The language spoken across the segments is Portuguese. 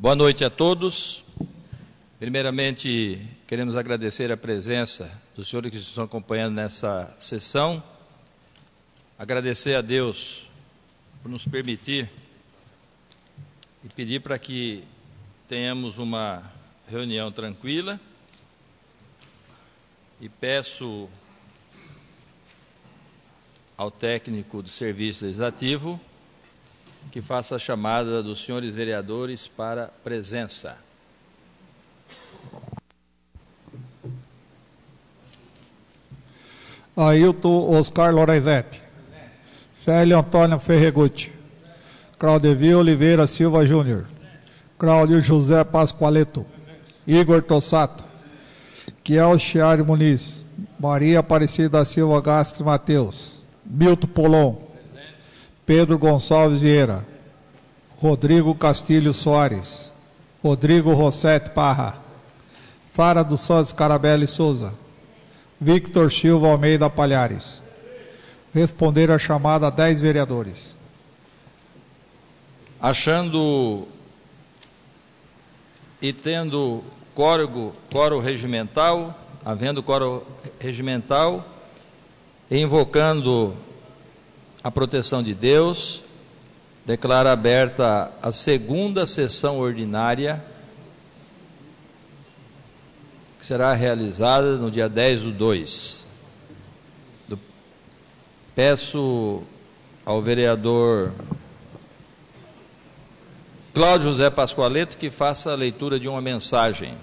Boa noite a todos. Primeiramente, queremos agradecer a presença dos senhores que estão acompanhando nessa sessão. Agradecer a Deus por nos permitir e pedir para que tenhamos uma reunião tranquila. E peço ao técnico do Serviço Legislativo que faça a chamada dos senhores vereadores para presença. Ailton Oscar Lorenzetti. Célio Antônio Ferregutti. Claudevio Oliveira Silva Júnior. Cláudio José Pascoaleto. Igor Tossato. Kiel Chiari Muniz. Maria Aparecida da Silva Gastre Mateus. Milton Polon. Pedro Gonçalves Vieira, Rodrigo Castilho Soares, Rodrigo Rossetti Parra, Sara dos Santos Carabelli Souza, Victor Silva Almeida Palhares. Responderam a chamada 10 vereadores. Achando e tendo quórum regimental, havendo quórum regimental, e invocando a proteção de Deus, declaro aberta a segunda sessão ordinária, que será realizada no dia 10/2. Peço ao vereador Cláudio José Pascoaleto que faça a leitura de uma mensagem.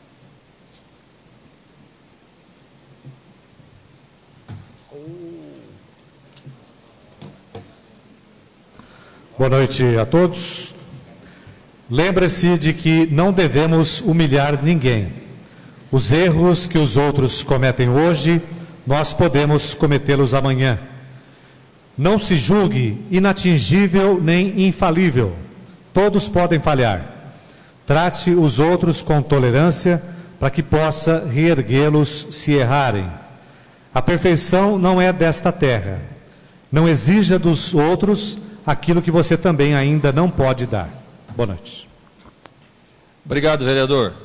Boa noite a todos. Lembre-se de que não devemos humilhar ninguém. Os erros que os outros cometem hoje, nós podemos cometê-los amanhã. Não se julgue inatingível nem infalível. Todos podem falhar. Trate os outros com tolerância para que possa reerguê-los se errarem. A perfeição não é desta terra. Não exija dos outros aquilo que você também ainda não pode dar. Boa noite. Obrigado, vereador.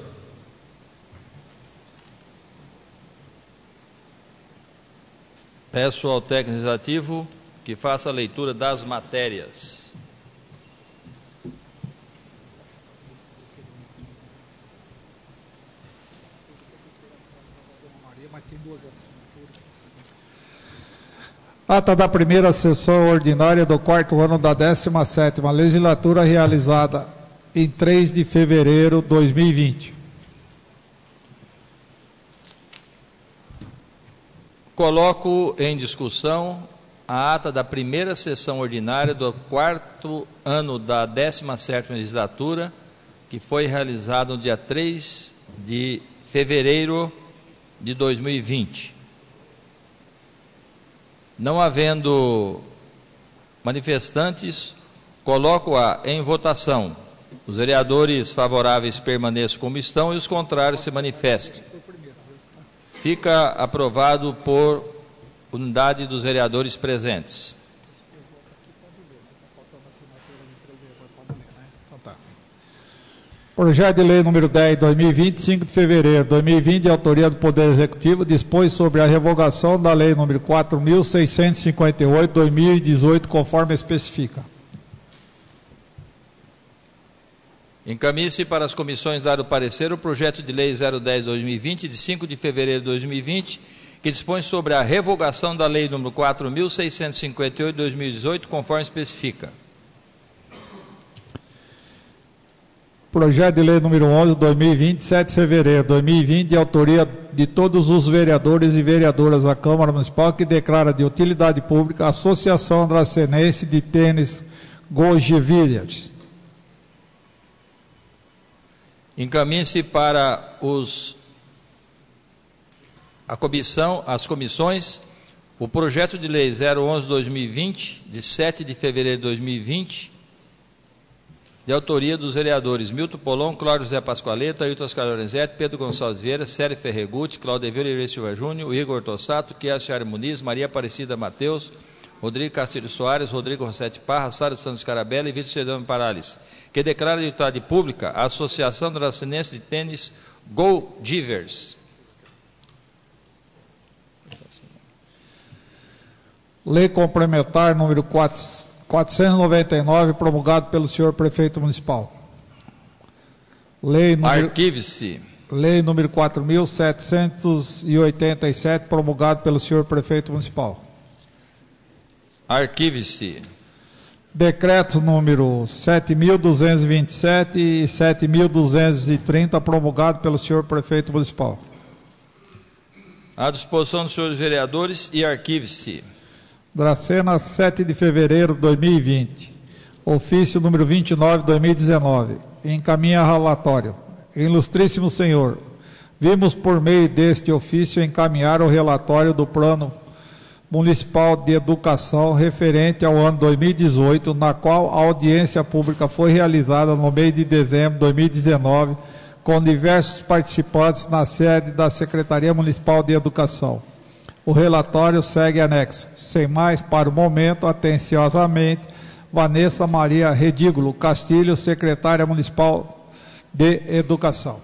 Peço ao técnico legislativo que faça a leitura das matérias. Ata da primeira sessão ordinária do 4º ano da 17ª legislatura, realizada em 3 de fevereiro de 2020. Coloco em discussão a ata da primeira sessão ordinária do 4º ano da 17ª legislatura, que foi realizada no dia 3 de fevereiro de 2020. Não havendo manifestantes, coloco-a em votação. Os vereadores favoráveis permaneçam como estão e os contrários se manifestem. Fica aprovado por unidade dos vereadores presentes. Projeto de Lei número 10, 2020, 5 de fevereiro de 2020, de autoria do Poder Executivo, dispõe sobre a revogação da Lei número 4.658, 2018, conforme especifica. Encaminhe-se para as comissões dar o parecer o projeto de Lei 010/2020, de 5 de fevereiro de 2020, que dispõe sobre a revogação da Lei número 4.658, 2018, conforme especifica. Projeto de Lei número 11, 2020, 7 de fevereiro de 2020, de autoria de todos os vereadores e vereadoras da Câmara Municipal, que declara de utilidade pública a Associação Andracenense de Tênis Gojevilhas. Encaminhe-se para as comissões o projeto de Lei 011/2020, de 7 de fevereiro de 2020, de autoria dos vereadores Milton Polon, Cláudio José Pascoaleto, Ailton Oscar Lorenzetti, Pedro Gonçalves Vieira, Célio Ferregutti, Claudevio Oliveira Silva Júnior, Igor Tossato, Kiel Chiari Muniz, Maria Aparecida Mateus, Rodrigo Castilho Soares, Rodrigo Rossetti Parra, Sara dos Santos Carabelli e Vitor Cedão Parales. que declara de utilidade pública a Associação Dracenense de Tênis Go Givers. Lei complementar número 499, promulgado pelo senhor prefeito municipal. Arquive-se. Lei número 4.787, promulgado pelo senhor prefeito municipal. Arquive-se. Decretos número 7.227 e 7.230, promulgado pelo senhor prefeito municipal. À disposição dos senhores vereadores e arquive-se. Dracena, 7 de fevereiro de 2020. Ofício número 29, 2019. Encaminha relatório. Ilustríssimo senhor, vimos por meio deste ofício encaminhar o relatório do Plano Municipal de Educação referente ao ano 2018, na qual a audiência pública foi realizada no mês de dezembro de 2019, com diversos participantes na sede da Secretaria Municipal de Educação. O relatório segue anexo. Sem mais, para o momento, atenciosamente, Vanessa Maria Redígulo Castilho, secretária municipal de Educação.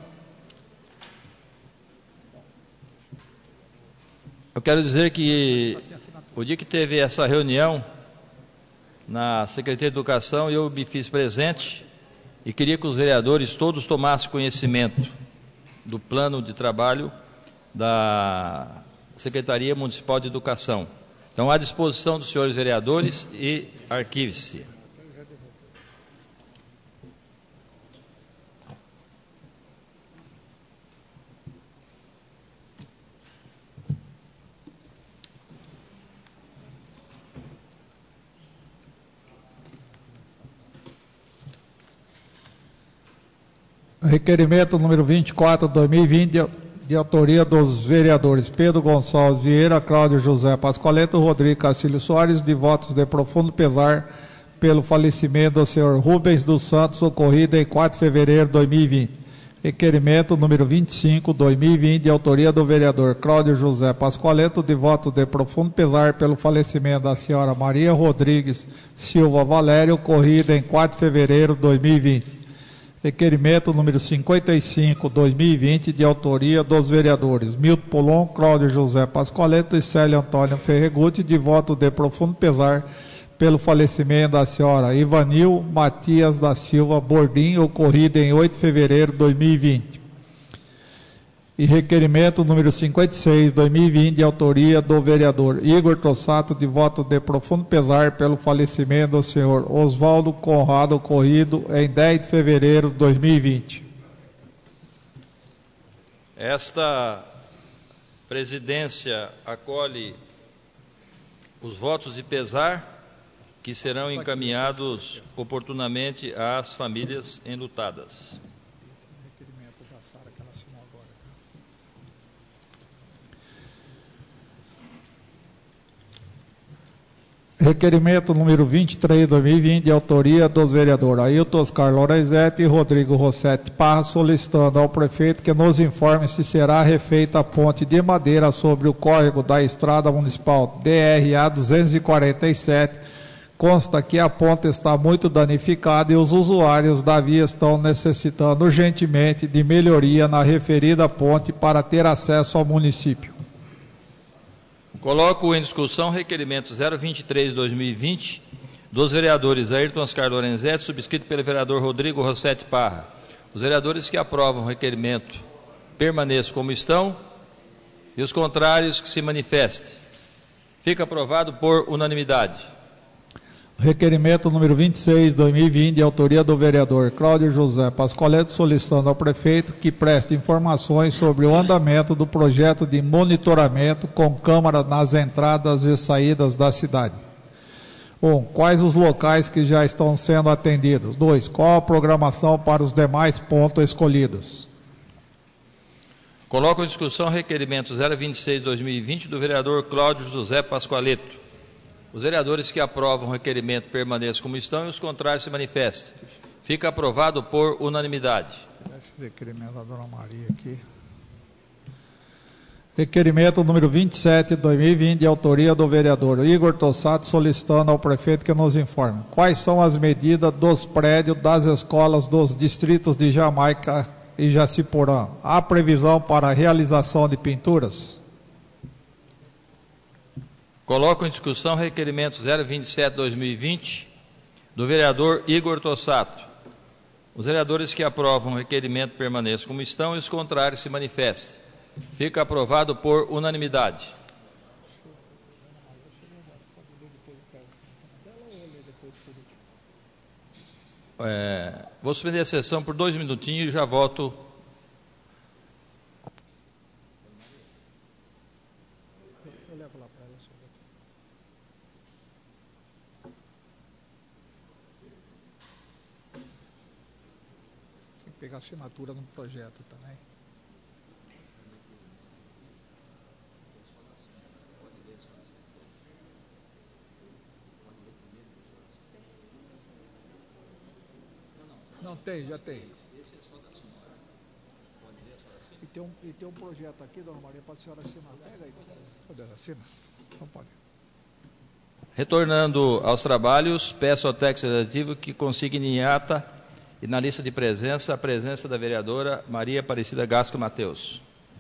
Eu quero dizer que o dia que teve essa reunião na Secretaria de Educação, eu me fiz presente e queria que os vereadores todos tomassem conhecimento do plano de trabalho da Secretaria Municipal de Educação. Então, à disposição dos senhores vereadores e arquive-se. Requerimento número 24, 2020, de autoria dos vereadores Pedro Gonçalves Vieira, Cláudio José Pascoaleto, Rodrigo Castilho Soares, de votos de profundo pesar pelo falecimento do senhor Rubens dos Santos, ocorrido em 4 de fevereiro de 2020. Requerimento número 25, 2020, de autoria do vereador Cláudio José Pascoaleto, de voto de profundo pesar pelo falecimento da senhora Maria Rodrigues Silva Valério, ocorrido em 4 de fevereiro de 2020. Requerimento número 55, 2020, de autoria dos vereadores Milton Polon, Cláudio José Pascoaleto e Célio Antônio Ferregutti, de voto de profundo pesar pelo falecimento da senhora Ivanil Matias da Silva Bordim, ocorrido em 8 de fevereiro de 2020. E requerimento número 56, 2020, de autoria do vereador Igor Tossato, de voto de profundo pesar pelo falecimento do senhor Oswaldo Conrado, ocorrido em 10 de fevereiro de 2020. Esta presidência acolhe os votos de pesar que serão encaminhados oportunamente às famílias enlutadas. Requerimento número 23, 2020, de autoria dos vereadores Ailton Oscar Lorenzetti e Rodrigo Rossetti Parra, solicitando ao prefeito que nos informe se será refeita a ponte de madeira sobre o córrego da Estrada Municipal DRA 247. Consta que a ponte está muito danificada e os usuários da via estão necessitando urgentemente de melhoria na referida ponte para ter acesso ao município. Coloco em discussão o requerimento 023/2020 dos vereadores Ailton Oscar Lorenzetti, subscrito pelo vereador Rodrigo Rossetti Parra. Os vereadores que aprovam o requerimento permaneçam como estão e os contrários que se manifestem. Fica aprovado por unanimidade. Requerimento número 26, 2020, de autoria do vereador Cláudio José Pascoaleto, solicitando ao prefeito que preste informações sobre o andamento do projeto de monitoramento com câmara nas entradas e saídas da cidade. 1. Quais os locais que já estão sendo atendidos? 2. Qual a programação para os demais pontos escolhidos? Coloco em discussão o requerimento 026/2020 do vereador Cláudio José Pascoaleto. Os vereadores que aprovam o requerimento permaneçam como estão e os contrários se manifestem. Fica aprovado por unanimidade. Esse requerimento da dona Maria aqui. Requerimento número 27, 2020, de autoria do vereador Igor Tossato, solicitando ao prefeito que nos informe quais são as medidas dos prédios das escolas dos distritos de Jamaica e Jaciporã. Há previsão para a realização de pinturas? Coloco em discussão requerimento 027/2020 do vereador Igor Tossato. Os vereadores que aprovam o requerimento permaneçam como estão e os contrários se manifestem. Fica aprovado por unanimidade. Vou suspender a sessão por 2 minutinhos e já volto. Tem que pegar assinatura no projeto também. Não, tem, já tem. E tem um projeto aqui, dona Maria, para a senhora assinar. Pega aí. Pode assinar. Não pode. Retornando aos trabalhos, peço ao técnico legislativo que consigne em ata e na lista de presença a presença da vereadora Maria Aparecida Gasco Mateus.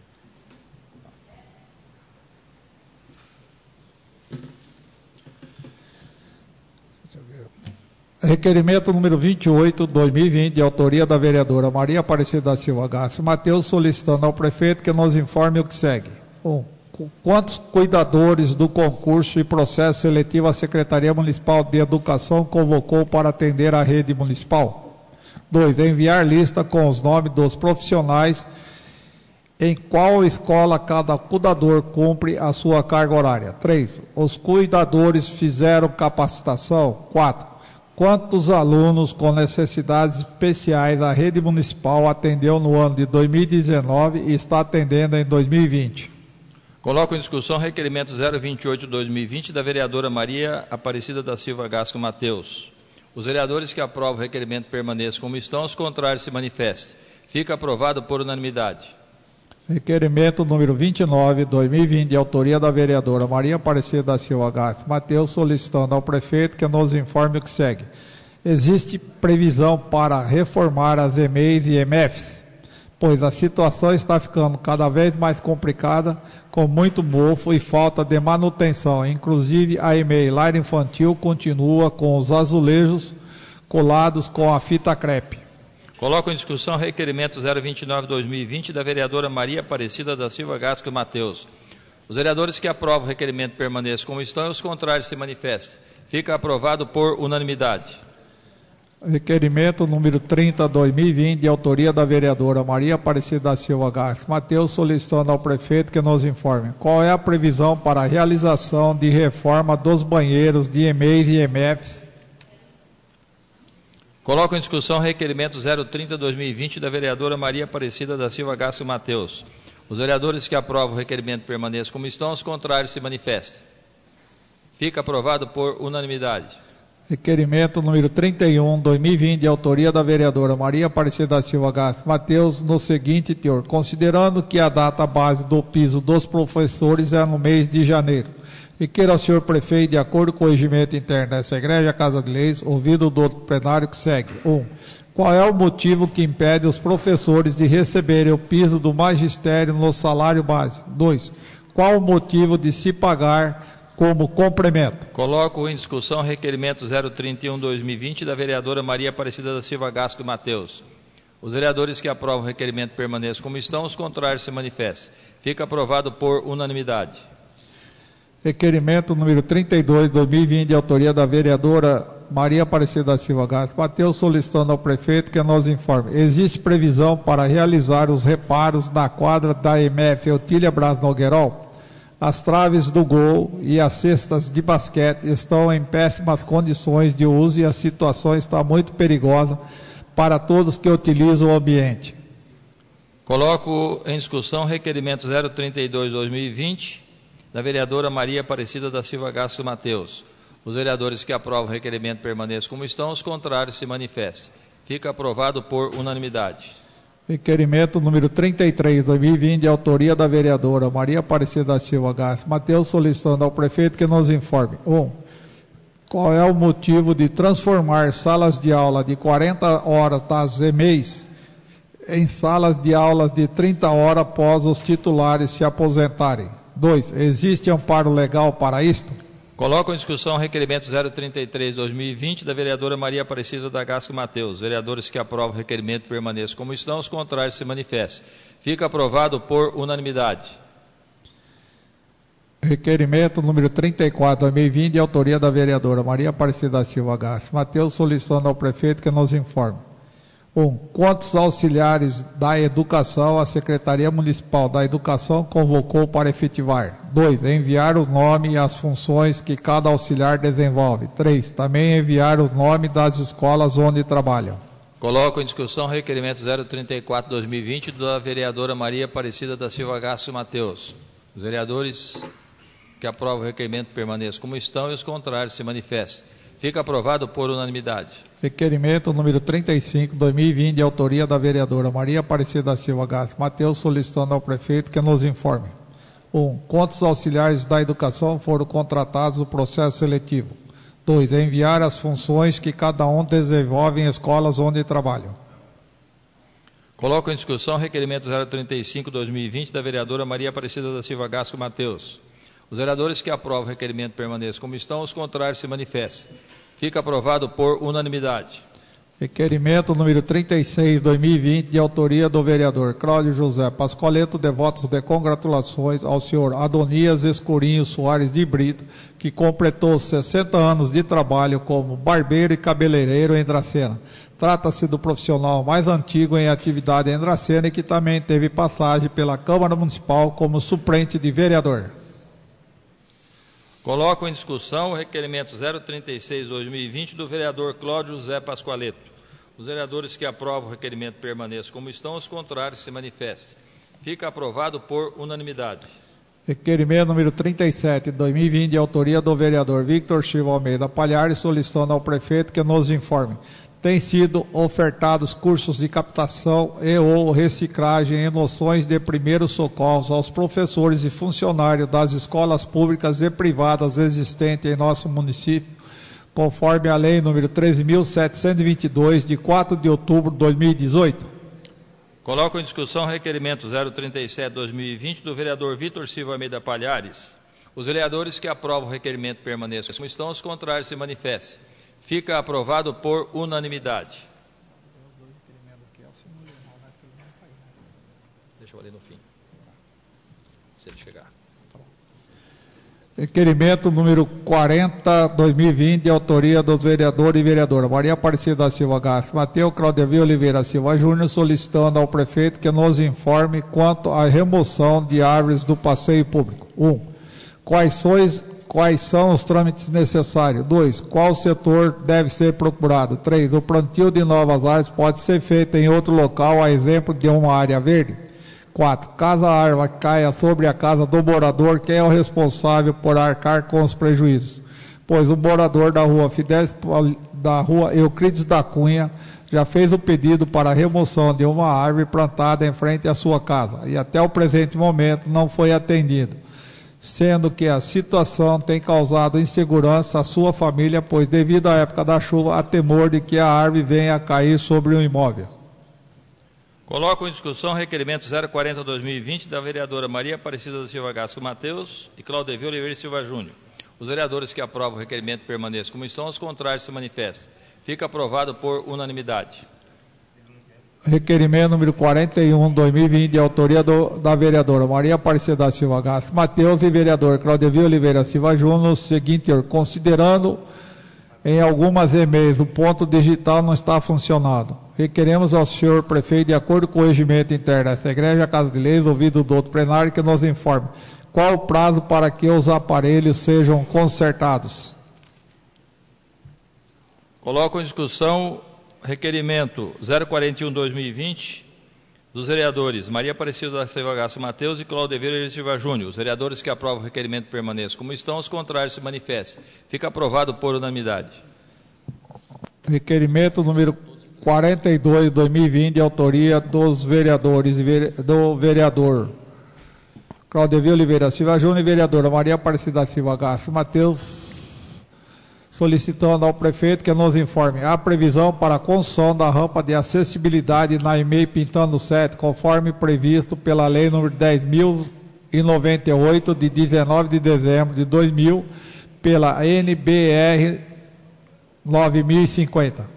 Requerimento número 28, 2020, de autoria da vereadora Maria Aparecida da Silva Gasco Mateus, solicitando ao prefeito que nos informe o que segue. 1. Quantos cuidadores do concurso e processo seletivo a Secretaria Municipal de Educação convocou para atender a rede municipal? 2. Enviar lista com os nomes dos profissionais em qual escola cada cuidador cumpre a sua carga horária. 3. Os cuidadores fizeram capacitação? 4. Quantos alunos com necessidades especiais a rede municipal atendeu no ano de 2019 e está atendendo em 2020? Coloco em discussão requerimento 028/2020 da vereadora Maria Aparecida da Silva Gasco Mateus. Os vereadores que aprovam o requerimento permaneçam como estão, os contrários se manifestem. Fica aprovado por unanimidade. Requerimento número 29, 2020, de autoria da vereadora Maria Aparecida da Silva Gasco Mateus, solicitando ao prefeito que nos informe o que segue. Existe previsão para reformar as EMEIs e EMEFs, pois a situação está ficando cada vez mais complicada, com muito mofo e falta de manutenção. Inclusive, a EMEI Lar Infantil continua com os azulejos colados com a fita crepe. Coloco em discussão requerimento 029/2020 da vereadora Maria Aparecida da Silva Gasco Mateus. Os vereadores que aprovam o requerimento permaneçam como estão e os contrários se manifestem. Fica aprovado por unanimidade. Requerimento número 30/2020, de autoria da vereadora Maria Aparecida da Silva Gasco Mateus, solicitando ao prefeito que nos informe qual é a previsão para a realização de reforma dos banheiros de EMEIs e EMEFs. Coloco em discussão requerimento 030/2020 da vereadora Maria Aparecida da Silva Gasco Mateus. Os vereadores que aprovam o requerimento permaneçam como estão, os contrários se manifestem. Fica aprovado por unanimidade. Requerimento número 31/2020, de autoria da vereadora Maria Aparecida da Silva Gasco Mateus, no seguinte teor: considerando que a data base do piso dos professores é no mês de janeiro, e queira o senhor prefeito, de acordo com o regimento interno dessa igreja, Casa de Leis, ouvido do plenário que segue. 1. Qual é o motivo que impede os professores de receberem o piso do magistério no salário base? 2. Qual o motivo de se pagar como complemento? Coloco em discussão requerimento 031/2020 da vereadora Maria Aparecida da Silva Gasco Mateus. Os vereadores que aprovam o requerimento permaneçam como estão, os contrários se manifestem. Fica aprovado por unanimidade. Requerimento número 32/2020, de autoria da vereadora Maria Aparecida da Silva Gasco Mateus, solicitando ao prefeito que nos informe. Existe previsão para realizar os reparos na quadra da EMF Eutília Braz Nogueirol? As traves do gol e as cestas de basquete estão em péssimas condições de uso e a situação está muito perigosa para todos que utilizam o ambiente. Coloco em discussão requerimento 032/2020 da vereadora Maria Aparecida da Silva Gasco Mateus. Os vereadores que aprovam o requerimento permaneçam como estão, os contrários se manifestem. Fica aprovado por unanimidade. Requerimento número 33, 2020, de autoria da vereadora Maria Aparecida da Silva Garcia Mateus, solicitando ao prefeito que nos informe. 1. Qual é o motivo de transformar salas de aula de 40 horas das EMEIs em salas de aulas de 30 horas após os titulares se aposentarem? 2. Existe amparo legal para isto? Coloco em discussão o requerimento 033/2020 da vereadora Maria Aparecida da Gasca Mateus. Vereadores que aprovam o requerimento permaneçam como estão, os contrários se manifestem. Fica aprovado por unanimidade. Requerimento número 34/2020, de autoria da vereadora Maria Aparecida da Silva Gasca Mateus, solicitando ao prefeito que nos informe. 1. Quantos auxiliares da educação a Secretaria Municipal da Educação convocou para efetivar? 2. Enviar o nome e as funções que cada auxiliar desenvolve. 3. Também enviar o nome das escolas onde trabalham. Coloco em discussão o requerimento 034/2020 da vereadora Maria Aparecida da Silva Gasca Mateus. Os vereadores que aprovam o requerimento permaneçam como estão e os contrários se manifestem. Fica aprovado por unanimidade. Requerimento número 35, 2020, de autoria da vereadora Maria Aparecida da Silva Gasca Mateus, solicitando ao prefeito que nos informe. 1. Quantos auxiliares da educação foram contratados no processo seletivo? 2. Enviar as funções que cada um desenvolve em escolas onde trabalham. Coloco em discussão o requerimento 035/2020 da vereadora Maria Aparecida da Silva Gasca Mateus. Os vereadores que aprovam o requerimento permaneçam como estão, os contrários se manifestem. Fica aprovado por unanimidade. Requerimento número 36, 2020, de autoria do vereador Cláudio José Pascoaleto, de votos de congratulações ao senhor Adonias Escurinho Soares de Brito, que completou 60 anos de trabalho como barbeiro e cabeleireiro em Dracena. Trata-se do profissional mais antigo em atividade em Dracena e que também teve passagem pela Câmara Municipal como suplente de vereador. Coloco em discussão o requerimento 036/2020 do vereador Cláudio José Pascoaleto. Os vereadores que aprovam o requerimento permaneçam como estão, os contrários se manifestem. Fica aprovado por unanimidade. Requerimento número 37, 2020, de autoria do vereador Victor Silva Almeida Palhares, solicitando ao prefeito que nos informe. Têm sido ofertados cursos de captação e ou reciclagem em noções de primeiros socorros aos professores e funcionários das escolas públicas e privadas existentes em nosso município, conforme a lei número 13.722, de 4 de outubro de 2018. Coloco em discussão o requerimento 037/2020 do vereador Victor Silva Almeida Palhares. Os vereadores que aprovam o requerimento permaneçam como estão, os contrários se manifestem. Fica aprovado por unanimidade. Deixa eu ler no fim, se ele chegar. Requerimento número 40, 2020, de autoria dos vereadores e vereadora Maria Aparecida da Silva Gasca Mateus, Claudevio Oliveira Silva Júnior, solicitando ao prefeito que nos informe quanto à remoção de árvores do passeio público. 1. Quais são os trâmites necessários? 2. Qual setor deve ser procurado? 3. O plantio de novas árvores pode ser feito em outro local, a exemplo de uma área verde? 4. Caso a árvore caia sobre a casa do morador, quem é o responsável por arcar com os prejuízos? Pois o morador da rua Euclides da Cunha já fez o pedido para a remoção de uma árvore plantada em frente à sua casa e até o presente momento não foi atendido, sendo que a situação tem causado insegurança à sua família, pois devido à época da chuva há temor de que a árvore venha a cair sobre o imóvel. Coloco em discussão o requerimento 040/2020 da vereadora Maria Aparecida da Silva Gasca Mateus e Claudevio Oliveira Silva Júnior. Os vereadores que aprovam o requerimento permaneçam como estão, os contrários se manifestam. Fica aprovado por unanimidade. Requerimento número 41, 2020, de autoria da vereadora Maria Aparecida da Silva Gasca Mateus e vereador Claudevio Oliveira Silva Júnior, o seguinte: considerando em algumas e-mails o ponto digital não está funcionando. Requeremos ao senhor prefeito, de acordo com o regimento interno dessa igreja, Casa de Leis, ouvido do outro plenário, que nos informe qual o prazo para que os aparelhos sejam consertados. Coloco em discussão requerimento 041/2020 dos vereadores Maria Aparecida da Silva Gasca Mateus e Claudevio Oliveira Silva Júnior. Os vereadores que aprovam o requerimento permaneçam como estão, os contrários se manifestem. Fica aprovado por unanimidade. Requerimento número 42 de 2020, de autoria dos vereadores do vereador Claudevio Oliveira Silva Júnior e vereadora Maria Aparecida Silva Gasco Mateus, solicitando ao prefeito que nos informe a previsão para a construção da rampa de acessibilidade na EMEI Pintando 7, conforme previsto pela Lei nº 10.098, de 19 de dezembro de 2000, pela NBR 9050.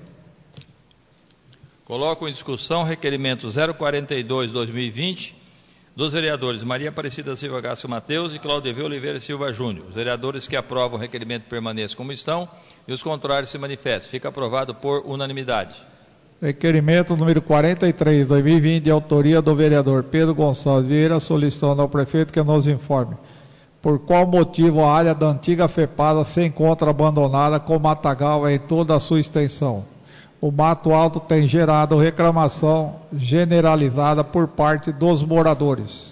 Coloco em discussão requerimento 042/2020 dos vereadores Maria Aparecida Silva Gasco Mateus e Claudevio Oliveira Silva Júnior. Os vereadores que aprovam o requerimento permaneçam como estão e os contrários se manifestem. Fica aprovado por unanimidade. Requerimento número 43/2020, de autoria do vereador Pedro Gonçalves Vieira, solicitando ao prefeito que nos informe por qual motivo a área da antiga FEPASA se encontra abandonada com matagal em toda a sua extensão. O mato alto tem gerado reclamação generalizada por parte dos moradores.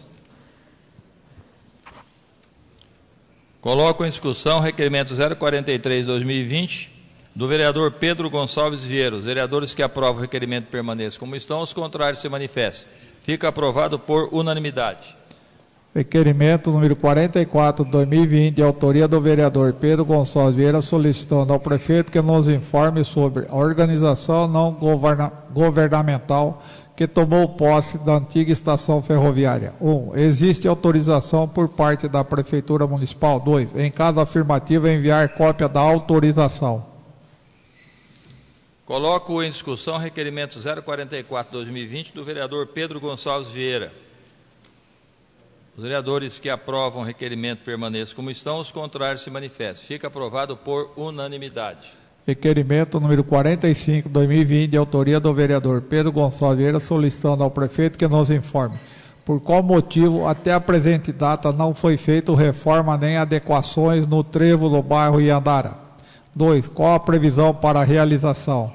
Coloco em discussão requerimento 043/2020 do vereador Pedro Gonçalves Vieira. Os vereadores que aprovam o requerimento permaneçam como estão, os contrários se manifestem. Fica aprovado por unanimidade. Requerimento número 44/2020, de autoria do vereador Pedro Gonçalves Vieira, solicitando ao prefeito que nos informe sobre a organização não governamental que tomou posse da antiga estação ferroviária. 1. Existe autorização por parte da Prefeitura Municipal? 2. Em caso afirmativo, enviar cópia da autorização. Coloco em discussão requerimento 044/2020 do vereador Pedro Gonçalves Vieira. Os vereadores que aprovam o requerimento permaneçam como estão, os contrários se manifestem. Fica aprovado por unanimidade. Requerimento número 45/2020, de autoria do vereador Pedro Gonçalves Vieira, solicitando ao prefeito que nos informe por qual motivo até a presente data não foi feita reforma nem adequações no trevo do bairro Iandara. 2. Qual a previsão para a realização?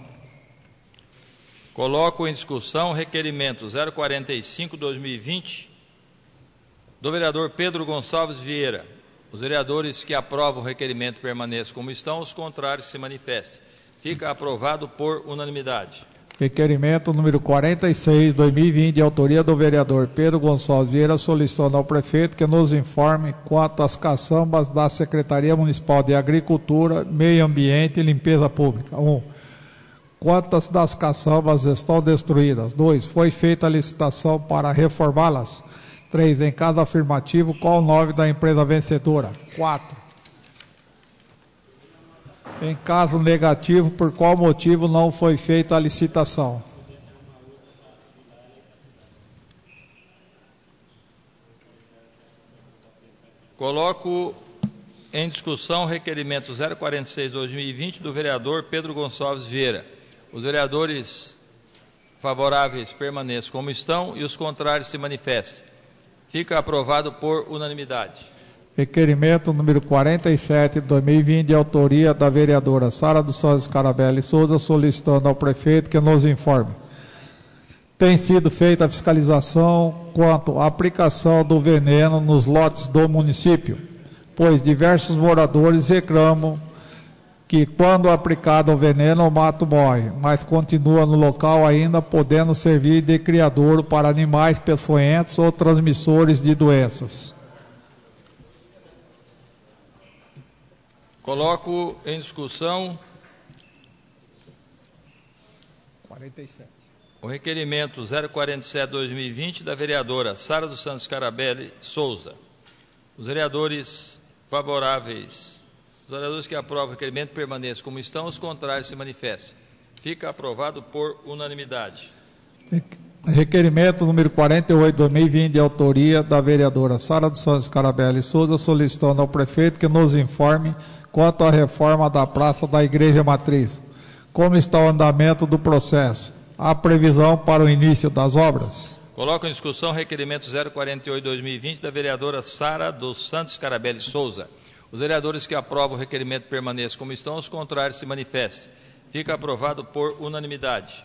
Coloco em discussão requerimento 045/2020 do vereador Pedro Gonçalves Vieira. Os vereadores que aprovam o requerimento permaneçam como estão, os contrários se manifestem. Fica aprovado por unanimidade. Requerimento número 46/2020, de autoria do vereador Pedro Gonçalves Vieira, solicitando ao prefeito que nos informe quanto às caçambas da Secretaria Municipal de Agricultura, Meio Ambiente e Limpeza Pública. 1. Quantas das caçambas estão destruídas? 2. Foi feita a licitação para reformá-las? 3. Em caso afirmativo, qual o nome da empresa vencedora? 4. Em caso negativo, por qual motivo não foi feita a licitação? Coloco em discussão requerimento 046/2020 do vereador Pedro Gonçalves Vieira. Os vereadores favoráveis permaneçam como estão e os contrários se manifestem. Fica aprovado por unanimidade. Requerimento número 47/2020, de autoria da vereadora Sara dos Santos Scarabelli Souza, solicitando ao prefeito que nos informe. Tem sido feita a fiscalização quanto à aplicação do veneno nos lotes do município, pois diversos moradores reclamam que quando aplicado o veneno o mato morre, mas continua no local ainda, podendo servir de criadouro para animais peçonhentos ou transmissores de doenças. Coloco em discussão 47. O requerimento 047/2020 da vereadora Sara dos Santos Scarabelli Souza. Os vereadores favoráveis, os vereadores que aprovam o requerimento permaneçam como estão, os contrários se manifestem. Fica aprovado por unanimidade. Requerimento número 48/2020, de autoria da vereadora Sara dos Santos Scarabelli Souza, solicitando ao prefeito que nos informe quanto à reforma da Praça da Igreja Matriz. Como está o andamento do processo? Há previsão para o início das obras? Coloco em discussão requerimento 048/2020 da vereadora Sara dos Santos Scarabelli Souza. Os vereadores que aprovam o requerimento permaneçam como estão, os contrários se manifestem. Fica aprovado por unanimidade.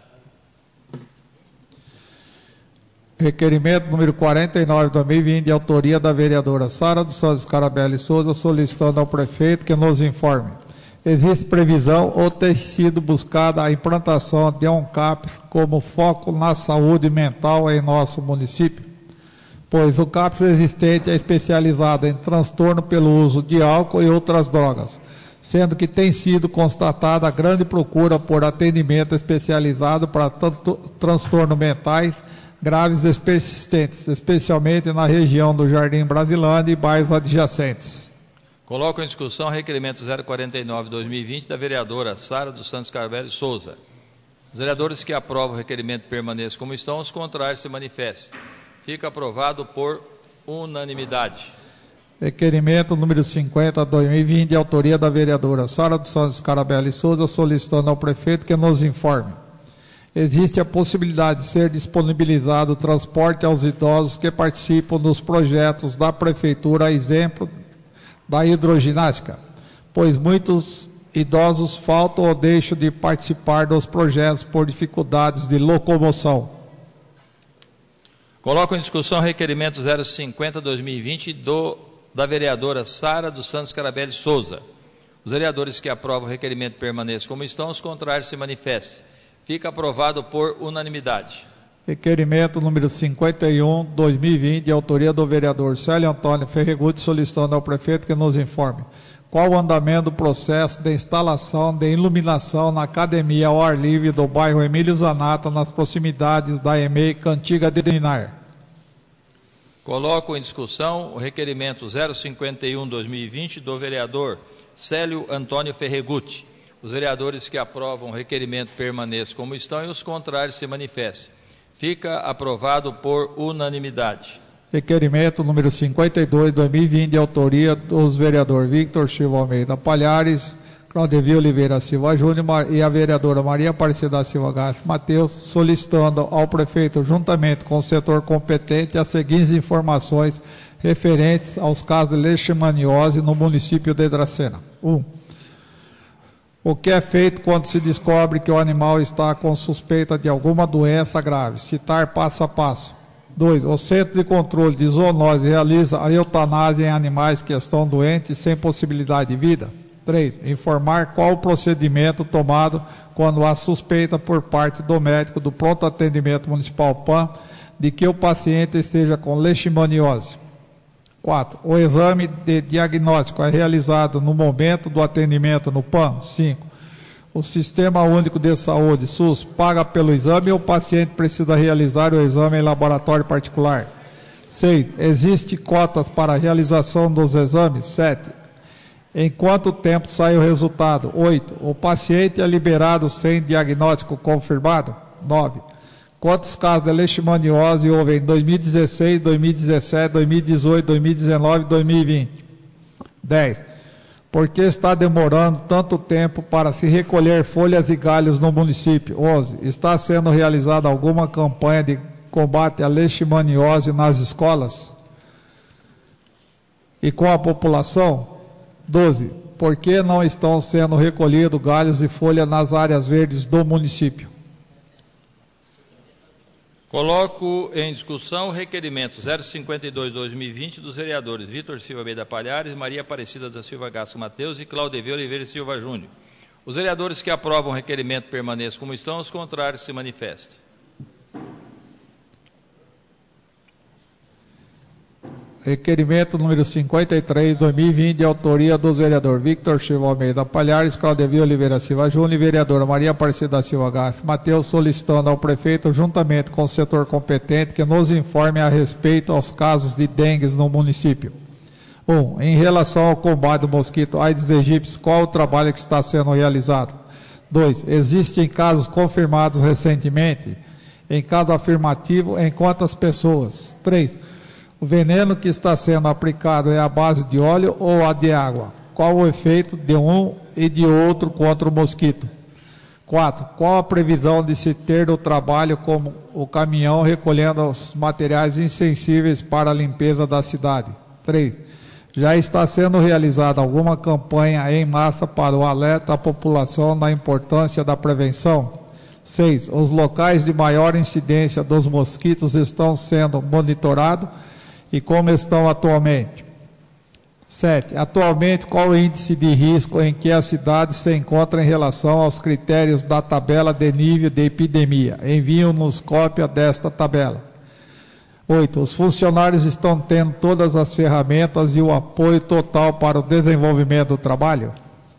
Requerimento número 49/2020, de autoria da vereadora Sara dos Santos Scarabelli Souza, solicitando ao prefeito que nos informe. existe previsão ou tem sido buscada a implantação de um CAPS como foco na saúde mental em nosso município? Pois o CAPS existente é especializado em transtorno pelo uso de álcool e outras drogas, sendo que tem sido constatada a grande procura por atendimento especializado para transtornos mentais graves e persistentes, especialmente na região do Jardim Brasilândia e bairros adjacentes. Coloco em discussão o requerimento 049/2020 da vereadora Sara dos Santos Carvalho Souza. Os vereadores que aprovam o requerimento permaneçam como estão, os contrários se manifestem. Fica aprovado por unanimidade. Requerimento número 50/2020, de autoria da vereadora Sara dos Santos Carvalho Souza, solicitando ao prefeito que nos informe. Existe a possibilidade de ser disponibilizado o transporte aos idosos que participam dos projetos da prefeitura, a exemplo da hidroginástica, pois muitos idosos faltam ou deixam de participar dos projetos por dificuldades de locomoção. Coloco em discussão o requerimento 050/2020 da vereadora Sara dos Santos Carvalho Souza. Os vereadores que aprovam o requerimento permaneçam como estão, os contrários se manifestem. Fica aprovado por unanimidade. Requerimento número 51/2020, de autoria do vereador Célio Antônio Ferregutti, solicitando ao prefeito que nos informe qual o andamento do processo de instalação de iluminação na academia ao ar livre do bairro Emílio Zanata, nas proximidades da EMEI Cantiga de Dinar. Coloco em discussão o requerimento 051/2020 do vereador Célio Antônio Ferregutti. Os vereadores que aprovam o requerimento permaneçam como estão e os contrários se manifestem. Fica aprovado por unanimidade. Requerimento número 52/2020, de autoria dos vereadores Victor Silva Almeida Palhares, Claudevio Oliveira Silva Júnior e a vereadora Maria Aparecida Silva Gassi Mateus, solicitando ao prefeito, juntamente com o setor competente, as seguintes informações referentes aos casos de leishmaniose no município de Dracena. 1. O que é feito quando se descobre que o animal está com suspeita de alguma doença grave? Citar passo a passo. 2. O Centro de Controle de Zoonose realiza a eutanásia em animais que estão doentes sem possibilidade de vida? 3. Informar qual o procedimento tomado quando há suspeita por parte do médico do Pronto Atendimento Municipal PAM de que o paciente esteja com leishmaniose. 4. O exame de diagnóstico é realizado no momento do atendimento no PAM? 5. O Sistema Único de Saúde, SUS, paga pelo exame ou o paciente precisa realizar o exame em laboratório particular? 6. Existe cotas para a realização dos exames? 7. Em quanto tempo sai o resultado? 8. O paciente é liberado sem diagnóstico confirmado? 9. Quantos casos de leishmaniose houve em 2016, 2017, 2018, 2019 e 2020? 10. Por que está demorando tanto tempo para se recolher folhas e galhos no município? 11. Está sendo realizada alguma campanha de combate à leishmaniose nas escolas e com a população? 12. Por que não estão sendo recolhidos galhos e folhas nas áreas verdes do município? Coloco em discussão o requerimento 052/2020 dos vereadores Vitor Silva Almeida Palhares, Maria Aparecida da Silva Gasco Mateus e Claudevio Oliveira Silva Júnior. Os vereadores que aprovam o requerimento permaneçam como estão, os contrários se manifestem. Requerimento número 53/2020, de autoria dos vereadores Victor Silva Almeida Palhares, Claudevio Oliveira Silva Júnior e vereadora Maria Aparecida Silva Gassi Mateus, solicitando ao prefeito, juntamente com o setor competente, que nos informe a respeito aos casos de dengue no município. 1. Em relação ao combate do mosquito Aedes aegypti, qual o trabalho que está sendo realizado? 2. Existem casos confirmados recentemente? Em caso afirmativo, em quantas pessoas? 3. O veneno que está sendo aplicado é à base de óleo ou a de água? Qual o efeito de um e de outro contra o mosquito? 4. Qual a previsão de se ter do trabalho como o caminhão recolhendo os materiais insensíveis para a limpeza da cidade? 3. Já está sendo realizada alguma campanha em massa para o alerta à população da importância da prevenção? 6. Os locais de maior incidência dos mosquitos estão sendo monitorados e como estão atualmente? 7. Atualmente, qual o índice de risco em que a cidade se encontra em relação aos critérios da tabela de nível de epidemia? Enviem-nos cópia desta tabela. 8. Os funcionários estão tendo todas as ferramentas e o apoio total para o desenvolvimento do trabalho?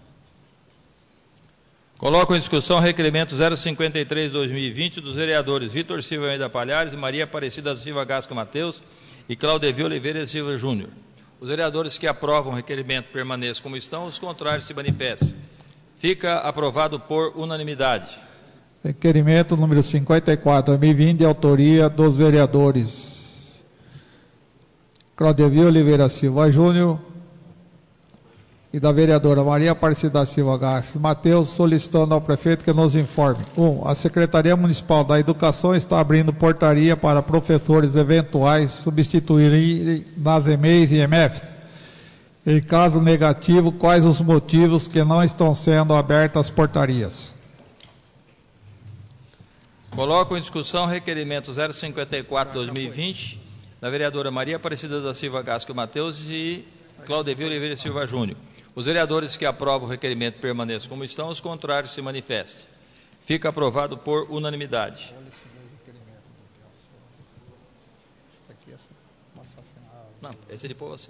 Coloco em discussão o requerimento 053/2020 dos vereadores Vitor Silva Almeida Palhares, Maria Aparecida Silva Gasco Mateus e Claudevio Oliveira Silva Júnior. Os vereadores que aprovam o requerimento permaneçam como estão, os contrários se manifestem. Fica aprovado por unanimidade. Requerimento número 54/2020, de autoria dos vereadores Claudevio Oliveira Silva Júnior e da vereadora Maria Aparecida Silva Gasco Mateus, solicitando ao prefeito que nos informe. 1. A Secretaria Municipal da Educação está abrindo portaria para professores eventuais substituírem nas EMEIs e EMEFs. Em caso negativo, quais os motivos que não estão sendo abertas as portarias? Coloco em discussão o requerimento 054/2020 da vereadora Maria Aparecida da Silva Gasco Mateus e Claudevio Oliveira Silva Júnior. Os vereadores que aprovam o requerimento permaneçam como estão, os contrários se manifestem. Fica aprovado por unanimidade. Não, esse é de povo assim.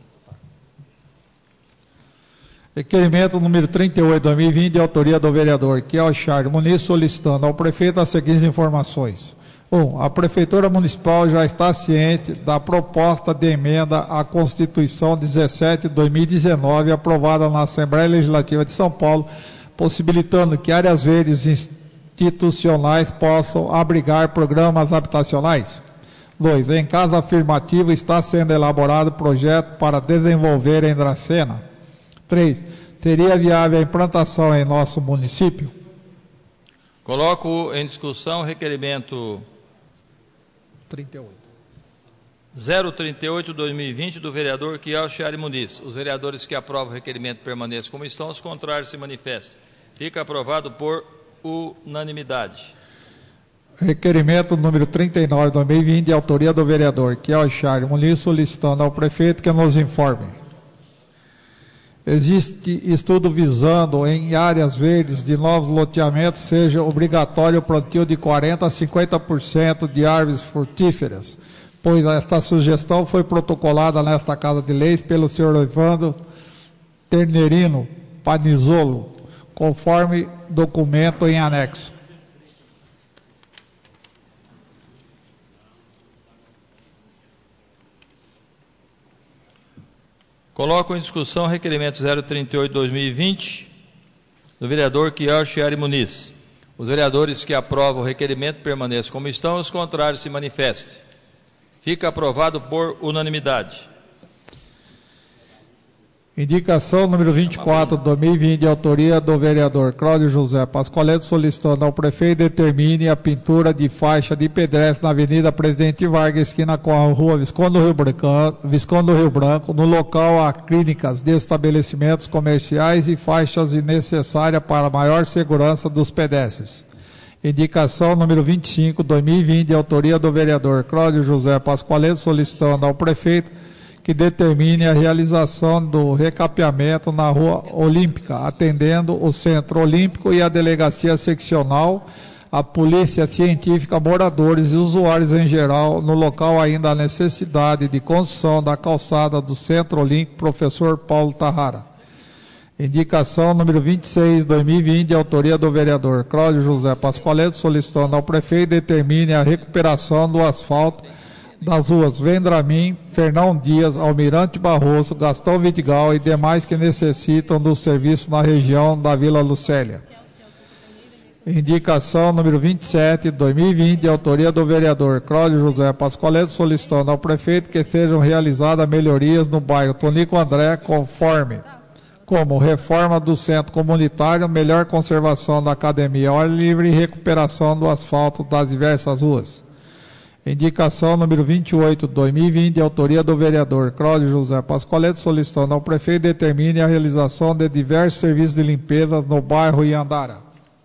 Requerimento número 38/2020, de autoria do vereador Kelchar Muniz, solicitando ao prefeito as seguintes informações. 1. A Prefeitura Municipal já está ciente da proposta de emenda à Constituição 17/2019, aprovada na Assembleia Legislativa de São Paulo, possibilitando que áreas verdes institucionais possam abrigar programas habitacionais. 2. Em caso afirmativo, está sendo elaborado projeto para desenvolver em Dracena. 3. Seria viável a implantação em nosso município? Coloco em discussão o requerimento 038/2020 do vereador Kelchar Muniz. Os vereadores que aprovam o requerimento permaneçam como estão, os contrários se manifestem. Fica aprovado por unanimidade. Requerimento número 39/2020, de autoria do vereador Kelchar Muniz, solicitando ao prefeito que nos informe. Existe estudo visando em áreas verdes de novos loteamentos seja obrigatório o plantio de 40% a 50% de árvores frutíferas, pois esta sugestão foi protocolada nesta Casa de Leis pelo senhor Evandro Ternerino Panizolo, conforme documento em anexo. Coloco em discussão o requerimento 038/2020 do vereador Kelchar Muniz. Os vereadores que aprovam o requerimento permaneçam como estão, os contrários se manifestem. Fica aprovado por unanimidade. Indicação número 24/2020, de autoria do vereador Cláudio José Pascoaleto, solicitando ao prefeito determine a pintura de faixa de pedestre na Avenida Presidente Vargas, esquina com a Rua Visconde do Rio Branco, no local há clínicas de estabelecimentos comerciais e faixas necessárias para maior segurança dos pedestres. Indicação número 25/2020, de autoria do vereador Cláudio José Pascoaleto, solicitando ao prefeito que determine a realização do recapeamento na Rua Olímpica, atendendo o Centro Olímpico e a Delegacia Seccional, a Polícia Científica, moradores e usuários em geral. No local ainda há necessidade de construção da calçada do Centro Olímpico Professor Paulo Tarrara. Indicação número 26/2020, de autoria do vereador Cláudio José Pascoaleto, solicitando ao prefeito determine a recuperação do asfalto das ruas Vendramin, Fernão Dias, Almirante Barroso, Gastão Vidigal e demais que necessitam do serviço na região da Vila Lucélia. Indicação número 27/2020, de autoria do vereador Cláudio José Pascoaleto, solicitando ao prefeito que sejam realizadas melhorias no bairro Tonico André, como reforma do centro comunitário, melhor conservação da academia ao ar livre e recuperação do asfalto das diversas ruas. Indicação número 28/2020, de autoria do vereador Cláudio José Pascoaleto, solicitando ao prefeito determine a realização de diversos serviços de limpeza no bairro Iandara,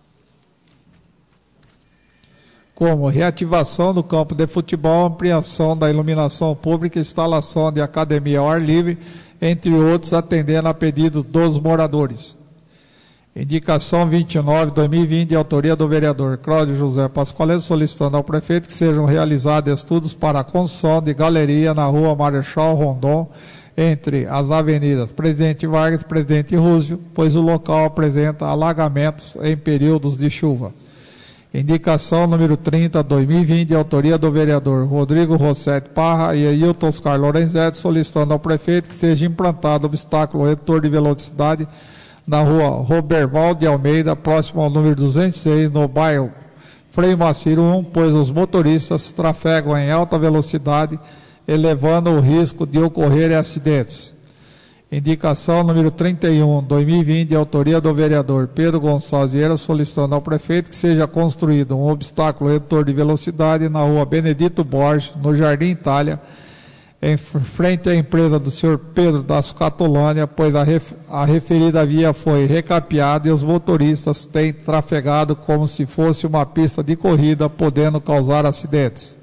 como reativação do campo de futebol, ampliação da iluminação pública, instalação de academia ao ar livre, entre outros, atendendo a pedido dos moradores. Indicação 29/2020, de autoria do vereador Cláudio José Pascoaleto, solicitando ao prefeito que sejam realizados estudos para a construção de galeria na rua Marechal Rondon, entre as avenidas Presidente Vargas e Presidente Roosevelt, pois o local apresenta alagamentos em períodos de chuva. Indicação número 30/2020, de autoria do vereador Rodrigo Rossetti Parra e Ailton Oscar Lorenzetti, solicitando ao prefeito que seja implantado obstáculo redutor de velocidade na rua Roberval de Almeida, próximo ao número 206, no bairro Frei Maciro 1, pois os motoristas trafegam em alta velocidade, elevando o risco de ocorrerem acidentes. Indicação número 31/2020, de autoria do vereador Pedro Gonçalves Vieira, solicitando ao prefeito que seja construído um obstáculo redutor de velocidade na rua Benedito Borges, no Jardim Itália, em frente à empresa do senhor Pedro da Sucatolândia, pois a referida via foi recapeada e os motoristas têm trafegado como se fosse uma pista de corrida, podendo causar acidentes.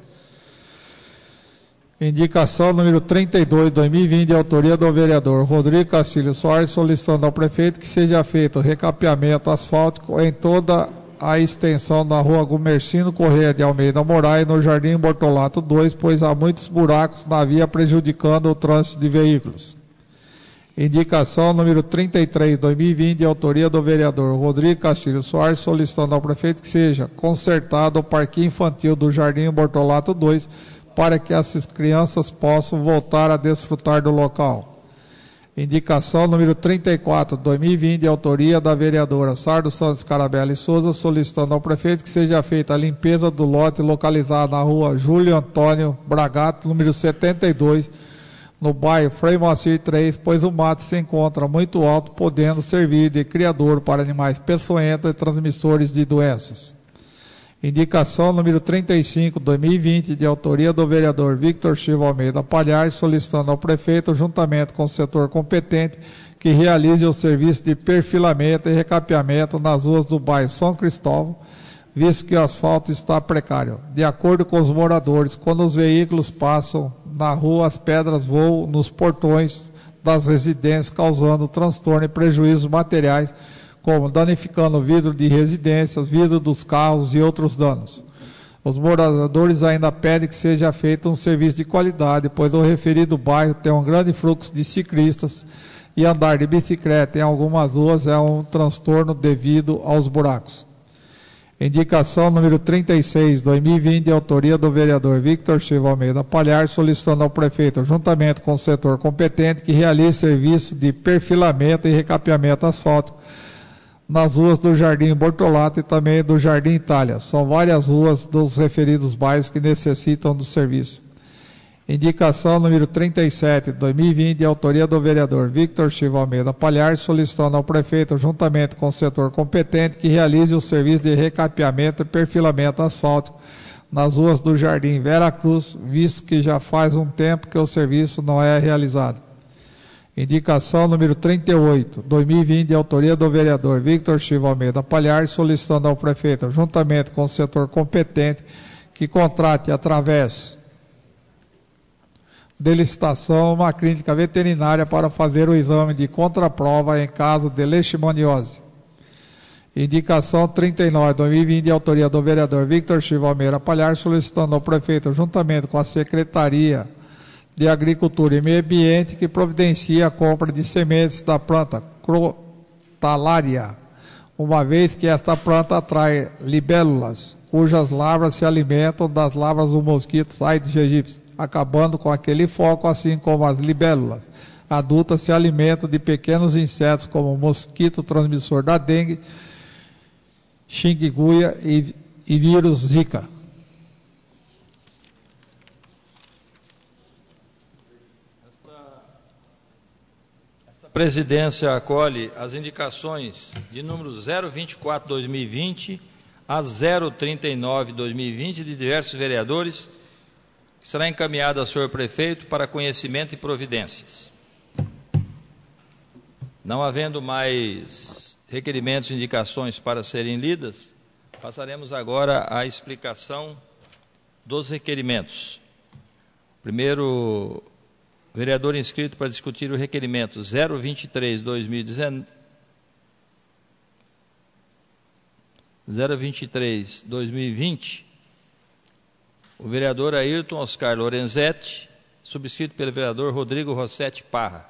Indicação número 32/2020, de autoria do vereador Rodrigo Castilho Soares, solicitando ao prefeito que seja feito recapeamento asfáltico em toda a extensão da rua Gumercino Corrêa de Almeida Moraes, no Jardim Bortolato 2, pois há muitos buracos na via prejudicando o trânsito de veículos. Indicação número 33/2020, de autoria do vereador Rodrigo Castilho Soares, solicitando ao prefeito que seja consertado o parquinho infantil do Jardim Bortolato 2, para que essas crianças possam voltar a desfrutar do local. Indicação número 34/2020, de autoria da vereadora Sardo Santos Carabelli Souza, solicitando ao prefeito que seja feita a limpeza do lote localizado na rua Júlio Antônio Bragato, número 72, no bairro Frei Moacir 3, pois o mato se encontra muito alto, podendo servir de criador para animais peçonhentos e transmissores de doenças. Indicação número 35/2020, de autoria do vereador Victor Chivo Almeida Palhares, solicitando ao prefeito, juntamente com o setor competente, que realize o serviço de perfilamento e recapeamento nas ruas do bairro São Cristóvão, visto que o asfalto está precário. De acordo com os moradores, quando os veículos passam na rua, as pedras voam nos portões das residências, causando transtorno e prejuízos materiais, como danificando vidro de residências, vidro dos carros e outros danos. Os moradores ainda pedem que seja feito um serviço de qualidade, pois o referido bairro tem um grande fluxo de ciclistas e andar de bicicleta em algumas ruas é um transtorno devido aos buracos. Indicação número 36/2020, de autoria do vereador Victor Chivo Almeida Palhares, solicitando ao prefeito, juntamente com o setor competente, que realize serviço de perfilamento e recapeamento asfáltico nas ruas do Jardim Bortolato e também do Jardim Itália. São várias ruas dos referidos bairros que necessitam do serviço. Indicação número 37/2020, de autoria do vereador Victor Chivo Almeida Palhares, solicitando ao prefeito, juntamente com o setor competente, que realize o serviço de recapeamento e perfilamento asfáltico nas ruas do Jardim Vera Cruz, visto que já faz um tempo que o serviço não é realizado. Indicação número 38/2020, de autoria do vereador Victor Chivo Almeida Palhares, solicitando ao prefeito, juntamente com o setor competente, que contrate através de licitação uma clínica veterinária para fazer o exame de contraprova em caso de leishmaniose. Indicação 39/2020, de autoria do vereador Victor Chivo Almeida Palhares, solicitando ao prefeito, juntamente com a Secretaria de Agricultura e Meio Ambiente, que providencia a compra de sementes da planta Crotalária, uma vez que esta planta atrai libélulas, cujas larvas se alimentam das larvas do mosquito Aedes aegypti, acabando com aquele foco, assim como as libélulas adultas se alimentam de pequenos insetos como o mosquito transmissor da dengue, chikungunya e vírus Zika. A presidência acolhe as indicações de número 024/2020 a 039/2020 de diversos vereadores, que será encaminhada ao senhor prefeito para conhecimento e providências. Não havendo mais requerimentos e indicações para serem lidas, passaremos agora à explicação dos requerimentos. Primeiro Vereador inscrito para discutir o requerimento 023/2019. 023/2020, o vereador Ayrton Oscar Lorenzetti, subscrito pelo vereador Rodrigo Rossetti Parra.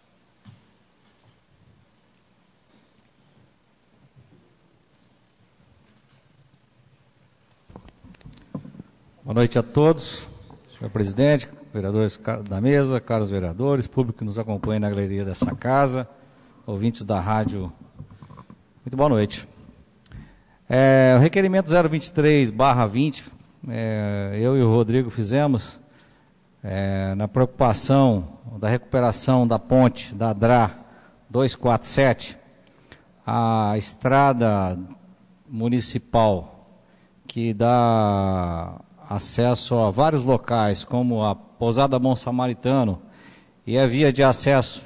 Boa noite a todos, senhor presidente, vereadores da mesa, caros vereadores, público que nos acompanha na galeria dessa casa, ouvintes da rádio, muito boa noite. O requerimento 023/20, eu e o Rodrigo fizemos, na preocupação da recuperação da ponte da DRA 247, a estrada municipal que dá acesso a vários locais, como a Pousada Bom Samaritano, e a via de acesso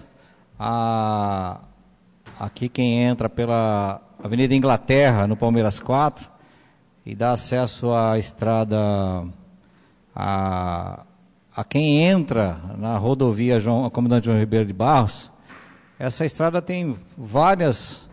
aqui quem entra pela Avenida Inglaterra, no Palmeiras 4, e dá acesso à estrada a quem entra na rodovia Comandante João Ribeiro de Barros. Essa estrada tem várias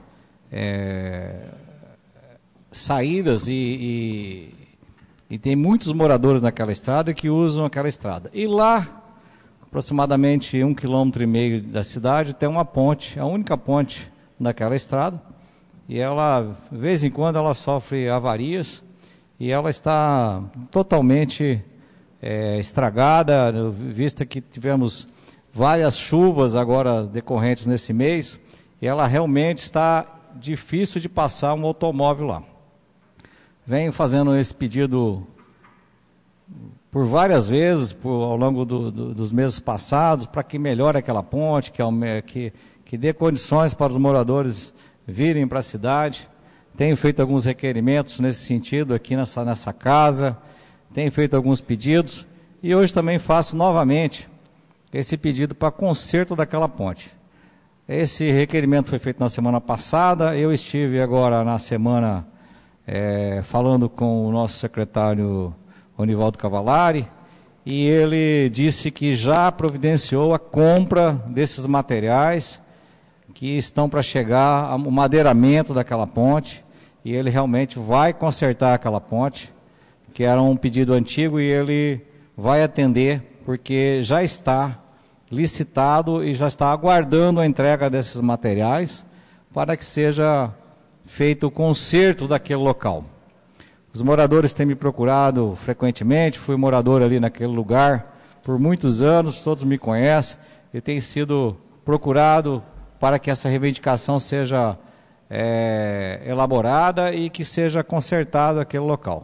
saídas e tem muitos moradores naquela estrada que usam aquela estrada. E lá, aproximadamente 1,5 km da cidade, tem uma ponte, a única ponte daquela estrada, e ela, de vez em quando, ela sofre avarias, e ela está totalmente estragada, vista que tivemos várias chuvas agora decorrentes nesse mês, e ela realmente está difícil de passar um automóvel lá. Venho fazendo esse pedido por várias vezes, ao longo dos meses passados, para que melhore aquela ponte, que dê condições para os moradores virem para a cidade. Tenho feito alguns requerimentos nesse sentido aqui nessa casa, tenho feito alguns pedidos, e hoje também faço novamente esse pedido para conserto daquela ponte. Esse requerimento foi feito na semana passada, eu estive agora na semana falando com o nosso secretário Onivaldo Cavalari, e ele disse que já providenciou a compra desses materiais que estão para chegar, o madeiramento daquela ponte, e ele realmente vai consertar aquela ponte, que era um pedido antigo, e ele vai atender, porque já está licitado e já está aguardando a entrega desses materiais para que seja feito o conserto daquele local. Os moradores têm me procurado frequentemente, fui morador ali naquele lugar por muitos anos, todos me conhecem, e tenho sido procurado para que essa reivindicação seja elaborada e que seja consertado aquele local.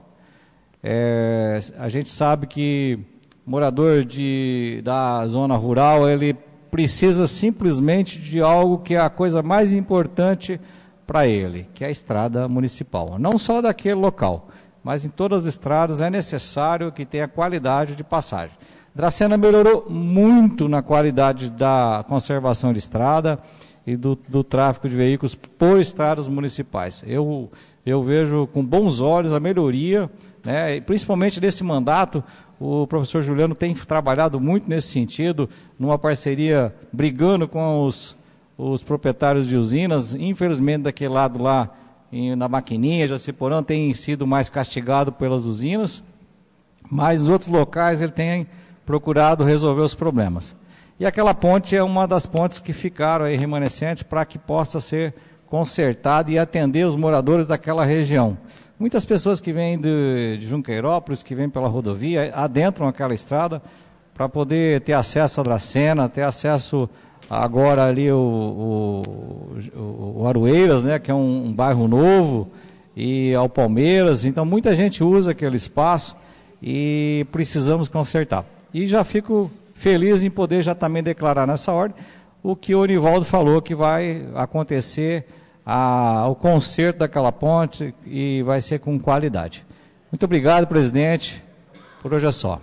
A gente sabe que morador da zona rural, ele precisa simplesmente de algo que é a coisa mais importante para ele, que é a estrada municipal. Não só daquele local, mas em todas as estradas é necessário que tenha qualidade de passagem. Dracena melhorou muito na qualidade da conservação de estrada e do tráfego de veículos por estradas municipais. Eu vejo com bons olhos a melhoria, né, principalmente nesse mandato. O professor Juliano tem trabalhado muito nesse sentido, numa parceria, brigando com os proprietários de usinas. Infelizmente, daquele lado lá, na Maquininha, Jaciporã, tem sido mais castigado pelas usinas, mas nos outros locais ele tem procurado resolver os problemas. E aquela ponte é uma das pontes que ficaram aí remanescentes para que possa ser consertada e atender os moradores daquela região. Muitas pessoas que vêm de Junqueirópolis, que vêm pela rodovia, adentram aquela estrada para poder ter acesso à Dracena, ter acesso agora ali o Aroeiras, né, que é um bairro novo, e ao Palmeiras. Então muita gente usa aquele espaço e precisamos consertar. E já fico feliz em poder já também declarar nessa ordem o que o Onivaldo falou, que vai acontecer o conserto daquela ponte e vai ser com qualidade. Muito obrigado, presidente. Por hoje é só.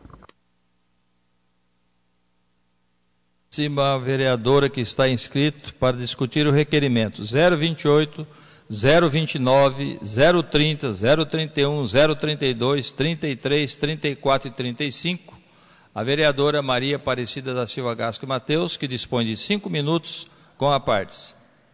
A vereadora que está inscrito para discutir o requerimento 028, 029, 030, 031, 032, 33, 34 e 35, a vereadora Maria Aparecida da Silva Gasco Mateus, que dispõe de 5 minutos com a partes.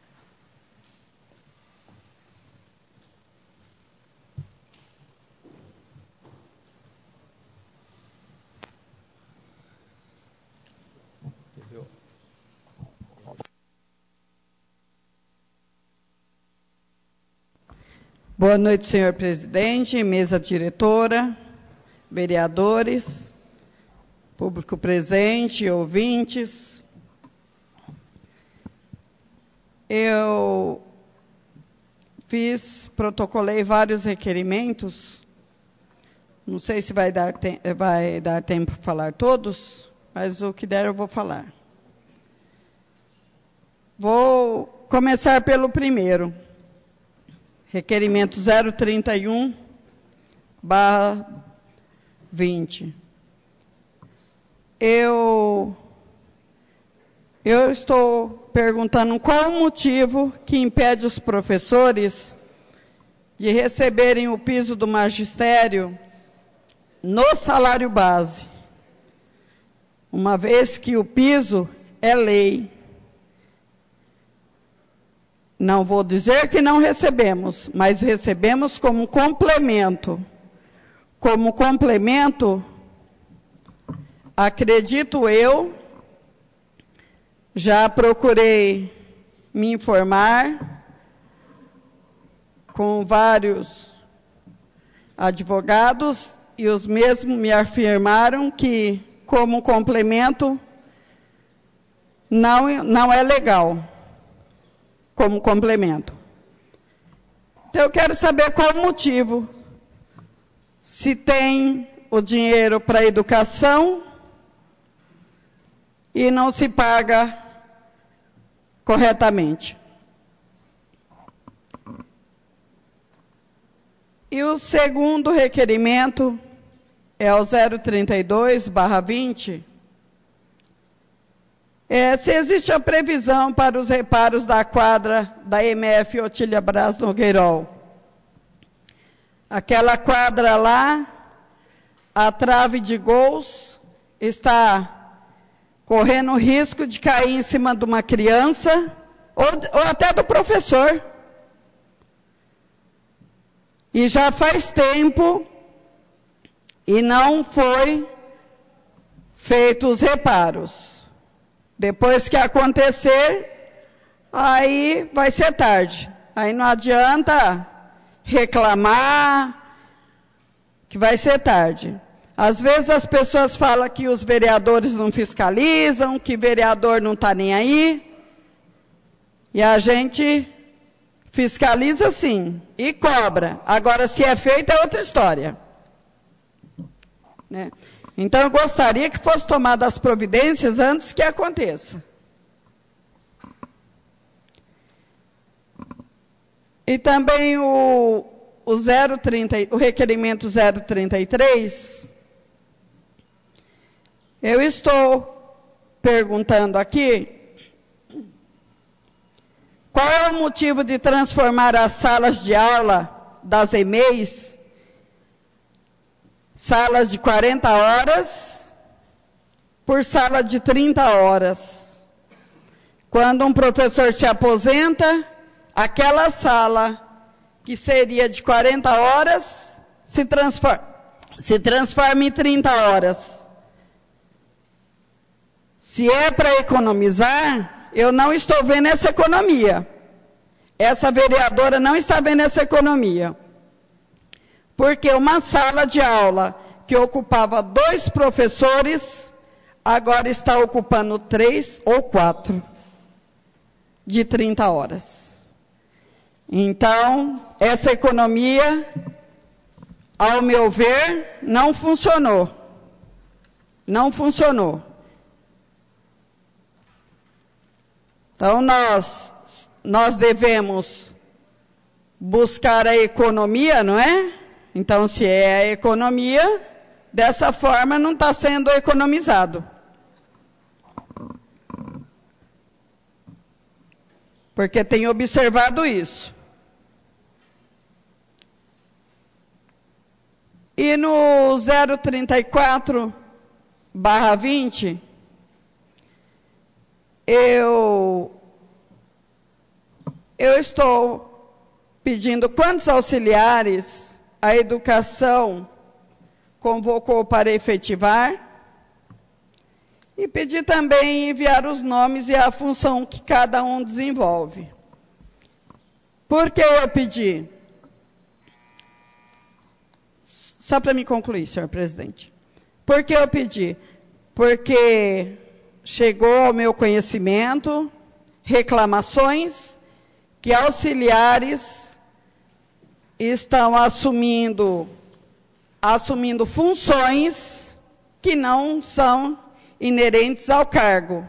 Boa noite, senhor presidente, mesa diretora, vereadores, público presente, ouvintes. Eu protocolei vários requerimentos, não sei se vai dar tempo para falar todos, mas o que der eu vou falar. Vou começar pelo primeiro. Requerimento 031/20. Eu estou perguntando qual o motivo que impede os professores de receberem o piso do magistério no salário base, uma vez que o piso é lei. Não vou dizer que não recebemos, mas recebemos como complemento. Como complemento, acredito eu, já procurei me informar com vários advogados e os mesmos me afirmaram que, como complemento, não é legal. Como complemento. Então, eu quero saber qual o motivo. Se tem o dinheiro para a educação e não se paga corretamente. E o segundo requerimento é o 032/20. Se existe a previsão para os reparos da quadra da MF Otília Braz Nogueirol. Aquela quadra lá, a trave de gols está correndo risco de cair em cima de uma criança ou até do professor. E já faz tempo e não foi feito os reparos. Depois que acontecer, aí vai ser tarde. Aí não adianta reclamar, que vai ser tarde. Às vezes as pessoas falam que os vereadores não fiscalizam, que vereador não está nem aí. E a gente fiscaliza sim, e cobra. Agora, se é feito, é outra história. Né? Então, eu gostaria que fossem tomadas as providências antes que aconteça. E também o requerimento 033, eu estou perguntando aqui, qual é o motivo de transformar as salas de aula das EMEIs, salas de 40 horas, por sala de 30 horas. Quando um professor se aposenta, aquela sala que seria de 40 horas, se transforma em 30 horas. Se é para economizar, eu não estou vendo essa economia. Essa vereadora não está vendo essa economia. Porque uma sala de aula que ocupava 2 professores, agora está ocupando 3 ou 4, de 30 horas. Então, essa economia, ao meu ver, não funcionou. Não funcionou. Então, nós devemos buscar a economia, não é? Então, se é a economia, dessa forma não está sendo economizado. Porque tenho observado isso. E no 034, 20, eu estou pedindo quantos auxiliares a educação convocou para efetivar e pedir também enviar os nomes e a função que cada um desenvolve. Por que eu pedi? Só para me concluir, senhor presidente. Por que eu pedi? Porque chegou ao meu conhecimento reclamações que auxiliares estão assumindo funções que não são inerentes ao cargo.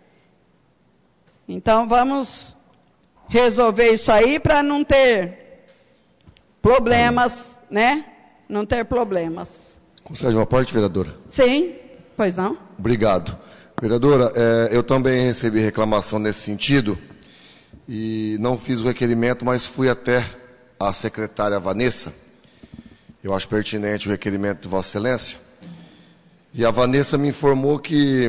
Então, vamos resolver isso aí para não ter problemas, né? Não ter problemas. Concede uma parte, vereadora? Sim, pois não? Obrigado. Vereadora, eu também recebi reclamação nesse sentido e não fiz o requerimento, mas fui até a secretária Vanessa. Eu acho pertinente o requerimento de Vossa Excelência. E a Vanessa me informou que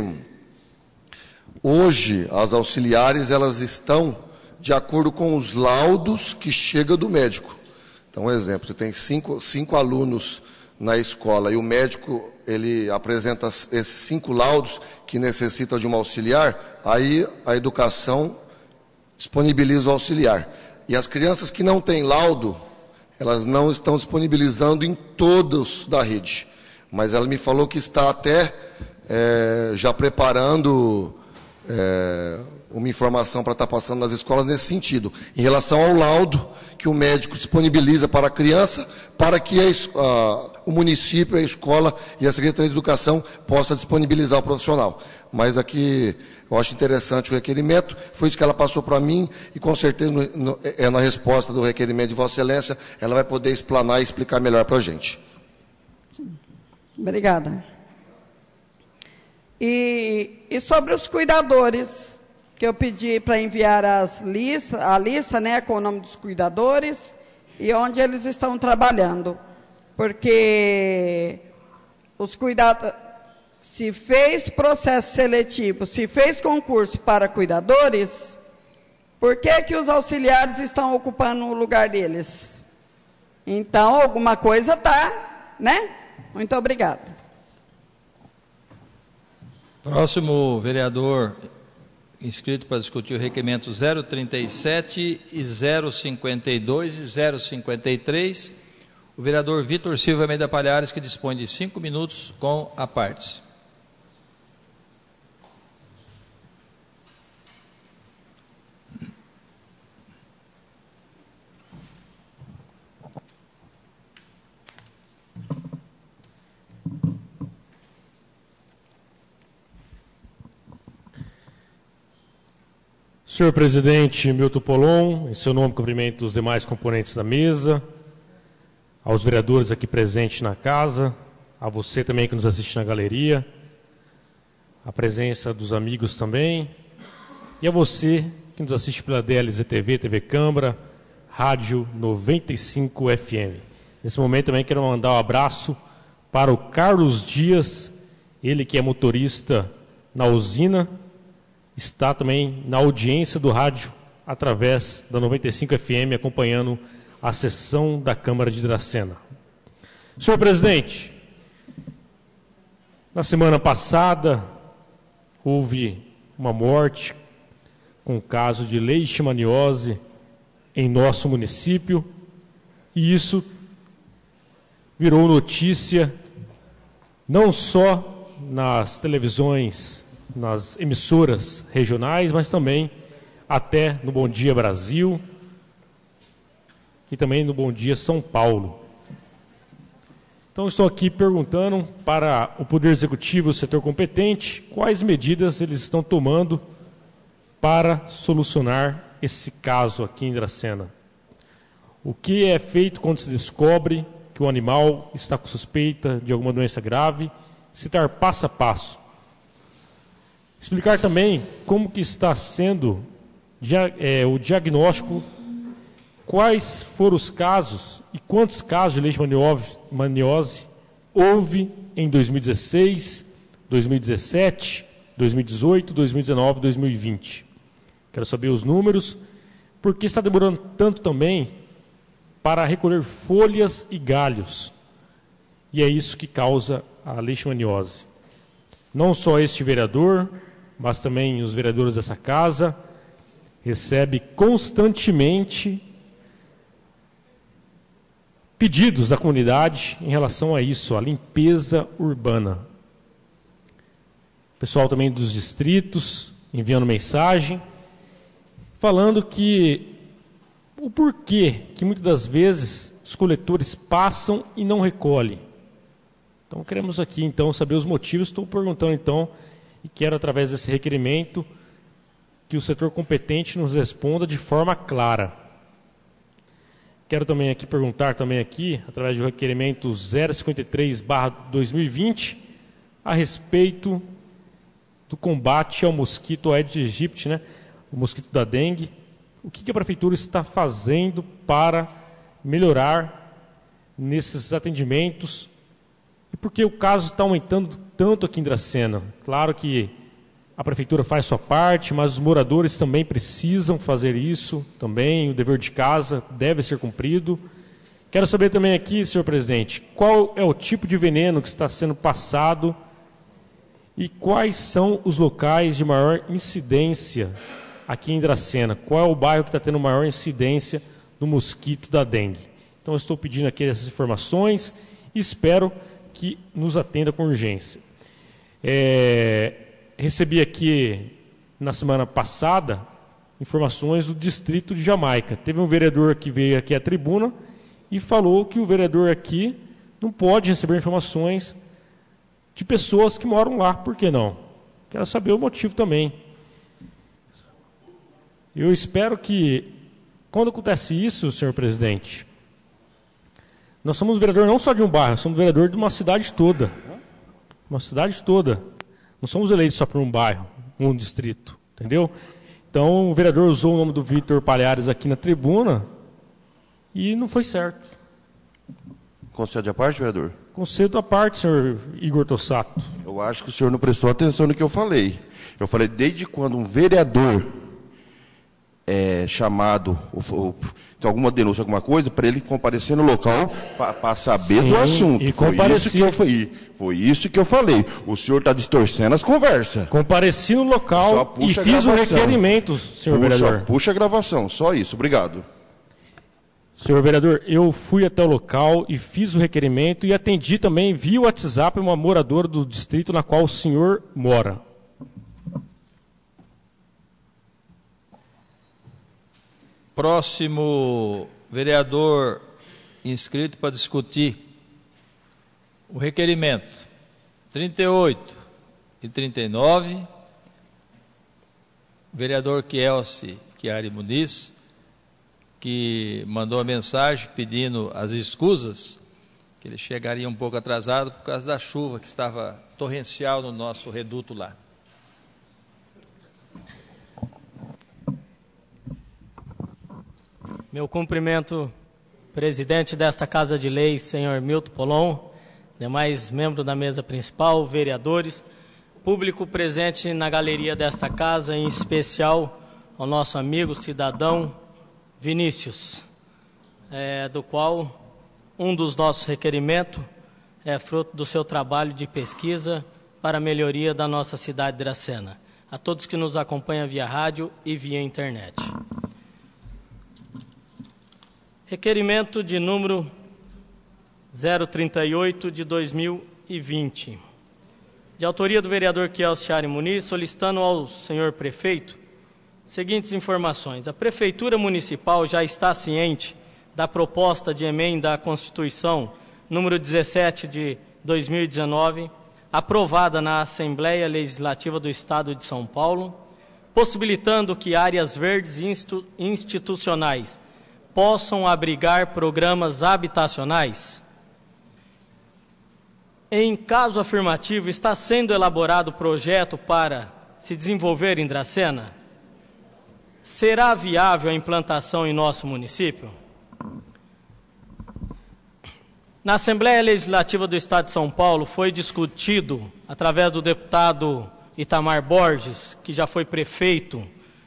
hoje as auxiliares elas estão de acordo com os laudos que chegam do médico. Então, um exemplo, você tem cinco alunos na escola e o médico ele apresenta esses 5 laudos que necessitam de uma auxiliar, aí a educação disponibiliza o auxiliar. E as crianças que não têm laudo, elas não estão disponibilizando em todos da rede. Mas ela me falou que está até já preparando uma informação para estar passando nas escolas nesse sentido, em relação ao laudo que o médico disponibiliza para a criança, para que o município, a escola e a Secretaria de Educação possa disponibilizar o profissional. Mas aqui eu acho interessante o requerimento, foi isso que ela passou para mim, e com certeza na resposta do requerimento de Vossa Excelência, ela vai poder explanar e explicar melhor para a gente. Obrigada. E sobre os cuidadores, que eu pedi para enviar a lista, né, com o nome dos cuidadores e onde eles estão trabalhando. Porque os cuidadores, se fez processo seletivo, se fez concurso para cuidadores, por que os auxiliares estão ocupando o lugar deles? Então, alguma coisa está, né? Muito obrigada. Próximo vereador inscrito para discutir o requerimento 037 e 052 e 053, o vereador Vitor Silva Almeida Palhares, que dispõe de 5 minutos com a parte. Senhor presidente Milton Polon, em seu nome cumprimento os demais componentes da mesa, aos vereadores aqui presentes na casa, a você também que nos assiste na galeria, a presença dos amigos também, e a você que nos assiste pela DLZ TV, TV Câmara, Rádio 95 FM. Nesse momento também quero mandar um abraço para o Carlos Dias, ele que é motorista na usina, está também na audiência do rádio através da 95 FM, acompanhando a sessão da Câmara de Dracena. Senhor presidente, na semana passada houve uma morte com o caso de leishmaniose em nosso município, e isso virou notícia não só nas televisões, nas emissoras regionais, mas também até no Bom Dia Brasil e também no Bom Dia São Paulo. Então, estou aqui perguntando para o Poder Executivo, o setor competente, quais medidas eles estão tomando para solucionar esse caso aqui em Dracena. O que é feito quando se descobre que o animal está com suspeita de alguma doença grave, citar passo a passo. Explicar também como que está sendo o diagnóstico, quais foram os casos e quantos casos de leishmaniose houve em 2016, 2017, 2018, 2019, 2020. Quero saber os números. Por que está demorando tanto também para recolher folhas e galhos? E é isso que causa a leishmaniose. Não só este vereador, mas também os vereadores dessa casa, recebe constantemente pedidos da comunidade em relação a isso, a limpeza urbana. O pessoal também dos distritos enviando mensagem, falando que o porquê que muitas das vezes os coletores passam e não recolhem. Então queremos aqui então saber os motivos. Estou perguntando então e quero através desse requerimento que o setor competente nos responda de forma clara. Quero também aqui perguntar também aqui através do requerimento 053/2020 a respeito do combate ao mosquito Aedes aegypti, né? O mosquito da dengue. O que a prefeitura está fazendo para melhorar nesses atendimentos? E por que o caso está aumentando tanto aqui em Dracena? Claro que a prefeitura faz sua parte, mas os moradores também precisam fazer isso também. O dever de casa deve ser cumprido. Quero saber também aqui, senhor presidente, qual é o tipo de veneno que está sendo passado e quais são os locais de maior incidência aqui em Dracena? Qual é o bairro que está tendo maior incidência do mosquito da dengue? Então, eu estou pedindo aqui essas informações e espero que nos atenda com urgência. Recebi aqui, na semana passada, informações do distrito de Jamaica. Teve um vereador que veio aqui à tribuna e falou que o vereador aqui não pode receber informações de pessoas que moram lá. Por que não? Quero saber o motivo também. Eu espero que, quando acontece isso, senhor presidente, nós somos vereador não só de um bairro, somos vereador de uma cidade toda. Uma cidade toda. Não somos eleitos só por um bairro, um distrito, entendeu? Então, o vereador usou o nome do Vitor Palhares aqui na tribuna e não foi certo. Concede a parte, vereador? Concedo à parte, senhor Igor Tossato. Eu acho que o senhor não prestou atenção no que eu falei. Eu falei, desde quando um vereador é chamado, tem alguma denúncia, alguma coisa, para ele comparecer no local para saber do assunto. E Foi isso que eu falei. O senhor está distorcendo as conversas. Compareci no local e fiz o requerimento, senhor vereador. Puxa a gravação, só isso. Obrigado. Senhor vereador, eu fui até o local e fiz o requerimento e atendi também via WhatsApp uma moradora do distrito na qual o senhor mora. Próximo vereador inscrito para discutir o requerimento 38 e 39, vereador Kielce Chiari Muniz, que mandou a mensagem pedindo as escusas, que ele chegaria um pouco atrasado por causa da chuva que estava torrencial no nosso reduto lá. Meu cumprimento, presidente desta Casa de Leis, senhor Milton Polon, demais membros da mesa principal, vereadores, público presente na galeria desta casa, em especial ao nosso amigo cidadão Vinícius, do qual um dos nossos requerimentos é fruto do seu trabalho de pesquisa para a melhoria da nossa cidade de Dracena. A todos que nos acompanham via rádio e via internet. Requerimento de número 038 de 2020. De autoria do vereador Kielce Chiari Muniz, solicitando ao senhor prefeito seguintes informações. A Prefeitura Municipal já está ciente da proposta de emenda à Constituição número 17 de 2019, aprovada na Assembleia Legislativa do Estado de São Paulo, possibilitando que áreas verdes institucionais possam abrigar programas habitacionais? Em caso afirmativo, está sendo elaborado projeto para se desenvolver em Dracena? Será viável a implantação em nosso município? Na Assembleia Legislativa do Estado de São Paulo foi discutido, através do deputado Itamar Borges, que já foi prefeito,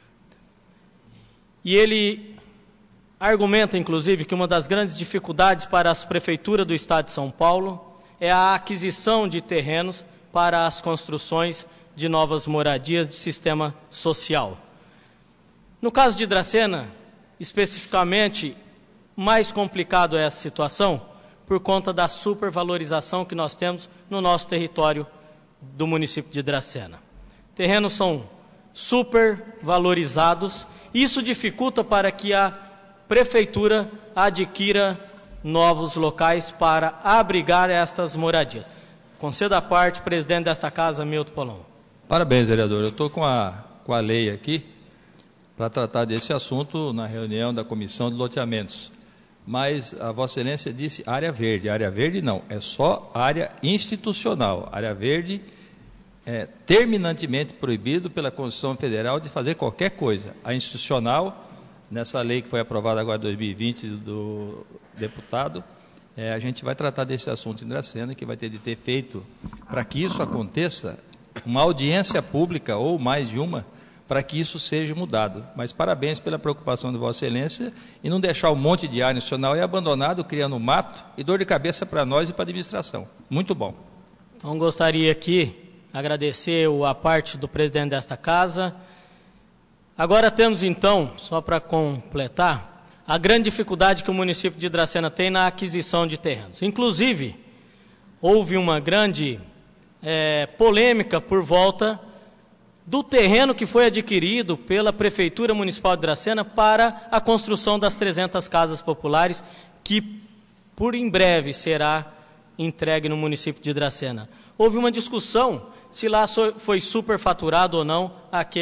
e ele argumenta, inclusive, que uma das grandes dificuldades para as prefeituras do Estado de São Paulo é a aquisição de terrenos para as construções de novas moradias de sistema social. No caso de Dracena, especificamente, mais complicado é essa situação por conta da supervalorização que nós temos no nosso território do município de Dracena. Terrenos são supervalorizados, isso dificulta para que a prefeitura adquira novos locais para abrigar estas moradias. Concedo à parte, presidente desta casa, Milton Polon. Parabéns, vereador. Eu estou com a lei aqui para tratar desse assunto na reunião da Comissão de Loteamentos. Mas a Vossa Excelência disse área verde. Área verde não, é só área institucional. Área verde é terminantemente proibido pela Constituição Federal de fazer qualquer coisa. A institucional, nessa lei que foi aprovada agora em 2020 do deputado, a gente vai tratar desse assunto em Dracena, que vai ter de ter feito, para que isso aconteça, uma audiência pública ou mais de uma, para que isso seja mudado. Mas parabéns pela preocupação de Vossa Excelência em não deixar um monte de área nacional e abandonado, criando mato e dor de cabeça para nós e para a administração. Muito bom. Então, gostaria aqui agradecer a parte do presidente desta casa. Agora temos, então, só para completar, a grande dificuldade que o município de Dracena tem na aquisição de terrenos. Inclusive, houve uma grande polêmica por volta do terreno que foi adquirido pela Prefeitura Municipal de Dracena para a construção das 300 casas populares, que por em breve será entregue no município de Dracena. Houve uma discussão se lá foi superfaturado ou não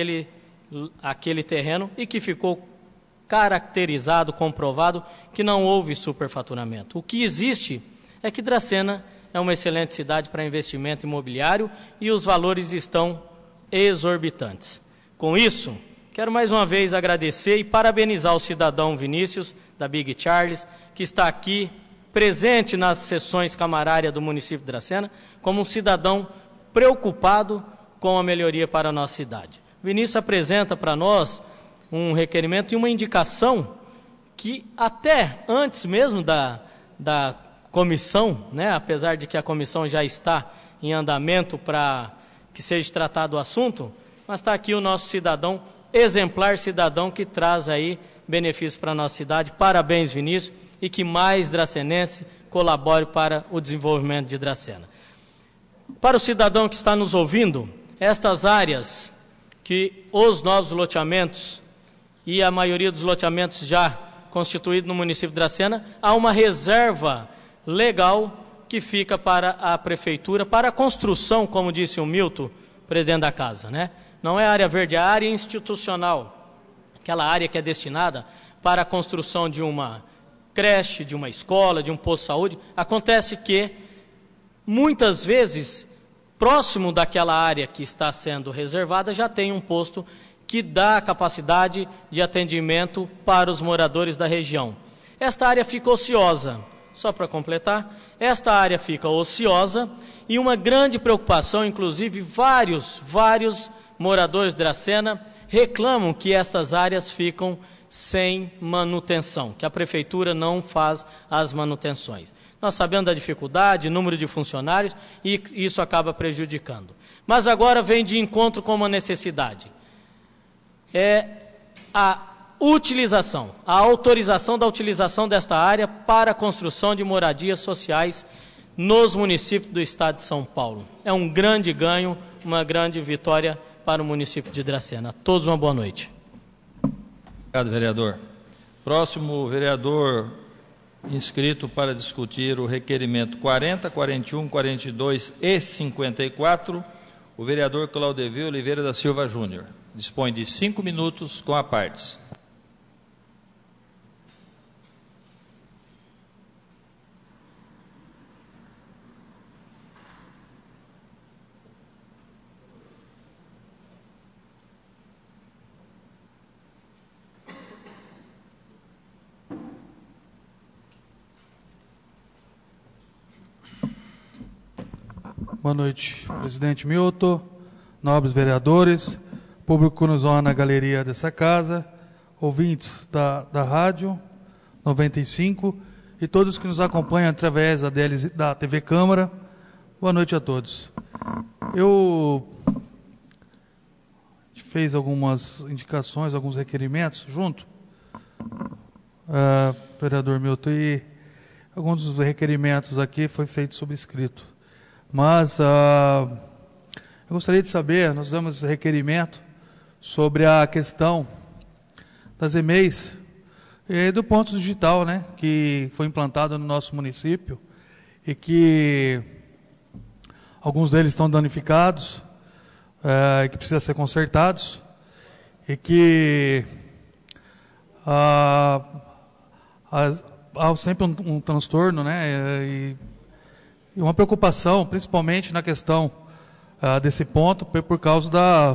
aquele terreno, e que ficou caracterizado, comprovado, que não houve superfaturamento. O que existe é que Dracena é uma excelente cidade para investimento imobiliário e os valores estão exorbitantes. Com isso, quero mais uma vez agradecer e parabenizar o cidadão Vinícius, da Big Charles, que está aqui presente nas sessões camarárias do município de Dracena, como um cidadão preocupado com a melhoria para a nossa cidade. Vinícius apresenta para nós um requerimento e uma indicação que até antes mesmo da comissão, né, apesar de que a comissão já está em andamento para que seja tratado o assunto, mas está aqui o nosso cidadão, exemplar cidadão, que traz aí benefícios para a nossa cidade. Parabéns, Vinícius, e que mais dracenense colabore para o desenvolvimento de Dracena. Para o cidadão que está nos ouvindo, estas áreas que os novos loteamentos e a maioria dos loteamentos já constituídos no município de Dracena, há uma reserva legal que fica para a prefeitura, para a construção, como disse o Milton, presidente da casa, né? Não é área verde, é área institucional, aquela área que é destinada para a construção de uma creche, de uma escola, de um posto de saúde. Acontece que, muitas vezes, próximo daquela área que está sendo reservada, já tem um posto que dá a capacidade de atendimento para os moradores da região. Esta área fica ociosa. Só para completar, esta área fica ociosa e uma grande preocupação, inclusive vários moradores de Dracena reclamam que estas áreas ficam sem manutenção, que a prefeitura não faz as manutenções. Nós sabemos da dificuldade, número de funcionários, e isso acaba prejudicando. Mas agora vem de encontro com uma necessidade. É a autorização da utilização desta área para a construção de moradias sociais nos municípios do estado de São Paulo. É um grande ganho, uma grande vitória para o município de Dracena. A todos uma boa noite. Obrigado, vereador. Próximo vereador inscrito para discutir o requerimento 40, 41, 42 e 54, o vereador Claudevio Oliveira da Silva Júnior. Dispõe de 5 minutos com a partes. Boa noite, presidente Milton, nobres vereadores, público que nos honra na galeria dessa casa, ouvintes da Rádio 95 e todos que nos acompanham através da TV Câmara. Boa noite a todos. Eu fez algumas indicações, alguns requerimentos junto, vereador Milton, e alguns dos requerimentos aqui foi feito sob escrito. Mas eu gostaria de saber, nós damos esse requerimento sobre a questão das EMEIs e do ponto digital, né, que foi implantado no nosso município e que alguns deles estão danificados, que precisam ser consertados e que há sempre um transtorno, né, e uma preocupação, principalmente na questão desse ponto, por causa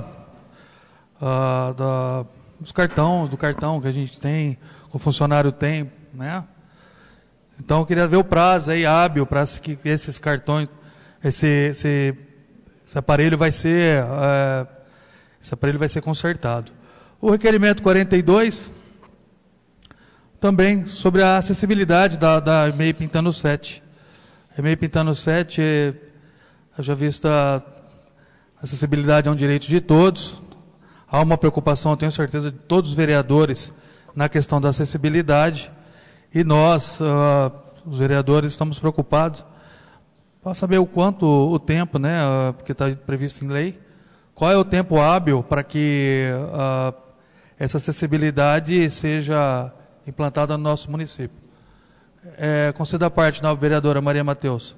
do cartão que a gente tem, o funcionário tem, né? Então eu queria ver o prazo aí hábil para que esses cartões, esse aparelho vai ser consertado. O requerimento 42 também sobre a acessibilidade da EMEI Pintano 7. A EMEI Pintano 7, já visto a acessibilidade é um direito de todos. Há uma preocupação, eu tenho certeza, de todos os vereadores na questão da acessibilidade. E nós, os vereadores, estamos preocupados para saber o tempo, né, porque está previsto em lei, qual é o tempo hábil para que essa acessibilidade seja implantada no nosso município. Conceda a parte da vereadora Maria Mateus.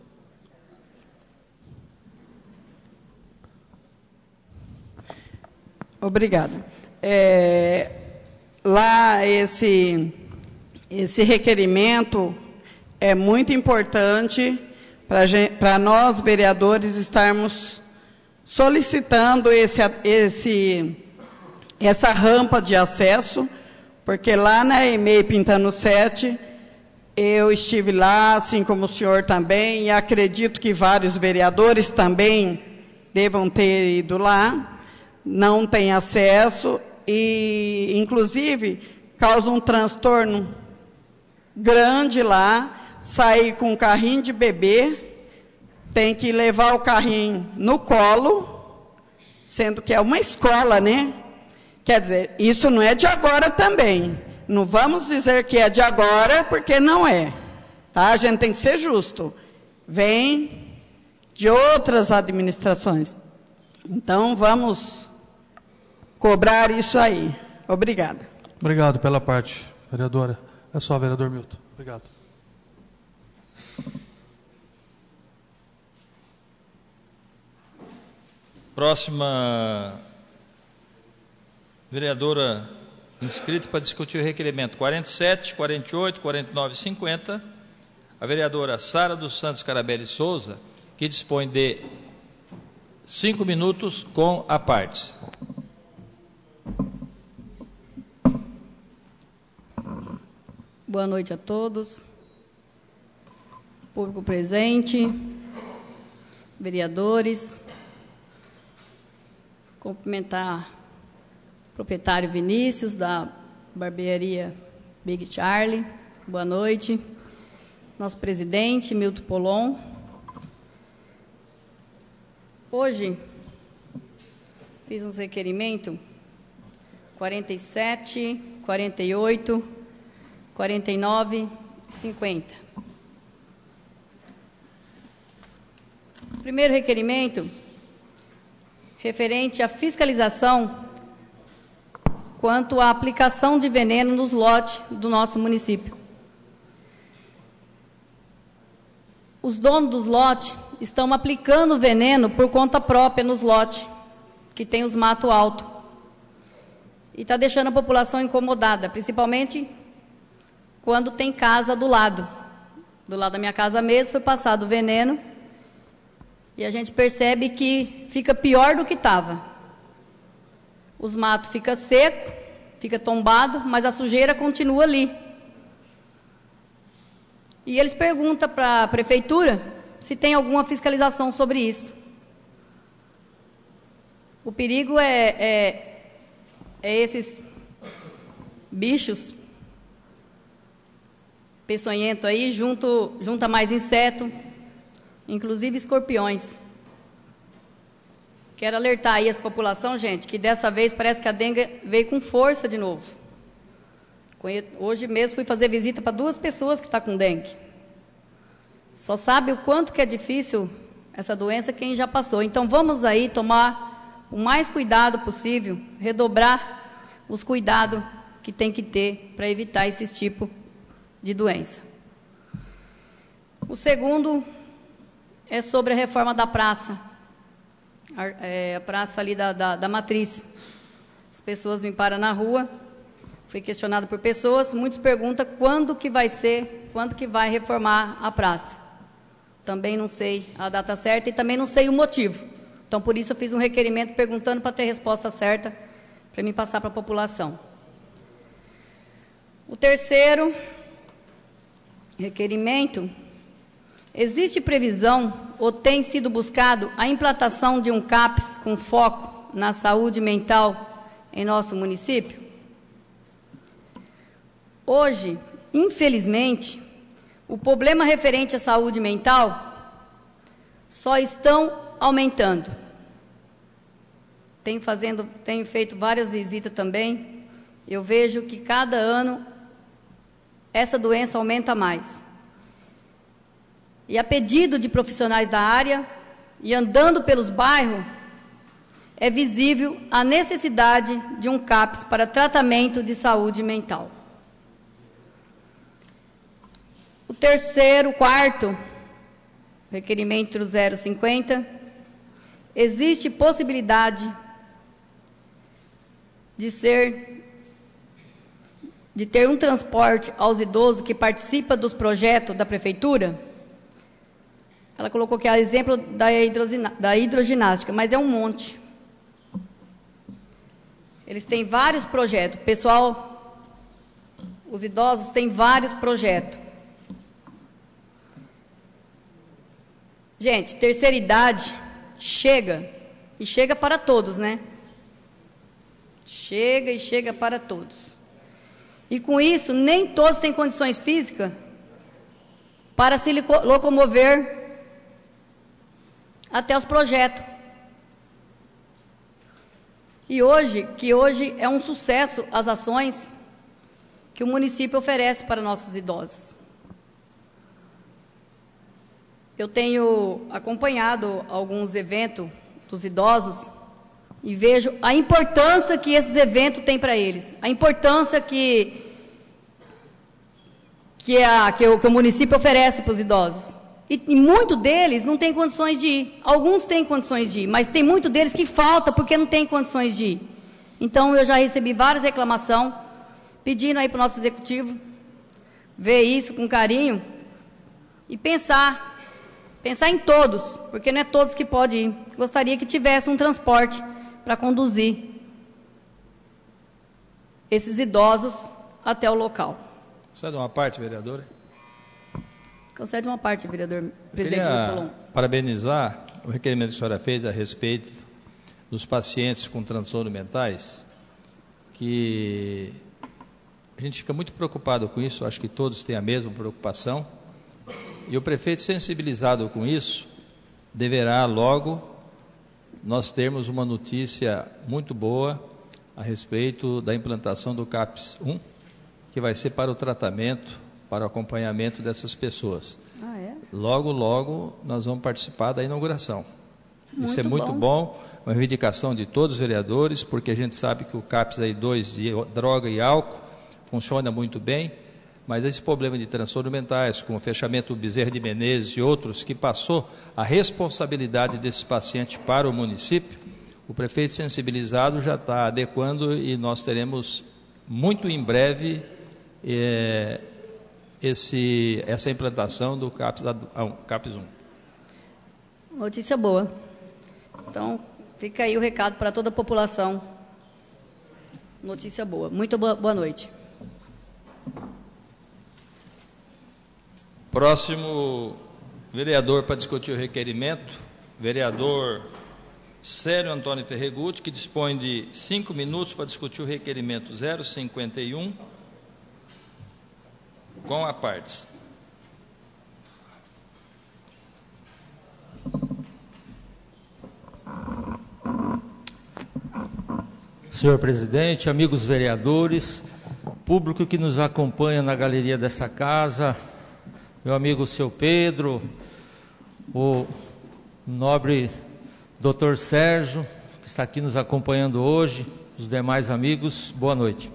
Obrigada. Lá esse requerimento é muito importante para nós, vereadores, estarmos solicitando essa rampa de acesso, porque lá na EMEI Pintano 7, eu estive lá, assim como o senhor também, e acredito que vários vereadores também devam ter ido lá, não tem acesso e, inclusive, causa um transtorno grande lá, sair com um carrinho de bebê, tem que levar o carrinho no colo, sendo que é uma escola, né? Quer dizer, isso não é de agora também. Não vamos dizer que é de agora, porque não é. Tá? A gente tem que ser justo. Vem de outras administrações. Então, vamos cobrar isso aí. Obrigada. Obrigado pela parte, vereadora. É só, vereador Milton. Obrigado. Próxima vereadora inscrita para discutir o requerimento 47, 48, 49 e 50, a vereadora Sara dos Santos Carabelli Souza, que dispõe de 5 minutos com a partes. Boa noite a todos, público presente, vereadores, cumprimentar o proprietário Vinícius da barbearia Big Charlie, boa noite, nosso presidente Milton Polon. Hoje fiz uns requerimentos 47, 48, 49 e 50. Primeiro requerimento, referente à fiscalização quanto à aplicação de veneno nos lotes do nosso município. Os donos dos lotes estão aplicando veneno por conta própria nos lotes, que tem os matos altos. E está deixando a população incomodada, principalmente quando tem casa do lado. Do lado da minha casa mesmo foi passado veneno e a gente percebe que fica pior do que estava. Os matos ficam secos, fica tombado, mas a sujeira continua ali. E eles perguntam para a prefeitura se tem alguma fiscalização sobre isso. O perigo é esses bichos peçonhentos aí, junta mais inseto, inclusive escorpiões. Quero alertar aí a população, gente, que dessa vez parece que a dengue veio com força de novo. Hoje mesmo fui fazer visita para 2 pessoas que estão com dengue. Só sabe o quanto que é difícil essa doença quem já passou. Então vamos aí tomar o mais cuidado possível, redobrar os cuidados que tem que ter para evitar esse tipo de doença. O segundo é sobre a reforma da praça. A praça ali da Matriz. As pessoas me param na rua, fui questionado por pessoas, muitos perguntam quando que vai reformar a praça. Também não sei a data certa e também não sei o motivo. Então, por isso eu fiz um requerimento perguntando para ter a resposta certa, para me passar para a população. O terceiro requerimento: existe previsão ou tem sido buscado a implantação de um CAPS com foco na saúde mental em nosso município? Hoje, infelizmente, o problema referente à saúde mental só estão aumentando. Tenho feito várias visitas também. Eu vejo que cada ano essa doença aumenta mais. E a pedido de profissionais da área, e andando pelos bairros, é visível a necessidade de um CAPS para tratamento de saúde mental. O quarto, requerimento 050, existe possibilidade de ter um transporte aos idosos que participa dos projetos da prefeitura? Ela colocou que é exemplo da hidroginástica, mas é um monte. Eles têm vários projetos. Pessoal, os idosos têm vários projetos. Gente, terceira idade chega, e chega para todos, né? Chega para todos. E com isso, nem todos têm condições físicas para se locomover até os projetos. E hoje é um sucesso as ações que o município oferece para nossos idosos. Eu tenho acompanhado alguns eventos dos idosos e vejo a importância que esses eventos têm para eles, a importância que o município oferece para os idosos. E muitos deles não têm condições de ir. Alguns têm condições de ir, mas tem muitos deles que falta porque não têm condições de ir. Então, eu já recebi várias reclamações, pedindo aí para o nosso executivo ver isso com carinho e pensar em todos, porque não é todos que podem ir. Gostaria que tivesse um transporte para conduzir esses idosos até o local. Concede uma parte, vereadora? Concede uma parte, vereador presidente Lupolon. Parabenizar o requerimento que a senhora fez a respeito dos pacientes com transtornos mentais, que a gente fica muito preocupado com isso, acho que todos têm a mesma preocupação, e o prefeito, sensibilizado com isso, deverá logo nós termos uma notícia muito boa a respeito da implantação do CAPS 1, que vai ser para o tratamento, para o acompanhamento dessas pessoas. Ah, é? Logo, nós vamos participar da inauguração. Isso é muito bom. Uma reivindicação de todos os vereadores, porque a gente sabe que o CAPS aí 2 de droga e álcool funciona muito bem, mas esse problema de transtornos mentais, com o fechamento do Bezerra de Menezes e outros, que passou a responsabilidade desses pacientes para o município, o prefeito sensibilizado já está adequando e nós teremos muito em breve essa implantação do CAPS 1. Notícia boa. Então, fica aí o recado para toda a população. Notícia boa. Muito boa noite. Próximo vereador para discutir o requerimento, vereador Célio Antônio Ferregutti, que dispõe de 5 minutos para discutir o requerimento 051 com a partes. Senhor presidente, amigos vereadores, público que nos acompanha na galeria dessa casa, meu amigo seu Pedro, o nobre doutor Sérgio, que está aqui nos acompanhando hoje, os demais amigos, boa noite.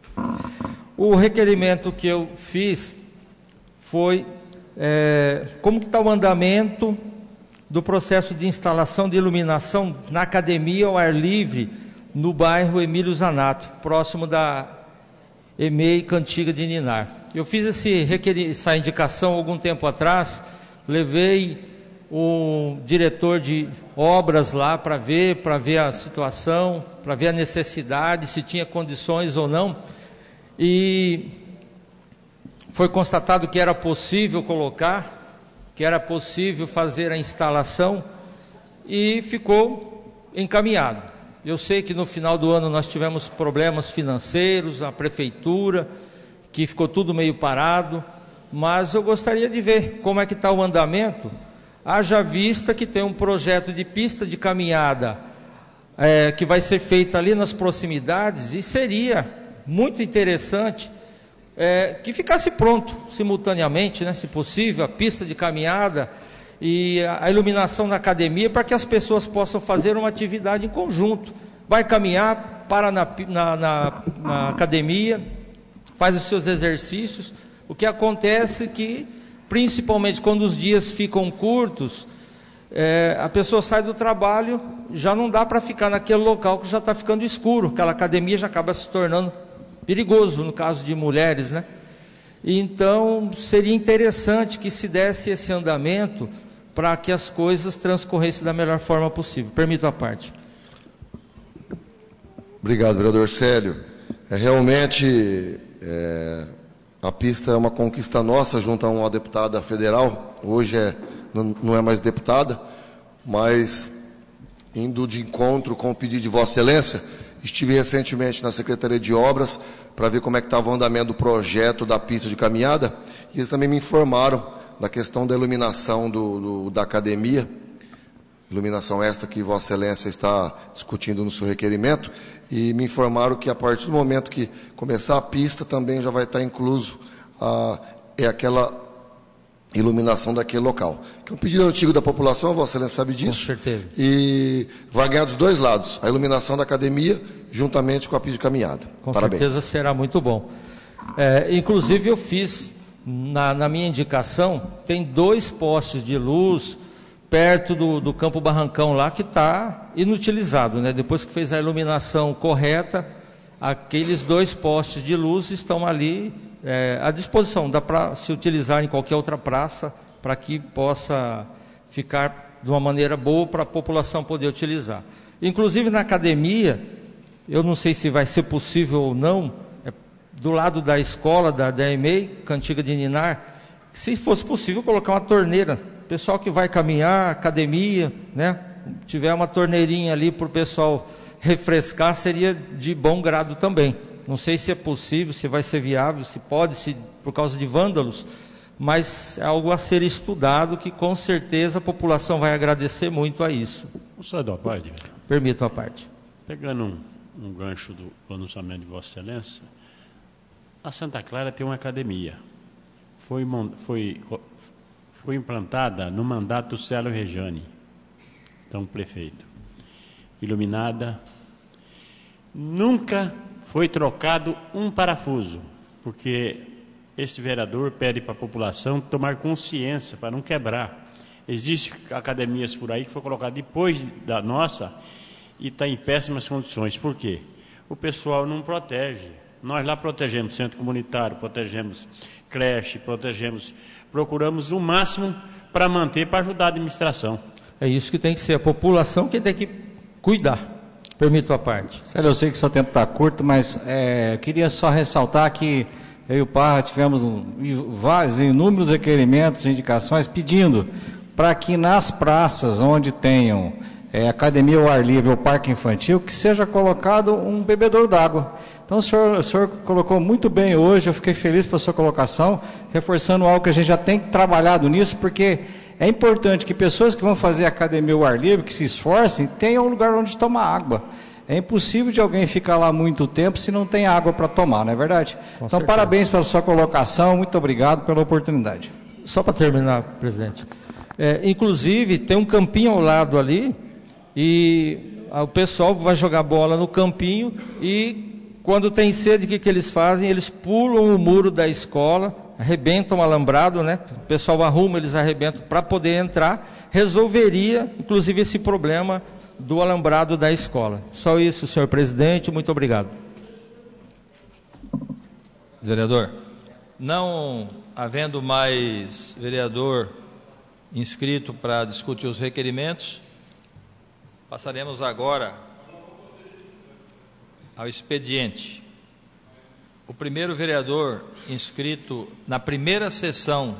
O requerimento que eu fiz foi como que está o andamento do processo de instalação de iluminação na academia ao ar livre no bairro Emílio Zanato, próximo da EMEI Cantiga de Ninar. Eu fiz essa indicação algum tempo atrás, levei o diretor de obras lá para ver a situação, para ver a necessidade, se tinha condições ou não, e foi constatado que era possível colocar, que era possível fazer a instalação, e ficou encaminhado. Eu sei que no final do ano nós tivemos problemas financeiros, a prefeitura, que ficou tudo meio parado, mas eu gostaria de ver como é que está o andamento, haja vista que tem um projeto de pista de caminhada que vai ser feita ali nas proximidades, e seria muito interessante que ficasse pronto simultaneamente, né, se possível, a pista de caminhada e a iluminação na academia, para que as pessoas possam fazer uma atividade em conjunto. Vai caminhar, para na academia, faz os seus exercícios. O que acontece é que, principalmente quando os dias ficam curtos, a pessoa sai do trabalho, já não dá para ficar naquele local que já está ficando escuro, aquela academia já acaba se tornando perigoso, no caso de mulheres, né? Então, seria interessante que se desse esse andamento para que as coisas transcorressem da melhor forma possível. Permito a parte. Obrigado, vereador Célio. Realmente, a pista é uma conquista nossa, junto a uma deputada federal, hoje não é mais deputada, mas indo de encontro com o pedido de Vossa Excelência, estive recentemente na Secretaria de Obras para ver como é que estava o andamento do projeto da pista de caminhada, e eles também me informaram da questão da iluminação da academia, iluminação esta que Vossa Excelência está discutindo no seu requerimento, e me informaram que a partir do momento que começar a pista também já vai estar incluso aquela iluminação daquele local. Que é um pedido antigo da população, Vossa Excelência sabe disso. Com certeza. E vai ganhar dos dois lados, a iluminação da academia juntamente com a pista de caminhada. Com Parabéns. certeza será muito bom. Inclusive eu fiz, na minha indicação, tem 2 postes de luz perto do Campo Barrancão lá, que está inutilizado, né? Depois que fez a iluminação correta, aqueles 2 postes de luz estão ali à disposição, dá para se utilizar em qualquer outra praça, para que possa ficar de uma maneira boa para a população poder utilizar. Inclusive na academia, eu não sei se vai ser possível ou não, do lado da escola da EMEI, Cantiga de Ninar, se fosse possível colocar uma torneira, pessoal que vai caminhar, academia, né, tiver uma torneirinha ali para o pessoal refrescar, seria de bom grado também. Não sei se é possível, se vai ser viável, se pode, se por causa de vândalos, mas é algo a ser estudado, que com certeza a população vai agradecer muito a isso. O senhor da parte? Permito a parte. Pegando um gancho do pronunciamento de Vossa Excelência, a Santa Clara tem uma academia. Foi implantada no mandato do Célio Rejane, então prefeito. Iluminada. Nunca foi trocado um parafuso, porque este vereador pede para a população tomar consciência para não quebrar. Existem academias por aí que foi colocada depois da nossa e está em péssimas condições. Por quê? O pessoal não protege. Nós lá protegemos centro comunitário, protegemos creche, procuramos o máximo para manter, para ajudar a administração. É isso que tem que ser, a população que tem que cuidar. Permito a parte. Célio, eu sei que seu tempo está curto, mas queria só ressaltar que eu e o Parra tivemos inúmeros requerimentos, indicações, pedindo para que nas praças onde tenham academia ao ar livre ou parque infantil, que seja colocado um bebedouro d'água. Então o senhor colocou muito bem hoje, eu fiquei feliz pela sua colocação, reforçando algo que a gente já tem trabalhado nisso, porque é importante que pessoas que vão fazer academia ao ar livre, que se esforcem, tenham um lugar onde tomar água. É impossível de alguém ficar lá muito tempo se não tem água para tomar, não é verdade? Então, certeza. Parabéns pela sua colocação, muito obrigado pela oportunidade. Só para terminar, presidente. Inclusive, tem um campinho ao lado ali, e o pessoal vai jogar bola no campinho, e quando tem sede, o que eles fazem? Eles pulam o muro da escola, arrebentam o alambrado, né? O pessoal arruma, eles arrebentam para poder entrar. Resolveria, inclusive, esse problema do alambrado da escola. Só isso, senhor presidente, muito obrigado. Vereador, não havendo mais vereador inscrito para discutir os requerimentos, passaremos agora ao expediente. O primeiro vereador inscrito na primeira sessão,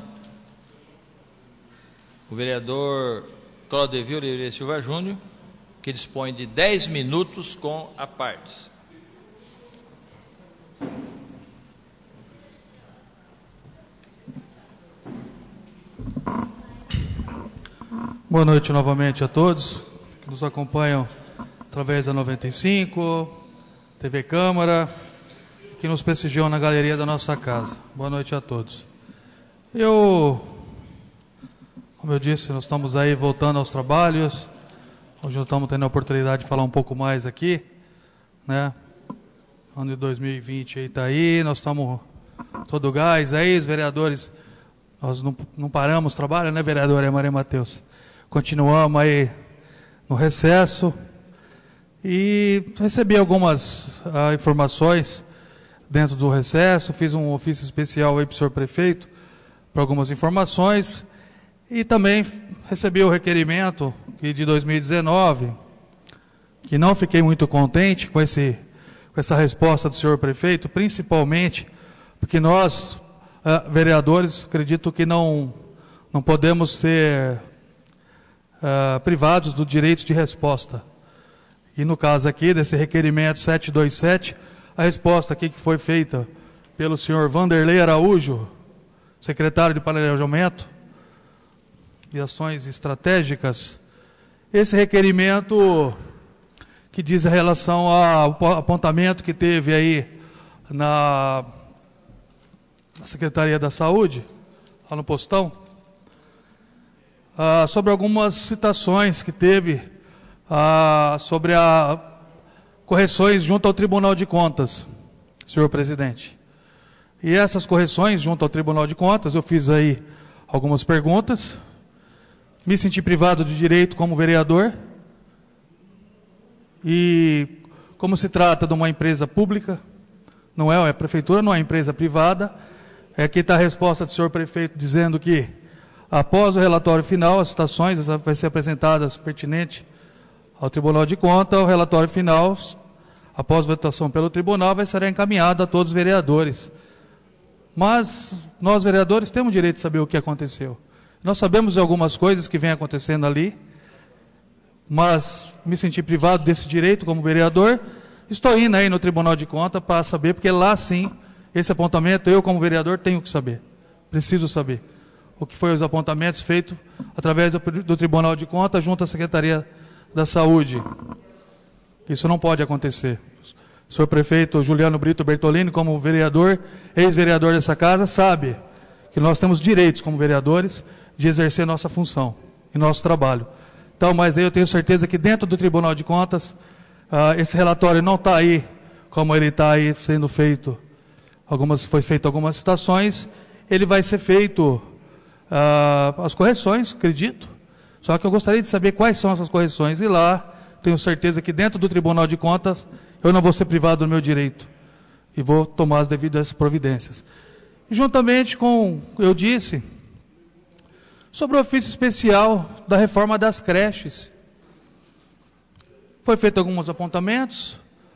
o vereador Claudevir Oliveira Silva Júnior, que dispõe de 10 minutos com a partes. Boa noite novamente a todos que nos acompanham através da 95, TV Câmara, que nos prestigiam na galeria da nossa casa. Boa noite a todos. Como eu disse, nós estamos aí voltando aos trabalhos. Hoje nós estamos tendo a oportunidade de falar um pouco mais aqui, né? Ano de 2020 aí está aí, nós estamos todo gás aí, os vereadores, nós não paramos o trabalho, né, vereadora Maria Matheus? Continuamos aí no recesso e recebi algumas informações dentro do recesso, fiz um ofício especial aí para o senhor prefeito para algumas informações e também recebi o requerimento de 2019, que não fiquei muito contente com essa resposta do senhor prefeito, principalmente porque nós, vereadores, acredito que não podemos ser privados do direito de resposta. E no caso aqui, desse requerimento 727, a resposta aqui que foi feita pelo senhor Vanderlei Araújo, secretário de Planejamento e Ações Estratégicas, esse requerimento que diz em relação ao apontamento que teve aí na Secretaria da Saúde, lá no postão, sobre algumas citações que teve sobre correções junto ao Tribunal de Contas, senhor presidente. E essas correções junto ao Tribunal de Contas, eu fiz aí algumas perguntas, me senti privado de direito como vereador, e como se trata de uma empresa pública, não é a prefeitura, não é empresa privada, aqui está a resposta do senhor prefeito dizendo que após o relatório final, as citações vai ser apresentadas pertinente ao Tribunal de Contas, o relatório final, após votação pelo tribunal, vai ser encaminhado a todos os vereadores. Mas nós, vereadores, temos direito de saber o que aconteceu. Nós sabemos de algumas coisas que vem acontecendo ali, mas me senti privado desse direito como vereador. Estou indo aí no Tribunal de Contas para saber, porque lá sim, esse apontamento, eu como vereador tenho que saber, preciso saber o que foi os apontamentos feitos através do Tribunal de Contas junto à Secretaria da Saúde. Isso não pode acontecer. O senhor prefeito Juliano Brito Bertolini, como vereador, ex-vereador dessa casa, sabe que nós temos direitos como vereadores de exercer nossa função e nosso trabalho. Então, mas aí eu tenho certeza que dentro do Tribunal de Contas, esse relatório não está aí, como ele está aí sendo feito, foi feito algumas citações, ele vai ser feito as correções, acredito. Só que eu gostaria de saber quais são essas correções. E lá, tenho certeza que dentro do Tribunal de Contas, eu não vou ser privado do meu direito. E vou tomar as devidas providências. E juntamente com, eu disse, sobre o ofício especial da reforma das creches. Foi feito alguns apontamentos,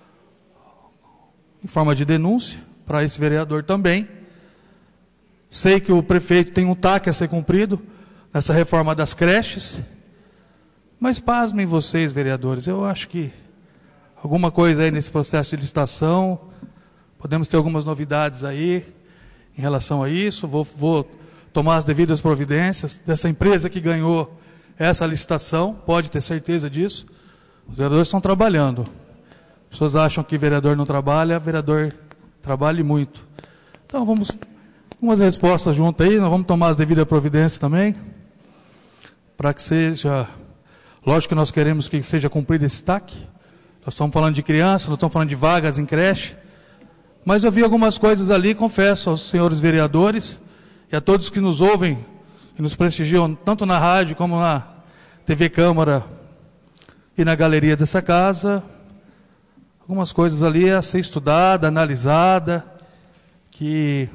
em forma de denúncia, para esse vereador também. Sei que o prefeito tem um TAC a ser cumprido nessa reforma das creches, Mas pasmem vocês, vereadores, eu acho que alguma coisa aí nesse processo de licitação, podemos ter algumas novidades aí em relação a isso, vou tomar as devidas providências dessa empresa que ganhou essa licitação, pode ter certeza disso. Os vereadores estão trabalhando. As pessoas acham que vereador não trabalha, vereador trabalha muito. Então vamos, umas respostas juntas aí, nós vamos tomar as devidas providências também, para que seja, lógico que nós queremos que seja cumprido esse TAC. Nós estamos falando de criança, nós estamos falando de vagas em creche, mas eu vi algumas coisas ali, confesso aos senhores vereadores e a todos que nos ouvem e nos prestigiam, tanto na rádio como na TV Câmara e na galeria dessa casa, algumas coisas ali a ser estudada, analisada, que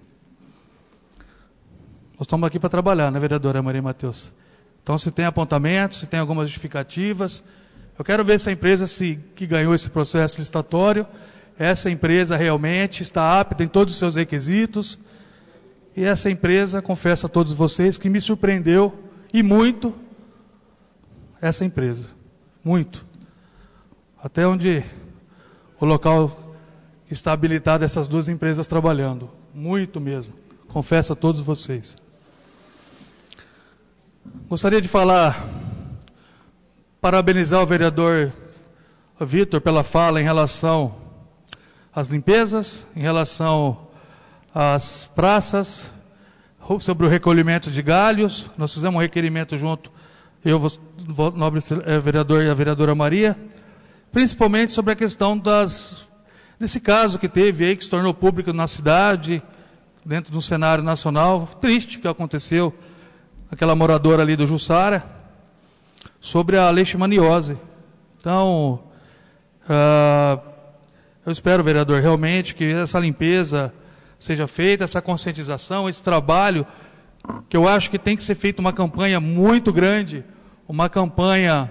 nós estamos aqui para trabalhar, né, vereadora Maria Matheus? Então, se tem apontamentos, se tem algumas justificativas, eu quero ver se a empresa que ganhou esse processo licitatório, essa empresa realmente está apta em todos os seus requisitos. E essa empresa, confesso a todos vocês, que me surpreendeu, e muito, essa empresa. Muito. Até onde o local está habilitado, essas duas empresas trabalhando. Muito mesmo. Confesso a todos vocês. Gostaria de parabenizar o vereador Vitor pela fala em relação às limpezas, em relação às praças, sobre o recolhimento de galhos. Nós fizemos um requerimento junto, eu, o nobre vereador e a vereadora Maria, principalmente sobre a questão desse caso que teve aí, que se tornou público na cidade, dentro do cenário nacional, triste que aconteceu, aquela moradora ali do Jussara, sobre a leishmaniose. Então, eu espero, vereador, realmente que essa limpeza seja feita, essa conscientização, esse trabalho, que eu acho que tem que ser feita uma campanha muito grande, uma campanha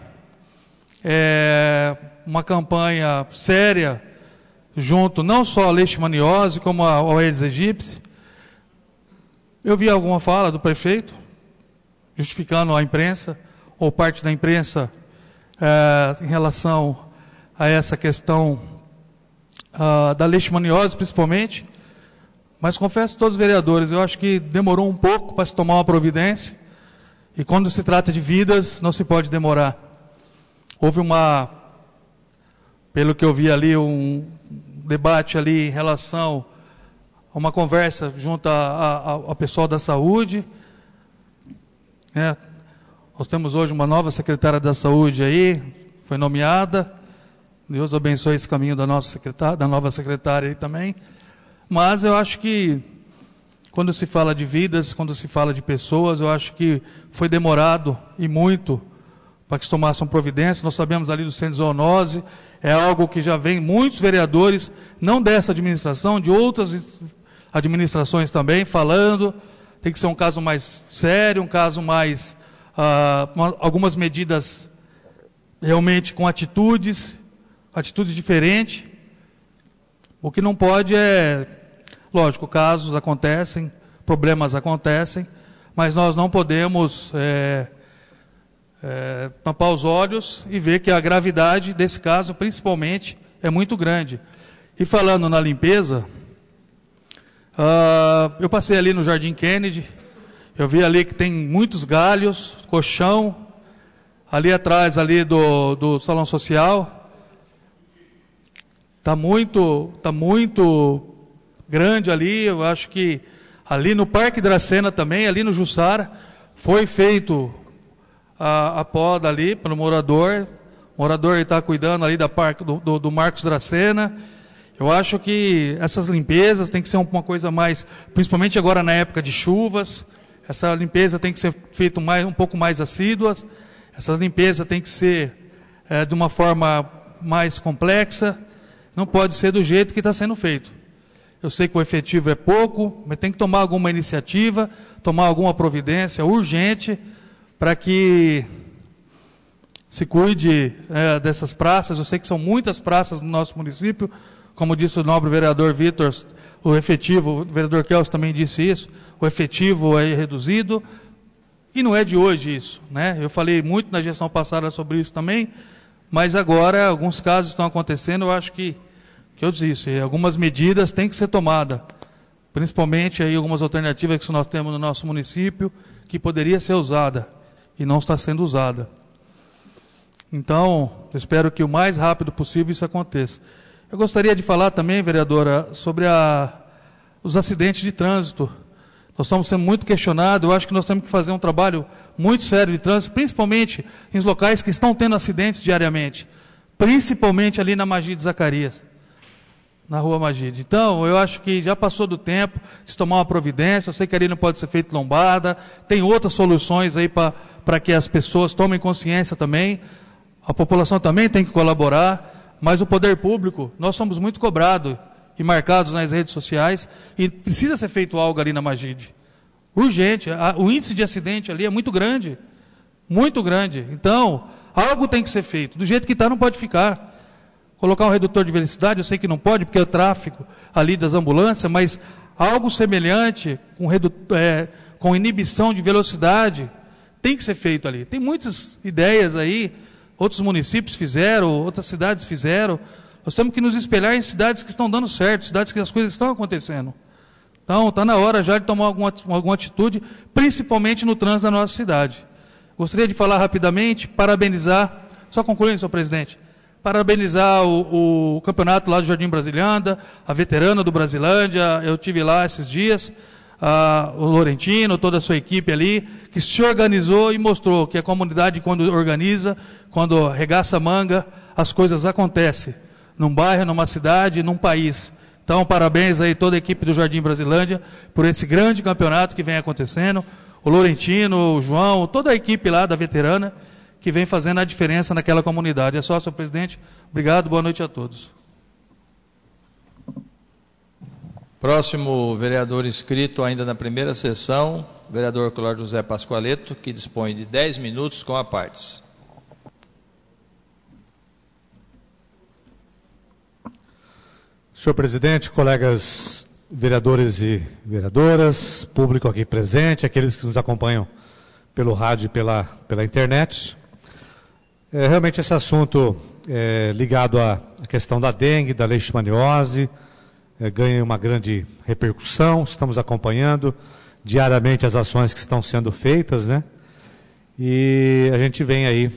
séria, junto não só à leishmaniose, como ao Aedes aegypti. Eu vi alguma fala do prefeito, justificando a imprensa, ou parte da imprensa, em relação a essa questão da leishmaniose, principalmente. Mas confesso a todos os vereadores, eu acho que demorou um pouco para se tomar uma providência, e quando se trata de vidas, não se pode demorar. Houve pelo que eu vi ali, um debate ali em relação a uma conversa junto ao pessoal da saúde. Nós temos hoje uma nova secretária da saúde aí, foi nomeada. Deus abençoe esse caminho da nova secretária aí também. Mas eu acho que quando se fala de vidas, quando se fala de pessoas, eu acho que foi demorado e muito para que se tomassem providência. Nós sabemos ali do centro de zoonose, é algo que já vem muitos vereadores, não dessa administração, de outras administrações também, falando. Tem que ser um caso mais sério, um caso mais, algumas medidas realmente com atitudes diferentes. O que não pode lógico, casos acontecem, problemas acontecem, mas nós não podemos tampar os olhos e ver que a gravidade desse caso, principalmente, é muito grande. E falando na limpeza, eu passei ali no Jardim Kennedy, eu vi ali que tem muitos galhos, colchão, ali atrás ali do salão social. Está muito grande ali. Eu acho que ali no Parque Dracena também, ali no Jussara, foi feito a poda ali pelo morador. O morador está cuidando ali do Marcos Dracena. Eu acho que essas limpezas tem que ser uma coisa mais, principalmente agora na época de chuvas, essa limpeza tem que ser feita um pouco mais assídua. Essa limpeza tem que ser de uma forma mais complexa. Não pode ser do jeito que está sendo feito. Eu sei que o efetivo é pouco, mas tem que tomar alguma iniciativa, tomar alguma providência urgente para que se cuide dessas praças. Eu sei que são muitas praças no nosso município, como disse o nobre vereador Vitor, o efetivo, o vereador Kelso também disse isso, o efetivo é reduzido E não é de hoje isso, né? Eu falei muito na gestão passada sobre isso também, mas agora alguns casos estão acontecendo, eu acho que eu disse, algumas medidas têm que ser tomadas, principalmente aí algumas alternativas que nós temos no nosso município, que poderia ser usada e não está sendo usada. Então, eu espero que o mais rápido possível isso aconteça. Eu gostaria de falar também, vereadora, sobre os acidentes de trânsito. Nós estamos sendo muito questionados, eu acho que nós temos que fazer um trabalho muito sério de trânsito, principalmente em locais que estão tendo acidentes diariamente, principalmente ali na Magide Zacarias, na rua Magide. Então, eu acho que já passou do tempo de tomar uma providência, eu sei que ali não pode ser feito lombada, tem outras soluções aí para que as pessoas tomem consciência também, a população também tem que colaborar, mas o poder público, nós somos muito cobrados e marcados nas redes sociais, e precisa ser feito algo ali na Magide. Urgente, o índice de acidente ali é muito grande, muito grande. Então, algo tem que ser feito, do jeito que está não pode ficar. Colocar um redutor de velocidade, eu sei que não pode, porque é o tráfego ali das ambulâncias, mas algo semelhante, com inibição de velocidade, tem que ser feito ali. Tem muitas ideias aí, outros municípios fizeram, outras cidades fizeram. Nós temos que nos espelhar em cidades que estão dando certo, cidades que as coisas estão acontecendo. Então, está na hora já de tomar alguma atitude, principalmente no trânsito da nossa cidade. Gostaria de falar rapidamente, parabenizar, só concluindo, senhor presidente, parabenizar o campeonato lá do Jardim Brasilândia, a veterana do Brasilândia, eu tive lá esses dias, o Laurentino, toda a sua equipe ali, que se organizou e mostrou que a comunidade, quando organiza, quando arregaça a manga, as coisas acontecem. Num bairro, numa cidade, num país. Então, parabéns aí toda a equipe do Jardim Brasilândia por esse grande campeonato que vem acontecendo. O Laurentino, o João, toda a equipe lá da veterana que vem fazendo a diferença naquela comunidade. É só, senhor presidente. Obrigado, boa noite a todos. Próximo vereador inscrito ainda na primeira sessão, vereador Cláudio José Pascoaleto, que dispõe de 10 minutos com a partes. Senhor presidente, colegas vereadores e vereadoras, público aqui presente, aqueles que nos acompanham pelo rádio e pela internet. Realmente esse assunto ligado à questão da dengue, da leishmaniose, ganha uma grande repercussão, estamos acompanhando diariamente as ações que estão sendo feitas, né? E a gente vem aí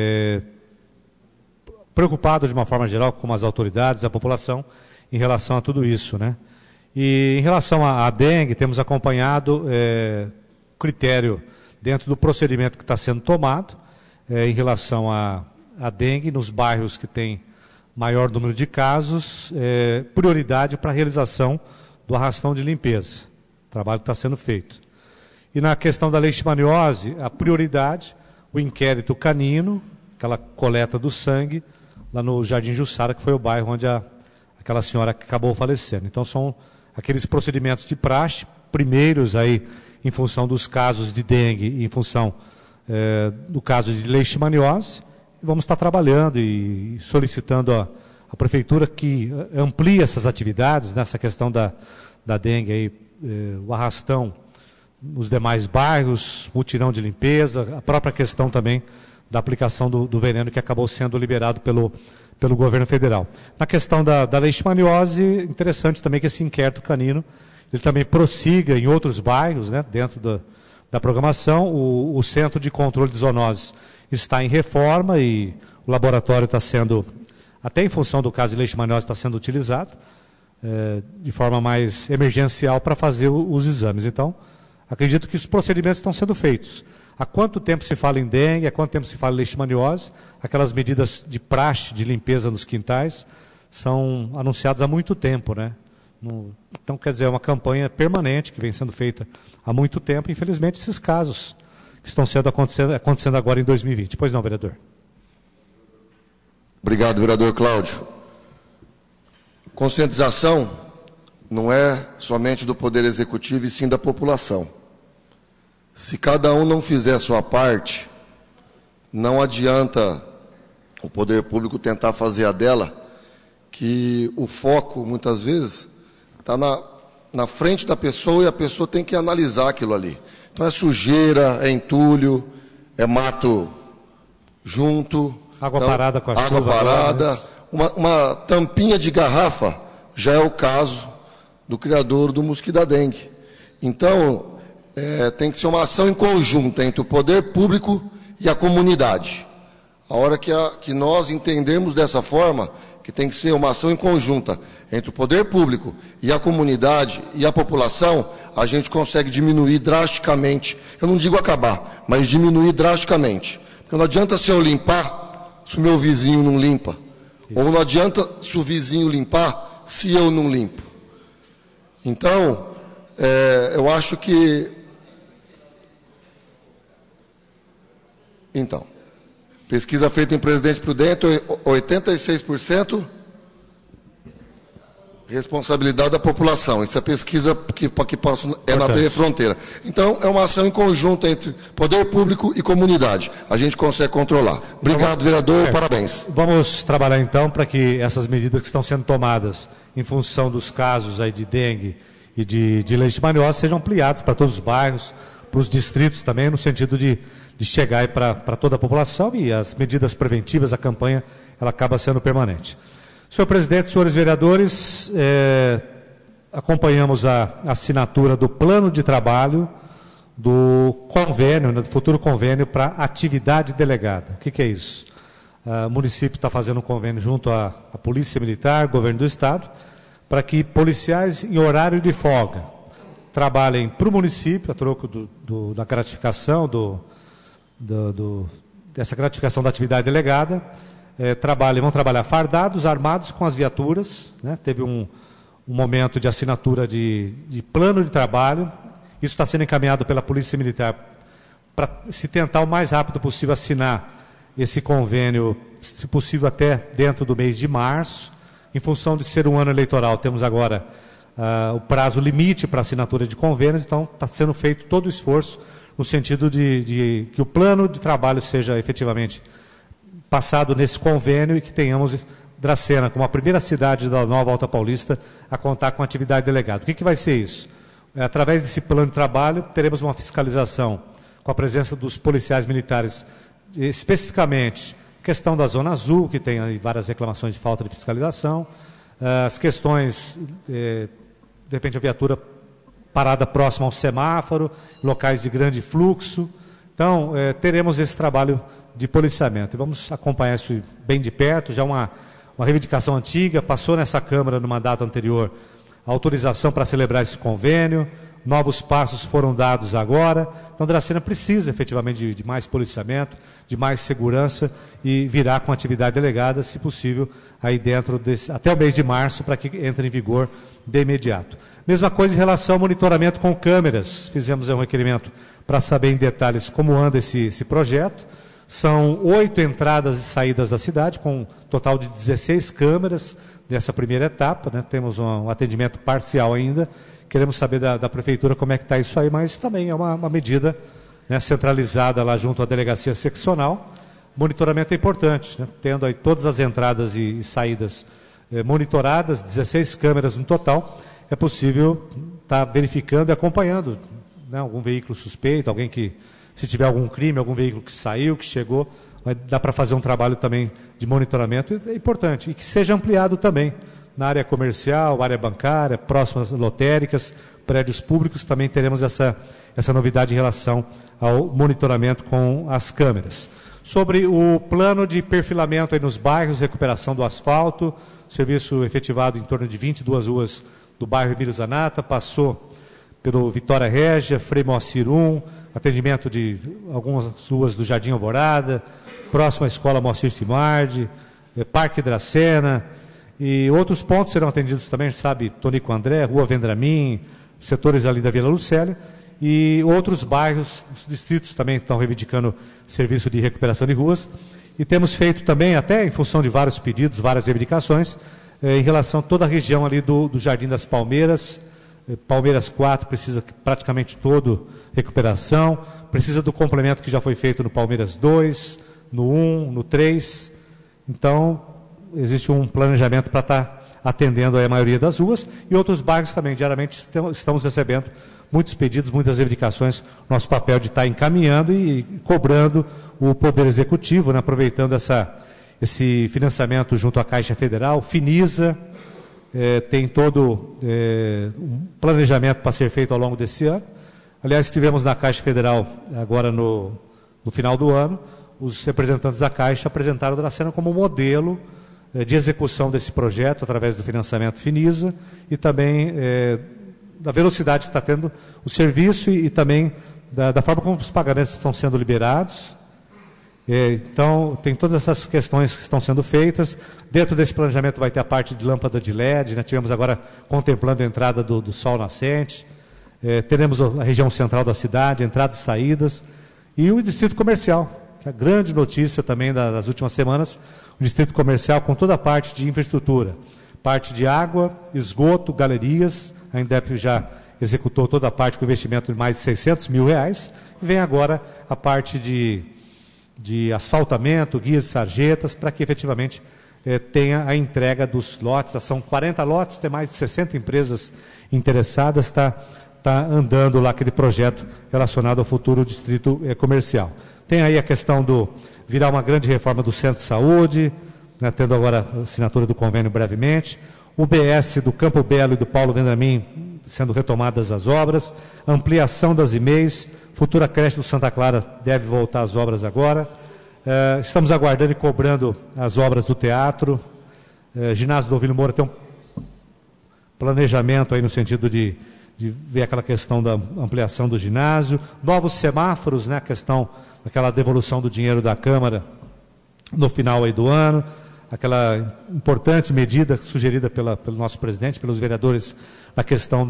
preocupado de uma forma geral com as autoridades, a população, em relação a tudo isso, né? E em relação à dengue, temos acompanhado critério dentro do procedimento que está sendo tomado em relação à dengue, nos bairros que tem maior número de casos, prioridade para a realização do arrastão de limpeza, trabalho que está sendo feito. E na questão da leishmaniose, a prioridade, o inquérito canino, aquela coleta do sangue, lá no Jardim Jussara, que foi o bairro onde aquela senhora que acabou falecendo. Então são aqueles procedimentos de praxe, primeiros aí em função dos casos de dengue e em função do caso de leishmaniose. Vamos estar trabalhando e solicitando a prefeitura que amplie essas atividades, nessa questão da dengue, aí, o arrastão nos demais bairros, mutirão de limpeza, a própria questão também da aplicação do veneno que acabou sendo liberado pelo governo federal. Na questão da leishmaniose, interessante também que esse inquérito canino, ele também prossiga em outros bairros, né, dentro da programação. O Centro de Controle de Zoonoses está em reforma e o laboratório está sendo, até em função do caso de leishmaniose, está sendo utilizado de forma mais emergencial para fazer os exames. Então, acredito que os procedimentos estão sendo feitos. Há quanto tempo se fala em dengue, há quanto tempo se fala em leishmaniose, aquelas medidas de praxe, de limpeza nos quintais, são anunciadas há muito tempo, né? Então, quer dizer, é uma campanha permanente que vem sendo feita há muito tempo. Infelizmente, esses casos que estão acontecendo agora em 2020. Pois não, vereador? Obrigado, vereador Cláudio. Conscientização não é somente do Poder Executivo, e sim da população. Se cada um não fizer a sua parte, não adianta o poder público tentar fazer a dela, que o foco, muitas vezes, está na frente da pessoa e a pessoa tem que analisar aquilo ali. Então é sujeira, é entulho, é mato junto. Água então, parada com a água chuva. parada. Uma tampinha de garrafa já é o caso do criador do mosquito da dengue. Então, tem que ser uma ação em conjunto entre o poder público e a comunidade. A hora que nós entendermos dessa forma, que tem que ser uma ação em conjunta entre o poder público e a comunidade e a população, a gente consegue diminuir drasticamente. Eu não digo acabar, mas diminuir drasticamente. Porque não adianta se eu limpar, se o meu vizinho não limpa. Isso. Ou não adianta se o vizinho limpar, se eu não limpo. Então, eu acho que... Então, pesquisa feita em Presidente Prudente, 86% responsabilidade da população. Isso é pesquisa que passa na TV Fronteira. Então, é uma ação em conjunto entre poder público e comunidade. A gente consegue controlar. Obrigado, vereador. Certo. Parabéns. Vamos trabalhar, então, para que essas medidas que estão sendo tomadas em função dos casos aí de dengue e de leishmaniose sejam ampliadas para todos os bairros, para os distritos também, no sentido de chegar para toda a população, e as medidas preventivas, a campanha, ela acaba sendo permanente. Senhor presidente, senhores vereadores, acompanhamos a assinatura do plano de trabalho do convênio, do futuro convênio para atividade delegada. O que é isso? O município está fazendo um convênio junto à Polícia Militar, governo do Estado, para que policiais em horário de folga trabalhem para o município, a troco da gratificação, dessa gratificação da atividade delegada, vão trabalhar fardados, armados com as viaturas, né? Teve um momento de assinatura de plano de trabalho, isso está sendo encaminhado pela Polícia Militar para se tentar o mais rápido possível assinar esse convênio, se possível até dentro do mês de março. Em função de ser um ano eleitoral, temos agora o prazo limite para assinatura de convênios, então está sendo feito todo o esforço no sentido de que o plano de trabalho seja efetivamente passado nesse convênio e que tenhamos Dracena como a primeira cidade da Nova Alta Paulista a contar com atividade delegada. O que vai ser isso? Através desse plano de trabalho, teremos uma fiscalização com a presença dos policiais militares, especificamente questão da Zona Azul, que tem aí várias reclamações de falta de fiscalização, as questões, de repente a viatura parada próxima ao semáforo, locais de grande fluxo. Então, teremos esse trabalho de policiamento. E vamos acompanhar isso bem de perto, já uma reivindicação antiga, passou nessa Câmara no mandato anterior a autorização para celebrar esse convênio, novos passos foram dados agora. Então, Dracena precisa efetivamente de mais policiamento, de mais segurança e virá com atividade delegada, se possível, aí dentro até o mês de março, para que entre em vigor de imediato. Mesma coisa em relação ao monitoramento com câmeras. Fizemos um requerimento para saber em detalhes como anda esse projeto. São 8 entradas e saídas da cidade, com um total de 16 câmeras nessa primeira etapa, né? Temos um atendimento parcial ainda. Queremos saber da Prefeitura como é que está isso aí, mas também é uma medida, né, centralizada lá junto à Delegacia Seccional. Monitoramento é importante, né? Tendo aí todas as entradas e saídas monitoradas, 16 câmeras no total, é possível estar verificando e acompanhando, né, algum veículo suspeito, alguém que, se tiver algum crime, algum veículo que saiu, que chegou, dá para fazer um trabalho também de monitoramento, é importante, e que seja ampliado também na área comercial, área bancária, próximas lotéricas, prédios públicos, também teremos essa novidade em relação ao monitoramento com as câmeras. Sobre o plano de perfilamento aí nos bairros, recuperação do asfalto, serviço efetivado em torno de 22 ruas do bairro Emílio Zanata, passou pelo Vitória Régia, Frei Moacir 1, atendimento de algumas ruas do Jardim Alvorada, próxima à Escola Moacir Simardi, Parque Dracena, e outros pontos serão atendidos também, sabe, Tonico André, Rua Vendramin, setores ali da Vila Lucélia, e outros bairros, os distritos também estão reivindicando serviço de recuperação de ruas, e temos feito também, até em função de vários pedidos, várias reivindicações, em relação a toda a região ali do Jardim das Palmeiras. Palmeiras 4 precisa praticamente todo recuperação, precisa do complemento que já foi feito no Palmeiras 2, no 1, no 3, então existe um planejamento para estar atendendo aí a maioria das ruas, e outros bairros também. Diariamente estamos recebendo muitos pedidos, muitas reivindicações. Nosso papel de estar encaminhando e cobrando o Poder Executivo, né, aproveitando esse financiamento junto à Caixa Federal, Finisa, tem todo um planejamento para ser feito ao longo desse ano. Aliás, estivemos na Caixa Federal agora no final do ano. Os representantes da Caixa apresentaram a Dracena como modelo de execução desse projeto através do financiamento Finisa e também da velocidade que está tendo o serviço e também da forma como os pagamentos estão sendo liberados. Então, tem todas essas questões que estão sendo feitas. Dentro desse planejamento vai ter a parte de lâmpada de LED, né? Tivemos agora contemplando a entrada do sol nascente. Teremos a região central da cidade, entradas e saídas. E o distrito comercial, que é a grande notícia também das últimas semanas, o distrito comercial com toda a parte de infraestrutura. Parte de água, esgoto, galerias. A Indep já executou toda a parte com investimento de mais de R$600 mil. E vem agora a parte de asfaltamento, guias e sarjetas, para que efetivamente tenha a entrega dos lotes. São 40 lotes, tem mais de 60 empresas interessadas, está andando lá aquele projeto relacionado ao futuro distrito comercial. Tem aí a questão do virar uma grande reforma do centro de saúde, né, tendo agora a assinatura do convênio brevemente, o BS do Campo Belo e do Paulo Vendamin sendo retomadas as obras, ampliação das e-mails, futura creche do Santa Clara deve voltar às obras agora. Estamos aguardando e cobrando as obras do teatro. Ginásio do Ovílio Moura tem um planejamento aí no sentido de ver aquela questão da ampliação do ginásio. Novos semáforos, né, a questão daquela devolução do dinheiro da Câmara no final aí do ano. Aquela importante medida sugerida pelo nosso presidente, pelos vereadores, na questão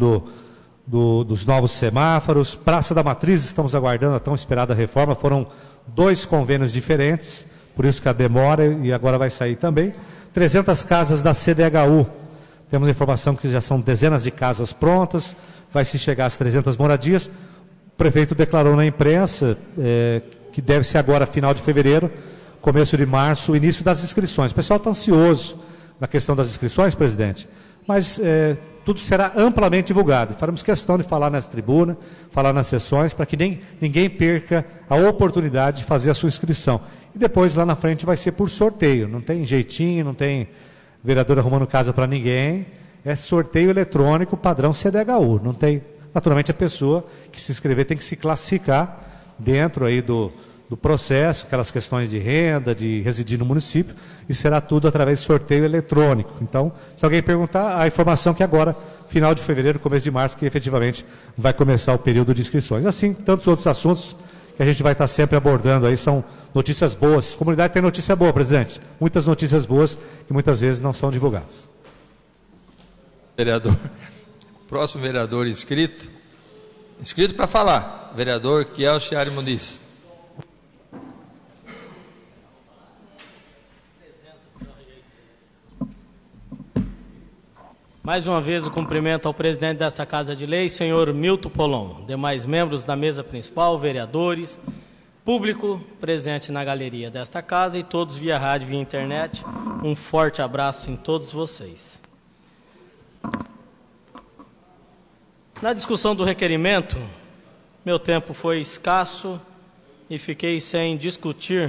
dos novos semáforos. Praça da Matriz, estamos aguardando a tão esperada reforma. Foram 2 convênios diferentes, por isso que a demora, e agora vai sair também. 300 casas da CDHU. Temos a informação que já são dezenas de casas prontas, vai se chegar às 300 moradias. O prefeito declarou na imprensa que deve ser agora, final de fevereiro, começo de março, o início das inscrições. O pessoal está ansioso na questão das inscrições, presidente, mas tudo será amplamente divulgado. Faremos questão de falar nessa tribuna, falar nas sessões, para que ninguém perca a oportunidade de fazer a sua inscrição. E depois, lá na frente, vai ser por sorteio. Não tem jeitinho, não tem vereador arrumando casa para ninguém. É sorteio eletrônico padrão CDHU. Não tem, naturalmente, a pessoa que se inscrever tem que se classificar dentro aí do processo, aquelas questões de renda, de residir no município, e será tudo através de sorteio eletrônico. Então, se alguém perguntar, a informação que agora, final de fevereiro, começo de março, que efetivamente vai começar o período de inscrições. Assim, tantos outros assuntos que a gente vai estar sempre abordando aí, são notícias boas. A comunidade tem notícia boa, presidente. Muitas notícias boas que muitas vezes não são divulgadas. Vereador. Próximo vereador inscrito para falar, vereador Kiel Chiari Muniz. Mais uma vez o cumprimento ao presidente desta Casa de Lei, senhor Milton Polon, demais membros da mesa principal, vereadores, público presente na galeria desta casa e todos via rádio e via internet. Um forte abraço em todos vocês. Na discussão do requerimento, meu tempo foi escasso e fiquei sem discutir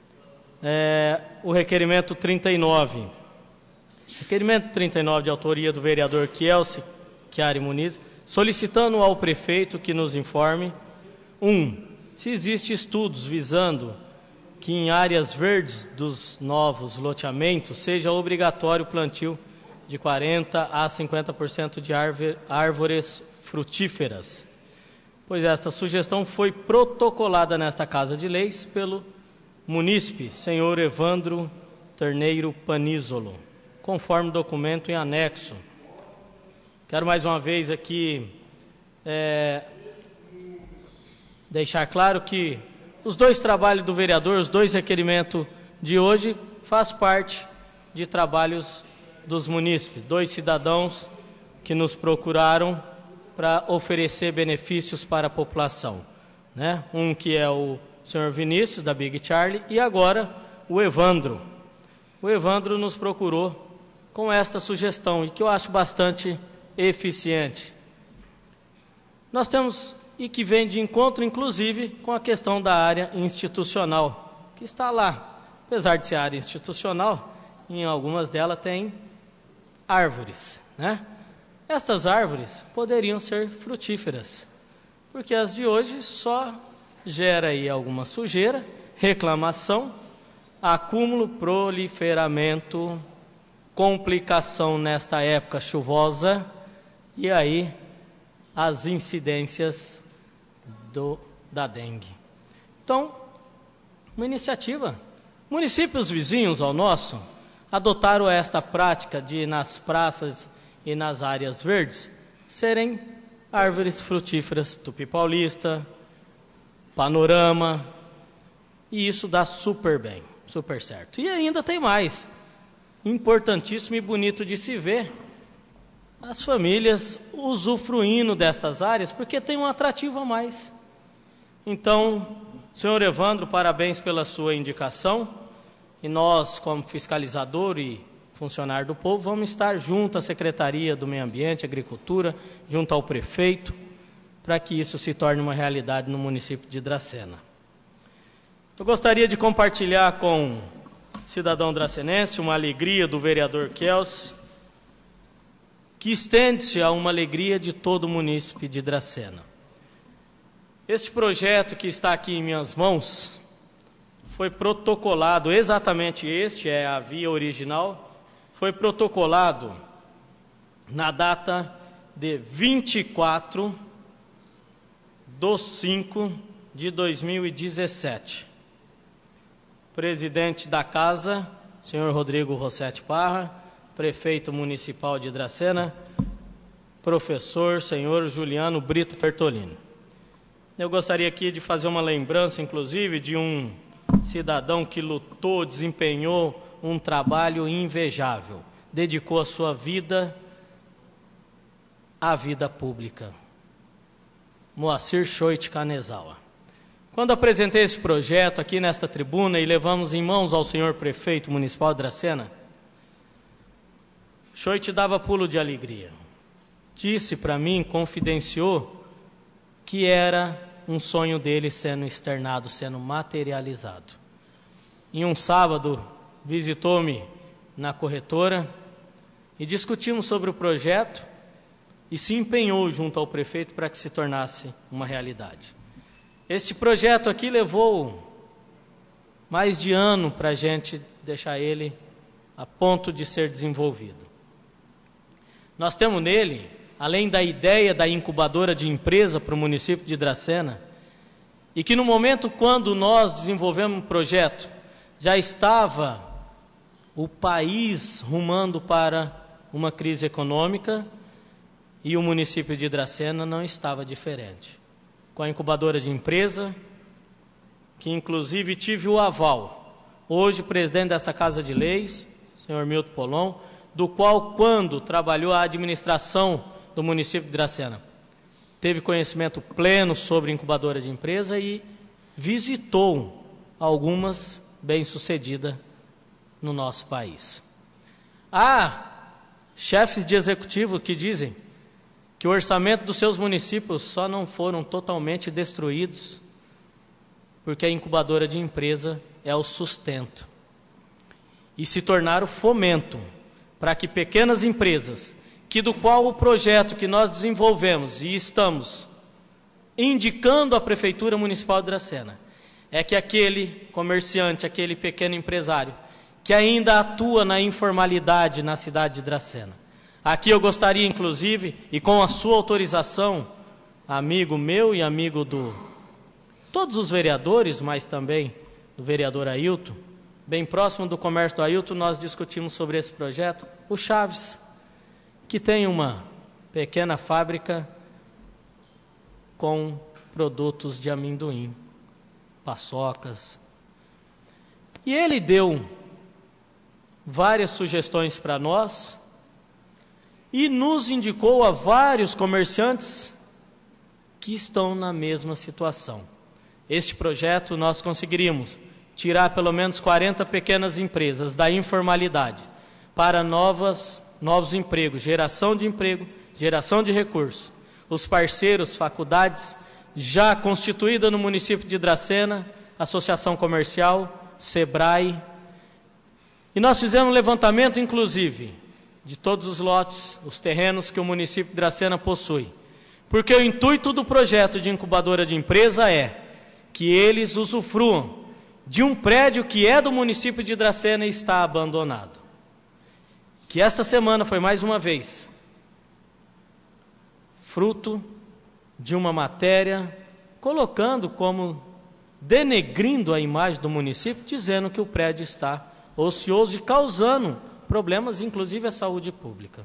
o requerimento 39. Requerimento 39, de autoria do vereador Kiel Chiari Muniz, solicitando ao prefeito que nos informe: 1. Se existem estudos visando que em áreas verdes dos novos loteamentos seja obrigatório o plantio de 40% a 50% de árvores frutíferas, pois esta sugestão foi protocolada nesta Casa de Leis pelo munícipe, senhor Evandro Terneiro Panízolo, conforme documento em anexo. Quero mais uma vez aqui deixar claro que os 2 trabalhos do vereador, os 2 requerimentos de hoje, faz parte de trabalhos dos munícipes, 2 cidadãos que nos procuraram para oferecer benefícios para a população, né? Um que é o senhor Vinícius, da Big Charlie, e agora o Evandro. O Evandro nos procurou com esta sugestão e que eu acho bastante eficiente. Nós temos, e que vem de encontro, inclusive, com a questão da área institucional, que está lá. Apesar de ser área institucional, em algumas delas tem árvores, né? Estas árvores poderiam ser frutíferas, porque as de hoje só gera aí alguma sujeira, reclamação, acúmulo, proliferamento, complicação nesta época chuvosa e aí as incidências da dengue. Então, uma iniciativa. Municípios vizinhos ao nosso adotaram esta prática de, nas praças e nas áreas verdes, serem árvores frutíferas, Tupi Paulista, Panorama, e isso dá super bem, super certo. E ainda tem mais, importantíssimo e bonito de se ver, as famílias usufruindo destas áreas, porque tem um atrativo a mais. Então, senhor Evandro, parabéns pela sua indicação, e nós, como fiscalizador e funcionário do povo, vamos estar junto à Secretaria do Meio Ambiente, Agricultura, junto ao prefeito, para que isso se torne uma realidade no município de Dracena. Eu gostaria de compartilhar com o cidadão dracenense uma alegria do vereador Kelsey, que estende-se a uma alegria de todo o município de Dracena. Este projeto que está aqui em minhas mãos foi protocolado, exatamente este é a via original, foi protocolado na data de 24/5/2017. Presidente da Casa, senhor Rodrigo Rossetti Parra, prefeito municipal de Dracena, professor, senhor Juliano Brito Bertolini. Eu gostaria aqui de fazer uma lembrança, inclusive, de um cidadão que lutou, desempenhou um trabalho invejável, dedicou a sua vida à vida pública. Moacir Schoit Canezawa. Quando apresentei esse projeto aqui nesta tribuna e levamos em mãos ao senhor prefeito municipal de Dracena, Schoit dava pulo de alegria. Disse para mim, confidenciou, que era um sonho dele sendo externado, sendo materializado. Em um sábado, visitou-me na corretora e discutimos sobre o projeto e se empenhou junto ao prefeito para que se tornasse uma realidade. Este projeto aqui levou mais de ano para a gente deixar ele a ponto de ser desenvolvido. Nós temos nele, além da ideia da incubadora de empresa para o município de Dracena, e que no momento quando nós desenvolvemos o projeto, já estava o país rumando para uma crise econômica e o município de Dracena não estava diferente. Com a incubadora de empresa, que inclusive tive o aval, hoje presidente desta Casa de Leis, senhor Milton Polon, do qual, quando trabalhou a administração do município de Dracena, teve conhecimento pleno sobre incubadora de empresa e visitou algumas bem-sucedidas no nosso país. Há chefes de executivo que dizem que o orçamento dos seus municípios só não foram totalmente destruídos porque a incubadora de empresa é o sustento e se tornar o fomento para que pequenas empresas, que do qual o projeto que nós desenvolvemos e estamos indicando à Prefeitura Municipal de Dracena, é que aquele comerciante, aquele pequeno empresário, que ainda atua na informalidade na cidade de Dracena. Aqui eu gostaria, inclusive, e com a sua autorização, amigo meu e amigo do todos os vereadores, mas também do vereador Ailton, bem próximo do comércio do Ailton, nós discutimos sobre esse projeto, o Chaves, que tem uma pequena fábrica com produtos de amendoim, paçocas. E ele deu várias sugestões para nós e nos indicou a vários comerciantes que estão na mesma situação. Este projeto nós conseguiríamos tirar pelo menos 40 pequenas empresas da informalidade, para novos empregos, geração de recursos. Os parceiros, faculdades já constituídas no município de Dracena, Associação Comercial, SEBRAE. E nós fizemos um levantamento, inclusive, de todos os lotes, os terrenos que o município de Dracena possui. Porque o intuito do projeto de incubadora de empresa é que eles usufruam de um prédio que é do município de Dracena e está abandonado. Que esta semana foi mais uma vez fruto de uma matéria colocando como denegrindo a imagem do município, dizendo que o prédio está ocioso e causando problemas, inclusive à saúde pública.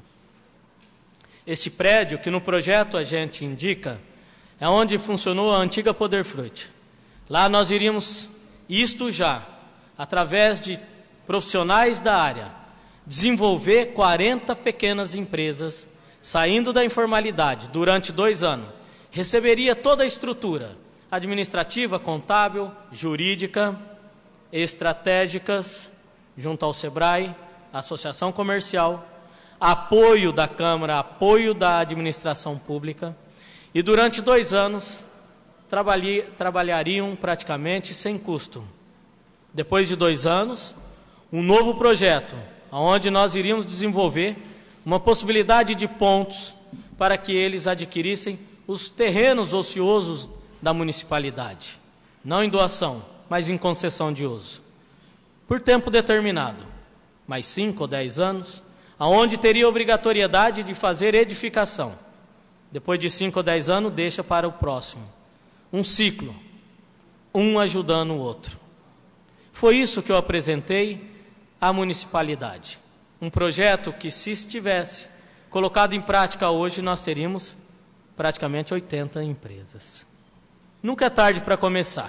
Este prédio, que no projeto a gente indica, é onde funcionou a antiga Poderfruit. Lá nós iríamos, isto já, através de profissionais da área, desenvolver 40 pequenas empresas, saindo da informalidade durante 2 anos. Receberia toda a estrutura administrativa, contábil, jurídica, estratégicas, junto ao SEBRAE, Associação Comercial, apoio da Câmara, apoio da administração pública, e durante 2 anos trabalhariam praticamente sem custo. Depois de 2 anos, um novo projeto, onde nós iríamos desenvolver uma possibilidade de pontos para que eles adquirissem os terrenos ociosos da municipalidade, não em doação, mas em concessão de uso, por tempo determinado, mais 5 ou 10 anos, aonde teria obrigatoriedade de fazer edificação. Depois de 5 ou 10 anos, deixa para o próximo. Um ciclo, um ajudando o outro. Foi isso que eu apresentei à municipalidade. Um projeto que, se estivesse colocado em prática hoje, nós teríamos praticamente 80 empresas. Nunca é tarde para começar.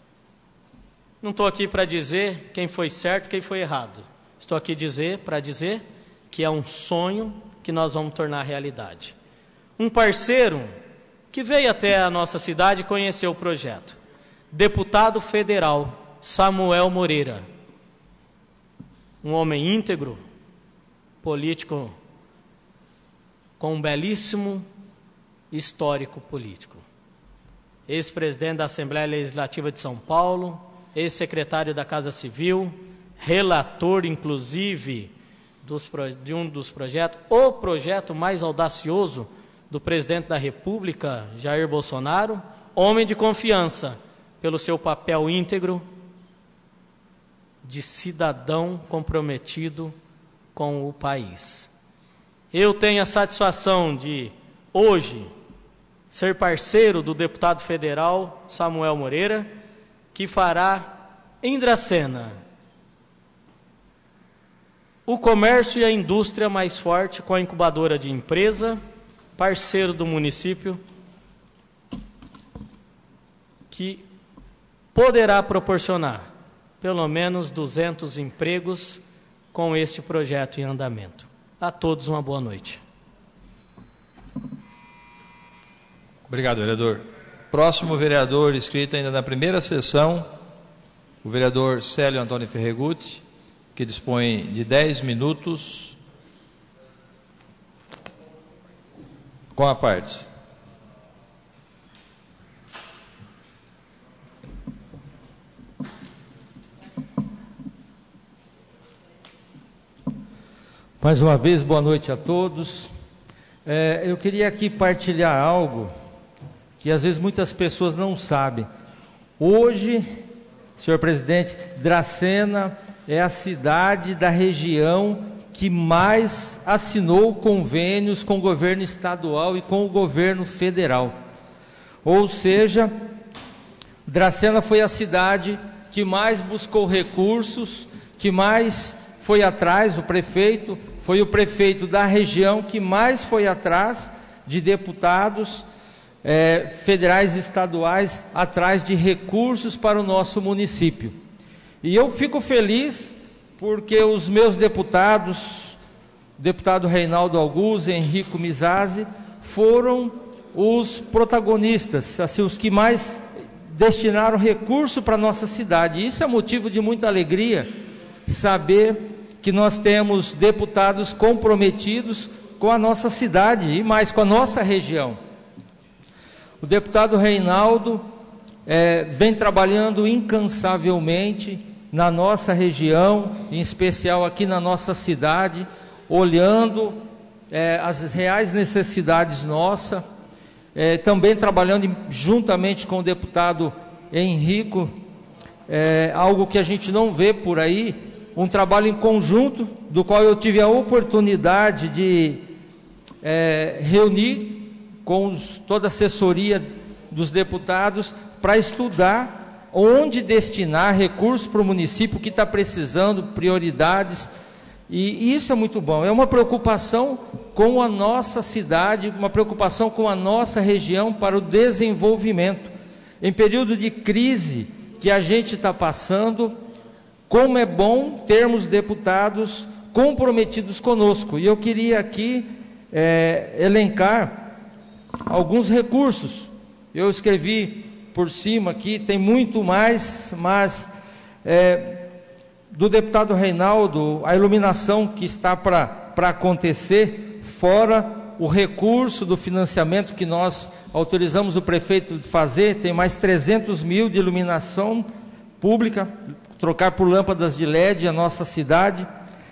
Não estou aqui para dizer quem foi certo e quem foi errado. Estou aqui para dizer que é um sonho que nós vamos tornar realidade. Um parceiro que veio até a nossa cidade conhecer o projeto. Deputado federal Samuel Moreira. Um homem íntegro, político, com um belíssimo histórico político. Ex-presidente da Assembleia Legislativa de São Paulo, ex-secretário da Casa Civil, relator, inclusive, de um dos projetos, o projeto mais audacioso do presidente da República, Jair Bolsonaro, homem de confiança, pelo seu papel íntegro de cidadão comprometido com o país. Eu tenho a satisfação de, hoje, ser parceiro do deputado federal Samuel Moreira, que fará em Dracena o comércio e a indústria mais forte com a incubadora de empresa, parceiro do município, que poderá proporcionar pelo menos 200 empregos com este projeto em andamento. A todos uma boa noite. Obrigado, vereador. Próximo vereador inscrito ainda na primeira sessão, o vereador Célio Antônio Ferregutti, que dispõe de 10 minutos com a parte. Mais uma vez, boa noite a todos. Eu queria aqui partilhar algo que às vezes muitas pessoas não sabem. Hoje, senhor presidente, Dracena é a cidade da região que mais assinou convênios com o governo estadual e com o governo federal. Ou seja, Dracena foi a cidade que mais buscou recursos, que mais foi atrás, o prefeito foi o prefeito da região que mais foi atrás de deputados federais e estaduais, atrás de recursos para o nosso município. E eu fico feliz porque os meus deputados, deputado Reinaldo Augusto, Henrico Mizazzi, foram os protagonistas, assim, os que mais destinaram recurso para a nossa cidade. E isso é motivo de muita alegria, saber que nós temos deputados comprometidos com a nossa cidade e mais com a nossa região. O deputado Reinaldo vem trabalhando incansavelmente na nossa região, em especial aqui na nossa cidade, olhando as reais necessidades nossas, também trabalhando juntamente com o deputado Henrico, algo que a gente não vê por aí, um trabalho em conjunto, do qual eu tive a oportunidade de reunir com toda a assessoria dos deputados para estudar onde destinar recursos para o município que está precisando, prioridades, e isso é muito bom. É uma preocupação com a nossa cidade, uma preocupação com a nossa região para o desenvolvimento. Em período de crise que a gente está passando, como é bom termos deputados comprometidos conosco. E eu queria aqui elencar alguns recursos. Eu escrevi por cima aqui, tem muito mais, mas do deputado Reinaldo, a iluminação que está para acontecer, fora o recurso do financiamento que nós autorizamos o prefeito de fazer, tem mais 300 mil de iluminação pública, trocar por lâmpadas de LED a nossa cidade.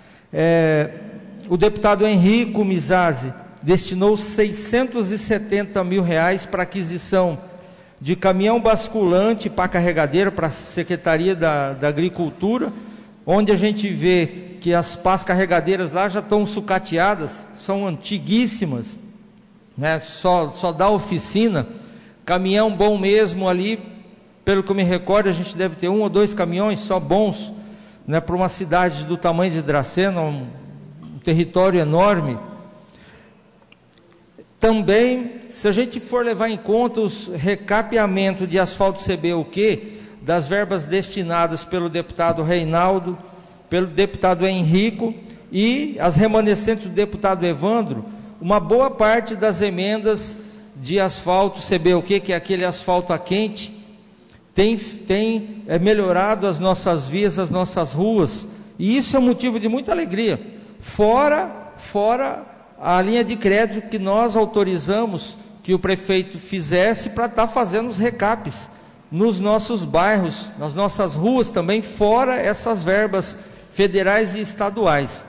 O deputado Henrico Mizazzi destinou 670 mil reais para aquisição de caminhão basculante para carregadeira para a Secretaria da Agricultura, onde a gente vê que as pás carregadeiras lá já estão sucateadas, são antiguíssimas, né? Só dá oficina. Caminhão bom mesmo ali, pelo que eu me recordo, a gente deve ter 1 ou 2 caminhões só bons, né, para uma cidade do tamanho de Dracena, um território enorme. Também, se a gente for levar em conta os recapeamento de asfalto CBUQ, das verbas destinadas pelo deputado Reinaldo, pelo deputado Henrico e as remanescentes do deputado Evandro, uma boa parte das emendas de asfalto CBUQ, que é aquele asfalto a quente, tem melhorado as nossas vias, as nossas ruas, e isso é motivo de muita alegria, fora a linha de crédito que nós autorizamos que o prefeito fizesse para estar fazendo os recapes nos nossos bairros, nas nossas ruas também, fora essas verbas federais e estaduais.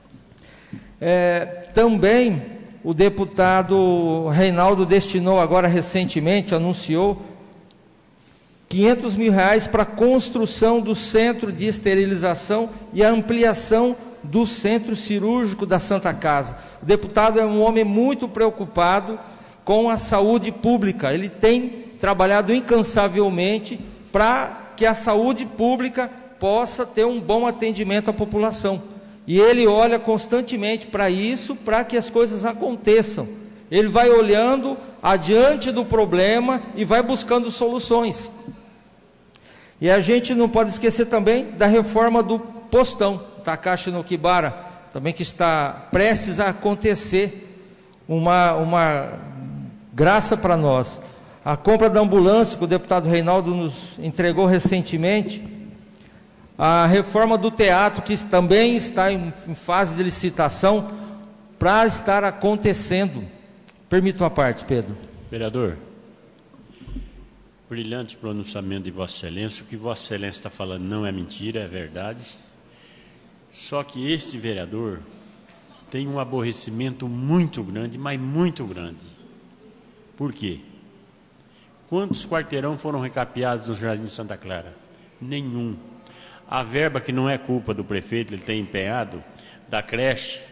Também o deputado Reinaldo destinou agora recentemente, anunciou 500 mil reais para a construção do centro de esterilização e a ampliação do centro cirúrgico da Santa Casa. O deputado é um homem muito preocupado com a saúde pública, ele tem trabalhado incansavelmente para que a saúde pública possa ter um bom atendimento à população, e ele olha constantemente para isso, para que as coisas aconteçam. Ele vai olhando adiante do problema e vai buscando soluções. E a gente não pode esquecer também da reforma do postão Takashi no Kibara, também que está prestes a acontecer, uma graça para nós. A compra da ambulância que o deputado Reinaldo nos entregou recentemente, a reforma do teatro que também está em fase de licitação para estar acontecendo. Permita uma parte, Pedro. Vereador, brilhante pronunciamento de Vossa Excelência. O que Vossa Excelência está falando não é mentira, é verdade. Só que este vereador tem um aborrecimento muito grande, mas muito grande. Por quê? Quantos quarteirão foram recapeados no Jardim de Santa Clara? Nenhum. A verba, que não é culpa do prefeito, ele tem empenhado, da creche,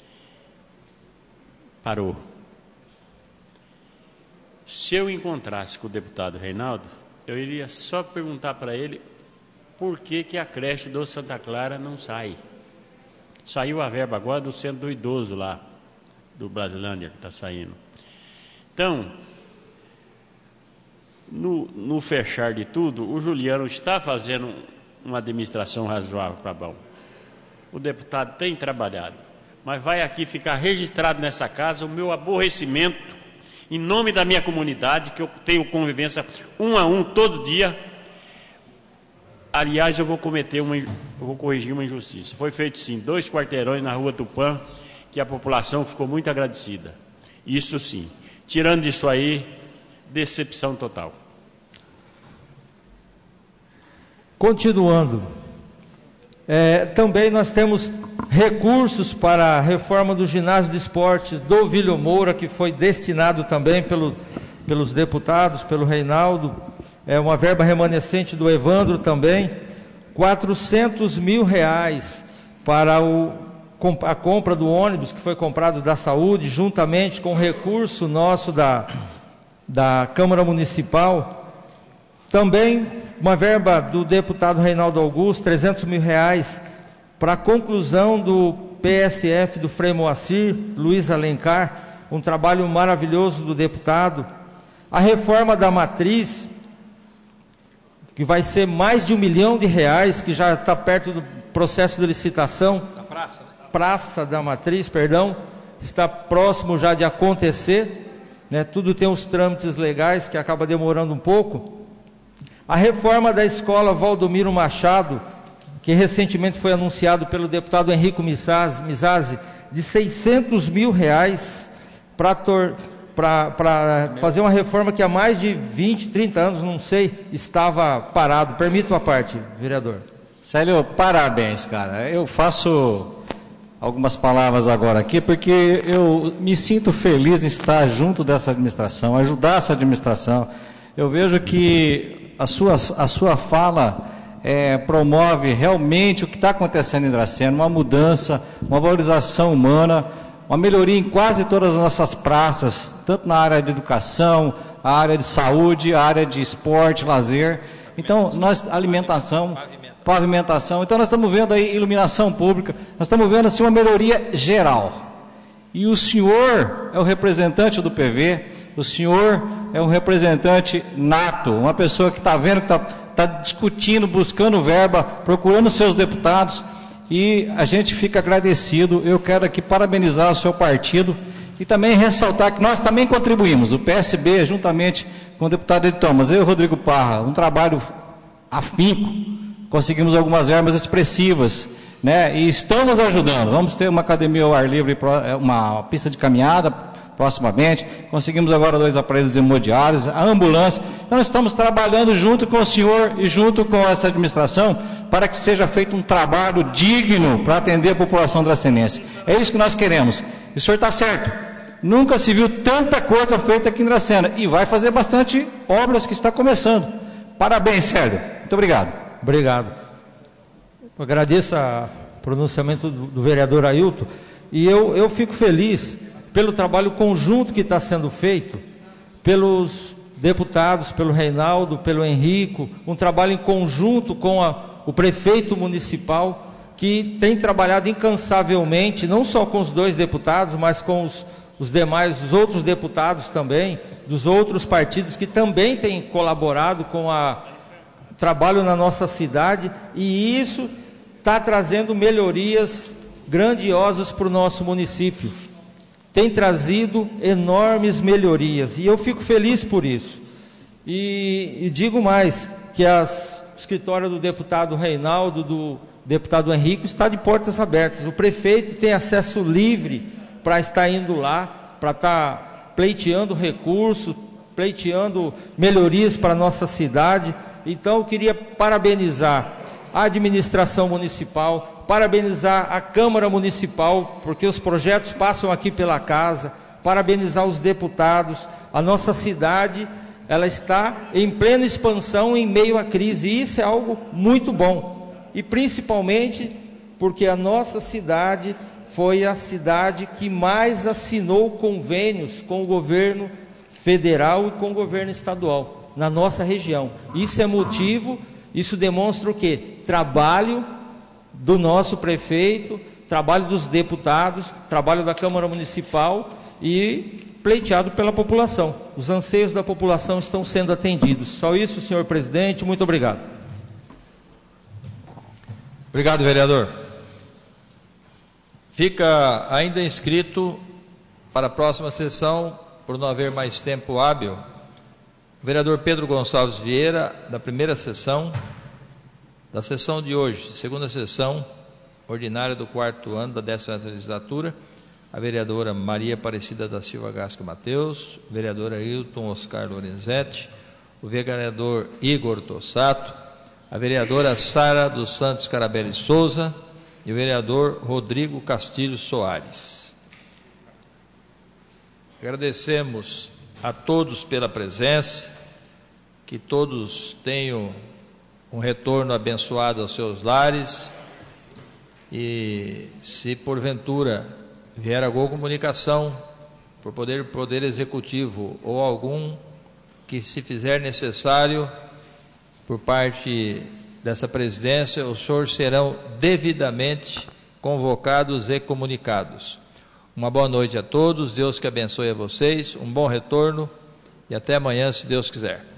parou. Se eu encontrasse com o deputado Reinaldo, eu iria só perguntar para ele por que a creche do Santa Clara não sai. Saiu a verba agora do centro do idoso lá, do Brasilândia, que está saindo. Então, no fechar de tudo, o Juliano está fazendo uma administração razoável para bom. O deputado tem trabalhado, mas vai aqui ficar registrado nessa casa o meu aborrecimento, em nome da minha comunidade, que eu tenho convivência 1 a 1 todo dia, Aliás, eu vou corrigir uma injustiça. Foi feito, sim, 2 quarteirões na Rua Tupã, que a população ficou muito agradecida. Isso sim. Tirando disso aí, decepção total. Continuando. Também nós temos recursos para a reforma do ginásio de esportes do Vílio Moura, que foi destinado também pelos deputados, pelo Reinaldo, uma verba remanescente do Evandro também, R$400 mil para a compra do ônibus que foi comprado da saúde, juntamente com o recurso nosso da Câmara Municipal. Também uma verba do deputado Reinaldo Augusto, R$300 mil para a conclusão do PSF do Frei Moacir, Luiz Alencar, um trabalho maravilhoso do deputado. A reforma da matriz, que vai ser mais de R$1 milhão, que já está perto do processo de licitação. Da praça, né? Praça da Matriz, perdão, está próximo já de acontecer, né? Tudo tem os trâmites legais que acaba demorando um pouco. A reforma da escola Valdomiro Machado, que recentemente foi anunciado pelo deputado Henrico Mizazzi, de R$600 mil para fazer uma reforma que há mais de 20, 30 anos, não sei, estava parado. Permita uma parte, vereador. Célio, parabéns, cara. Eu faço algumas palavras agora aqui, porque eu me sinto feliz em estar junto dessa administração, ajudar essa administração. Eu vejo que a sua fala promove realmente o que está acontecendo em Dracena, uma mudança, uma valorização humana, uma melhoria em quase todas as nossas praças, tanto na área de educação, a área de saúde, a área de esporte, lazer. Então, pavimentação. Então, nós estamos vendo aí iluminação pública, nós estamos vendo assim uma melhoria geral. E o senhor é o representante do PV, o senhor é um representante nato, uma pessoa que está vendo, que está discutindo, buscando verba, procurando seus deputados, e a gente fica agradecido. Eu quero aqui parabenizar o seu partido e também ressaltar que nós também contribuímos, o PSB, juntamente com o deputado Ed Thomas, eu e o Rodrigo Parra, um trabalho afinco, conseguimos algumas verbas expressivas, né? E estamos ajudando. Vamos ter uma academia ao ar livre, uma pista de caminhada proximamente, conseguimos agora 2 aparelhos hemodiálise, a ambulância. Então nós estamos trabalhando junto com o senhor e junto com essa administração para que seja feito um trabalho digno para atender a população dracenense. É isso que nós queremos. E o senhor está certo. Nunca se viu tanta coisa feita aqui em Dracena, e vai fazer bastante obras que está começando. Parabéns, Célio. Muito obrigado. Obrigado. Eu agradeço o pronunciamento do vereador Ailton, e eu fico feliz pelo trabalho conjunto que está sendo feito pelos deputados, pelo Reinaldo, pelo Henrico, um trabalho em conjunto com o prefeito municipal, que tem trabalhado incansavelmente, não só com os 2 deputados, mas com os outros deputados também, dos outros partidos, que também têm colaborado com o trabalho na nossa cidade, e isso está trazendo melhorias grandiosas para o nosso município. Tem trazido enormes melhorias, e eu fico feliz por isso. E digo mais, que o escritório do deputado Reinaldo, do deputado Henrico, está de portas abertas. O prefeito tem acesso livre para estar indo lá, para estar pleiteando recursos, pleiteando melhorias para a nossa cidade. Então eu queria parabenizar a administração municipal, parabenizar a Câmara Municipal, porque os projetos passam aqui pela casa, parabenizar os deputados. A nossa cidade, ela está em plena expansão em meio à crise, e isso é algo muito bom, e principalmente porque a nossa cidade foi a cidade que mais assinou convênios com o governo federal e com o governo estadual, na nossa região. Isso é motivo, isso demonstra o quê? Trabalho do nosso prefeito, trabalho dos deputados, trabalho da Câmara Municipal e pleiteado pela população. Os anseios da população estão sendo atendidos. Só isso, senhor presidente, muito obrigado. Obrigado, vereador. Fica ainda inscrito para a próxima sessão, por não haver mais tempo hábil, o vereador Pedro Gonçalves Vieira, da primeira sessão. Da sessão de hoje, segunda sessão ordinária do 4º ano da 10ª legislatura, a vereadora Maria Aparecida da Silva Gasca Mateus, vereadora Hilton Oscar Lorenzetti, o vereador Igor Tossato, a vereadora Sara dos Santos Carabelli Souza e o vereador Rodrigo Castilho Soares. Agradecemos a todos pela presença, que todos tenham um retorno abençoado aos seus lares e, se porventura vier alguma comunicação por poder executivo ou algum que se fizer necessário por parte dessa presidência, os senhores serão devidamente convocados e comunicados. Uma boa noite a todos, Deus que abençoe a vocês, um bom retorno e até amanhã, se Deus quiser.